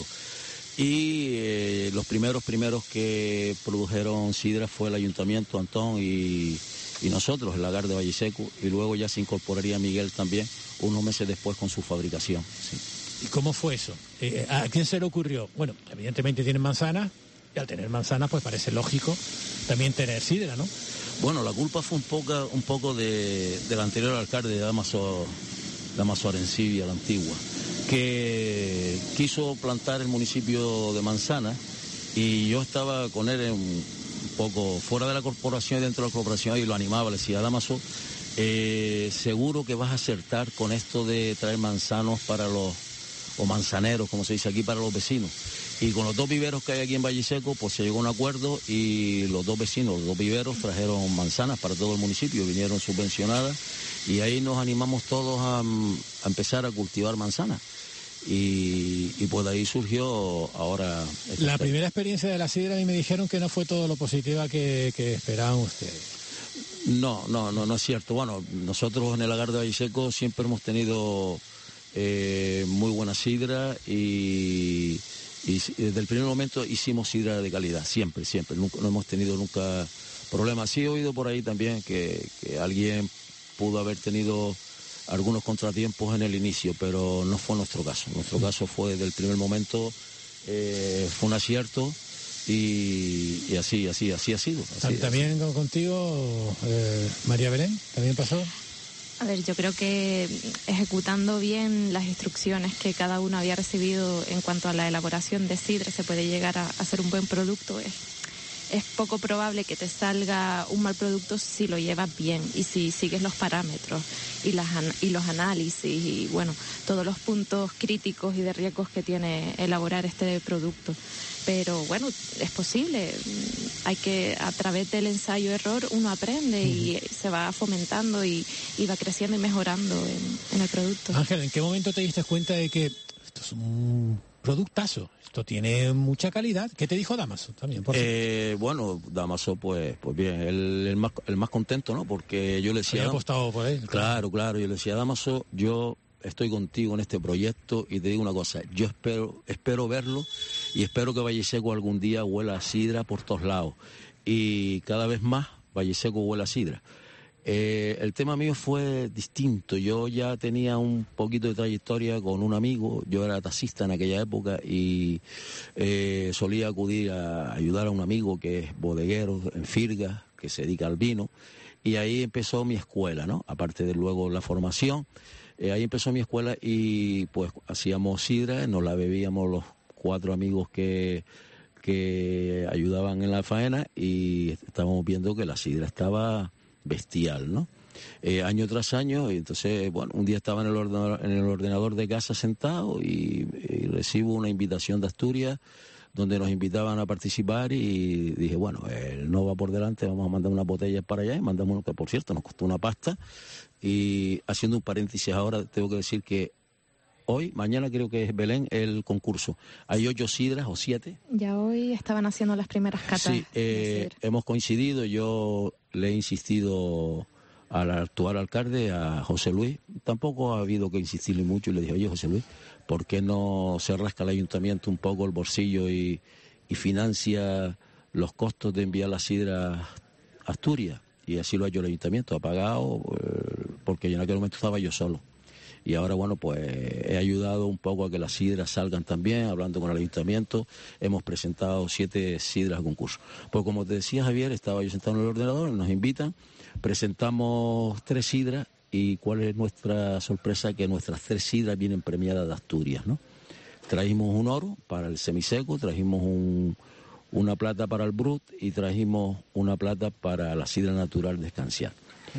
Y los primeros que produjeron sidra fue el ayuntamiento, Antón y nosotros, el Lagar de Valle Seco, y luego ya se incorporaría Miguel también unos meses después con su fabricación. Sí. ¿Y cómo fue eso? ¿A quién se le ocurrió? Bueno, evidentemente tienen manzanas, y al tener manzanas pues parece lógico también tener sidra, ¿no? Bueno, la culpa fue un poco del anterior alcalde de Damaso Arencibia, la antigua, que quiso plantar el municipio de manzana, y yo estaba con él un poco fuera de la corporación y dentro de la corporación, y lo animaba, le decía: Damaso, seguro que vas a acertar con esto de traer manzanos para o manzaneros, como se dice aquí, para los vecinos. Y con los dos viveros que hay aquí en Valle Seco, pues se llegó a un acuerdo, y los dos vecinos, los dos viveros, trajeron manzanas para todo el municipio, vinieron subvencionadas, y ahí nos animamos todos a empezar a cultivar manzanas. Y pues de ahí surgió ahora... La primera experiencia de la sidra, a mí me dijeron que no fue todo lo positiva que esperaban ustedes. No es cierto. Bueno, nosotros en el Lagar de Valle Seco siempre hemos tenido muy buena sidra, y desde el primer momento hicimos sidra de calidad, siempre, nunca, no hemos tenido nunca problemas. Sí he oído por ahí también que alguien pudo haber tenido algunos contratiempos en el inicio, pero no fue nuestro caso. Nuestro caso fue desde el primer momento, fue un acierto, y así ha sido. ¿También contigo, María Belén? ¿También pasó? A ver, yo creo que ejecutando bien las instrucciones que cada uno había recibido en cuanto a la elaboración de sidra, se puede llegar a hacer un buen producto. Es poco probable que te salga un mal producto si lo llevas bien y si sigues los parámetros y los análisis y, bueno, todos los puntos críticos y de riesgos que tiene elaborar este producto. Pero bueno, es posible. Hay que, a través del ensayo-error, uno aprende y se va fomentando y va creciendo y mejorando en el producto. Ángel, ¿en qué momento te diste cuenta de que esto es un productazo? Esto tiene mucha calidad. ¿Qué te dijo Damaso también? Bueno, Damaso, pues bien, el más contento, ¿no? Porque yo le decía... Había apostado por él. Claro, yo le decía: Damaso, yo estoy contigo en este proyecto, y te digo una cosa, yo espero verlo, y espero que Valle Seco algún día huela a sidra por todos lados, y cada vez más Valle Seco huele a sidra. El tema mío fue distinto. Yo ya tenía un poquito de trayectoria con un amigo. Yo era taxista en aquella época, y solía acudir a ayudar a un amigo que es bodeguero en Firgas, que se dedica al vino, y ahí empezó mi escuela, ¿no? Aparte de luego la formación, ahí empezó mi escuela, y pues hacíamos sidra, nos la bebíamos los 4 amigos que ayudaban en la faena, y estábamos viendo que la sidra estaba bestial, ¿no? Año tras año, y entonces, bueno, un día estaba en el ordenador de casa sentado, y recibo una invitación de Asturias, donde nos invitaban a participar, y dije, bueno, no va por delante, vamos a mandar unas botellas para allá, y mandamos uno que, por cierto, nos costó una pasta. Y haciendo un paréntesis ahora, tengo que decir que mañana creo que es Belén el concurso. Hay 8 sidras o 7. Ya hoy estaban haciendo las primeras catas. Sí, hemos coincidido. Yo le he insistido al actual alcalde, a José Luis. Tampoco ha habido que insistirle mucho, y le dije: oye, José Luis, ¿por qué no se rasca el ayuntamiento un poco el bolsillo y financia los costos de enviar la sidra a Asturias? y así lo ha hecho el ayuntamiento, ha pagado, porque en aquel momento estaba yo solo. Y ahora, bueno, pues he ayudado un poco a que las sidras salgan también, hablando con el ayuntamiento. Hemos presentado 7 sidras a concurso. Pues como te decía, Javier, estaba yo sentado en el ordenador, nos invitan, presentamos 3 sidras, y cuál es nuestra sorpresa, que nuestras 3 sidras vienen premiadas de Asturias, ¿no? Trajimos un oro para el semiseco, trajimos una plata para el brut y trajimos una plata para la sidra natural de Escanciar.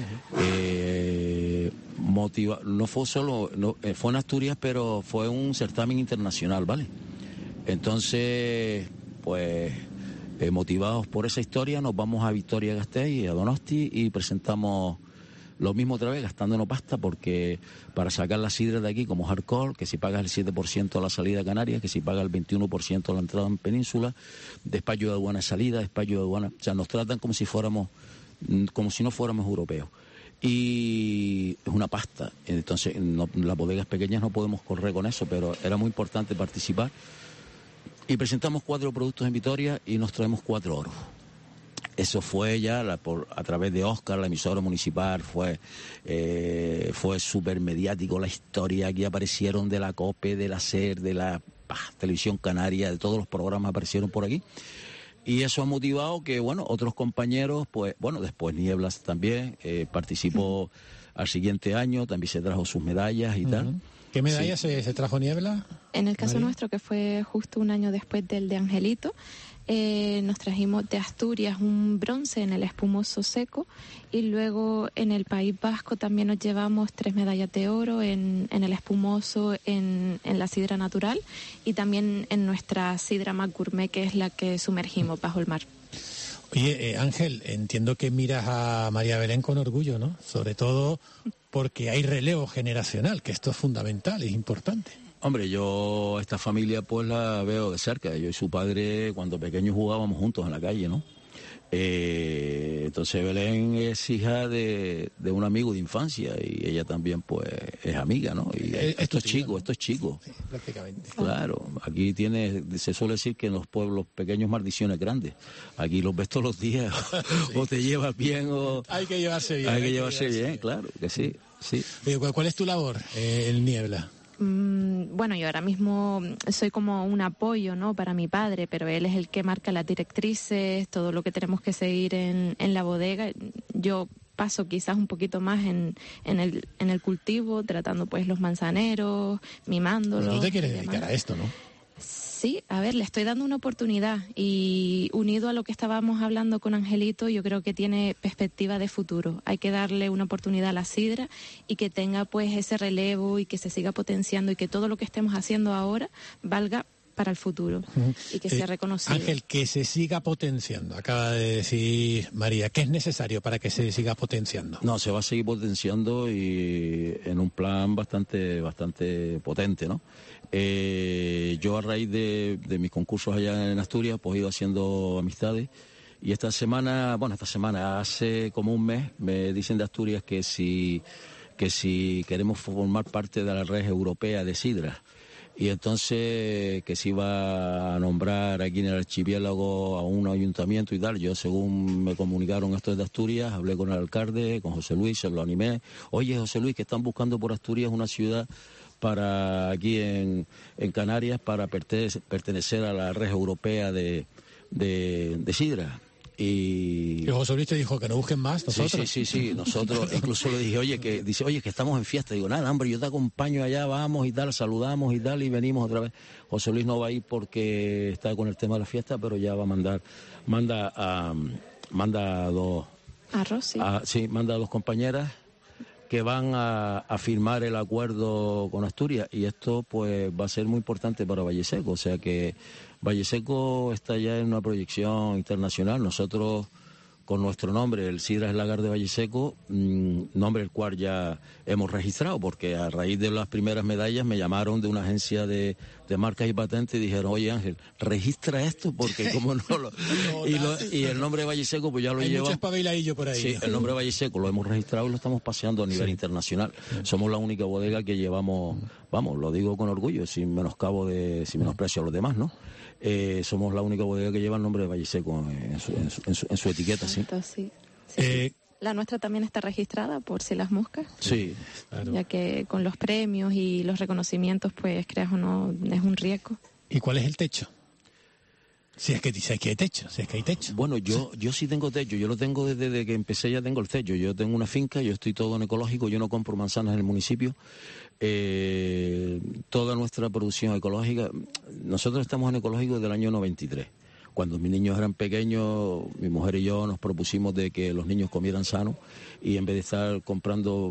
No fue solo, fue en Asturias, pero fue un certamen internacional, ¿vale? Entonces, pues, motivados por esa historia, nos vamos a Vitoria-Gasteiz y a Donosti y presentamos lo mismo otra vez, gastándonos pasta, porque para sacar las sidras de aquí, como es alcohol, que si pagas el 7% a la salida a Canarias, que si pagas el 21% a la entrada en Península, despacho de aduana salida, despacho de aduana, o sea, nos tratan como si no fuéramos europeos. Y es una pasta, entonces las bodegas pequeñas no podemos correr con eso, pero era muy importante participar. Y presentamos 4 productos en Vitoria y nos traemos 4 oros. Eso fue ya a través de Óscar, la emisora municipal, fue súper mediático la historia. Aquí aparecieron de la COPE, de la SER, de la Televisión Canaria, de todos los programas aparecieron por aquí. Y eso ha motivado que, bueno, otros compañeros, pues, bueno, después Nieblas también participó al siguiente año, también se trajo sus medallas y tal. ¿Qué medallas se trajo Niebla? En el caso nuestro, que fue justo un año después del de Angelito, nos trajimos de Asturias un bronce en el espumoso seco, y luego en el País Vasco también nos llevamos 3 medallas de oro en el espumoso, en la sidra natural, y también en nuestra sidra más gourmet, que es la que sumergimos bajo el mar. Oye, Ángel, entiendo que miras a María Belén con orgullo, ¿no? Sobre todo porque hay relevo generacional, que esto es fundamental, es importante. Hombre, yo esta familia pues la veo de cerca. Yo y su padre cuando pequeños jugábamos juntos en la calle, ¿no? Entonces Belén es hija de un amigo de infancia y ella también pues es amiga, ¿no? Y esto es chico. Sí, prácticamente. Claro, aquí se suele decir que en los pueblos pequeños maldiciones grandes. Aquí los ves todos los días, sí. O te llevas bien o... Hay que llevarse bien. Hay que llevarse bien, claro, que sí. Oye, ¿cuál es tu labor en Niebla? Bueno, yo ahora mismo soy como un apoyo, ¿no?, para mi padre, pero él es el que marca las directrices, todo lo que tenemos que seguir en la bodega. Yo paso quizás un poquito más en el cultivo, tratando pues los manzaneros, mimándolos. Pero tú te quieres dedicar a esto, ¿no? Sí, a ver, le estoy dando una oportunidad, y unido a lo que estábamos hablando con Angelito, yo creo que tiene perspectiva de futuro. Hay que darle una oportunidad a la sidra y que tenga pues ese relevo y que se siga potenciando y que todo lo que estemos haciendo ahora valga para el futuro y que sea reconocido. Ángel, que se siga potenciando. Acaba de decir María, ¿qué es necesario para que se siga potenciando? No, se va a seguir potenciando y en un plan bastante potente, ¿no? Yo a raíz de mis concursos allá en Asturias, pues he ido haciendo amistades, y esta semana, hace como un mes, me dicen de Asturias que si queremos formar parte de la red europea de sidra. Y entonces que se iba a nombrar aquí en el archipiélago a un ayuntamiento y tal. Yo, según me comunicaron esto de Asturias, hablé con el alcalde, con José Luis, se lo animé. Oye, José Luis, que están buscando por Asturias una ciudad para aquí en Canarias para pertenecer a la red europea de sidra. Y José Luis te dijo que no busquen más nosotros. Sí, nosotros incluso le dije, que estamos en fiesta. Digo, nada, hombre, yo te acompaño allá, vamos y tal, saludamos y tal, y venimos otra vez. José Luis no va a ir porque está con el tema de la fiesta, pero ya va a manda a dos... manda a dos compañeras que van a firmar el acuerdo con Asturias, y esto pues va a ser muy importante para Valleseco, o sea que Valleseco está ya en una proyección internacional. Nosotros, con nuestro nombre, el Sidras Lagar de Valleseco, nombre el cual ya hemos registrado, porque a raíz de las primeras medallas me llamaron de una agencia de marcas y patentes y dijeron, oye Ángel, registra esto, porque como no lo... y el nombre de Valleseco pues ya lo lleva... Hay mucho espabiladillo por ahí. Sí, el nombre de Valleseco lo hemos registrado y lo estamos paseando a nivel internacional. Somos la única bodega que llevamos, vamos, lo digo con orgullo, sin menosprecio a los demás, ¿no? Somos la única bodega que lleva el nombre de Valleseco en su etiqueta, sí. La nuestra también está registrada, por si las moscas. Sí, claro. Ya que con los premios y los reconocimientos, pues creas o no, es un riesgo. ¿Y cuál es el techo? Si es que hay techo. Bueno, yo sí tengo techo, yo lo tengo desde que empecé, ya tengo el techo. Yo tengo una finca, yo estoy todo en ecológico, yo no compro manzanas en el municipio. Toda nuestra producción ecológica, nosotros estamos en ecológico desde el año 93. Cuando mis niños eran pequeños, mi mujer y yo nos propusimos de que los niños comieran sano y en vez de estar comprando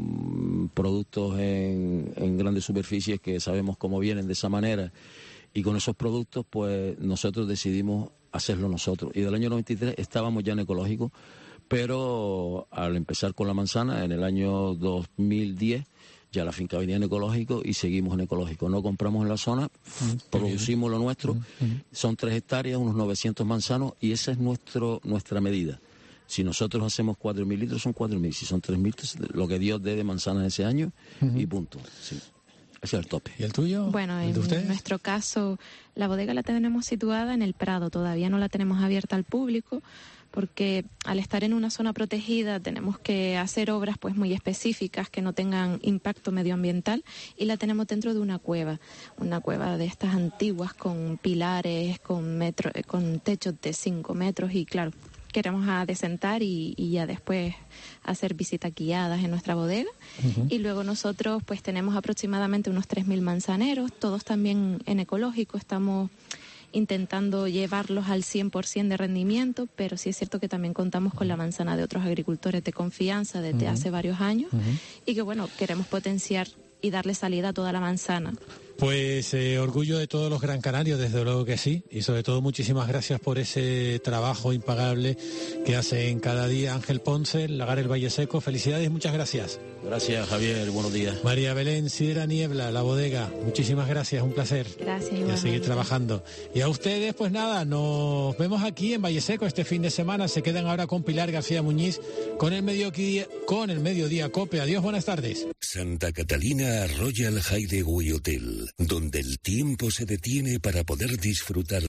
productos en grandes superficies que sabemos cómo vienen de esa manera, y con esos productos pues nosotros decidimos hacerlo nosotros. Y del año 93 estábamos ya en ecológico, pero al empezar con la manzana, en el año 2010, ya la finca venía en ecológico y seguimos en ecológico. No compramos en la zona, producimos lo nuestro. Son 3 hectáreas, unos 900 manzanos, y esa es nuestra medida. Si nosotros hacemos 4.000 litros, son 4.000. Si son 3.000, lo que Dios dé de manzanas ese año, y punto. Sí. Ese es el tope. ¿Y el tuyo? Bueno, en nuestro caso, la bodega la tenemos situada en el Prado. Todavía no la tenemos abierta al público, porque al estar en una zona protegida tenemos que hacer obras pues muy específicas que no tengan impacto medioambiental, y la tenemos dentro de una cueva de estas antiguas con pilares, con techos de 5 metros, y claro, queremos adecentar y ya después hacer visitas guiadas en nuestra bodega. Y luego nosotros pues tenemos aproximadamente unos 3.000 manzaneros, todos también en ecológico. Estamos intentando llevarlos al 100% de rendimiento, pero sí es cierto que también contamos con la manzana de otros agricultores de confianza desde hace varios años, y que bueno, queremos potenciar y darle salida a toda la manzana. Pues orgullo de todos los gran canarios, desde luego que sí, y sobre todo muchísimas gracias por ese trabajo impagable que hacen cada día. Ángel Ponce, Lagar el Valle Seco, felicidades y muchas gracias. Gracias, Javier, buenos días. María Belén Sidra Niebla, La Bodega, muchísimas gracias, un placer. Gracias, y a seguir trabajando. Y a ustedes, pues nada, nos vemos aquí en Valle Seco este fin de semana. Se quedan ahora con Pilar García Muñiz, con el Mediodía COPE. Adiós, buenas tardes. Santa Catalina Royal Hideaway Hotel, donde el tiempo se detiene para poder disfrutar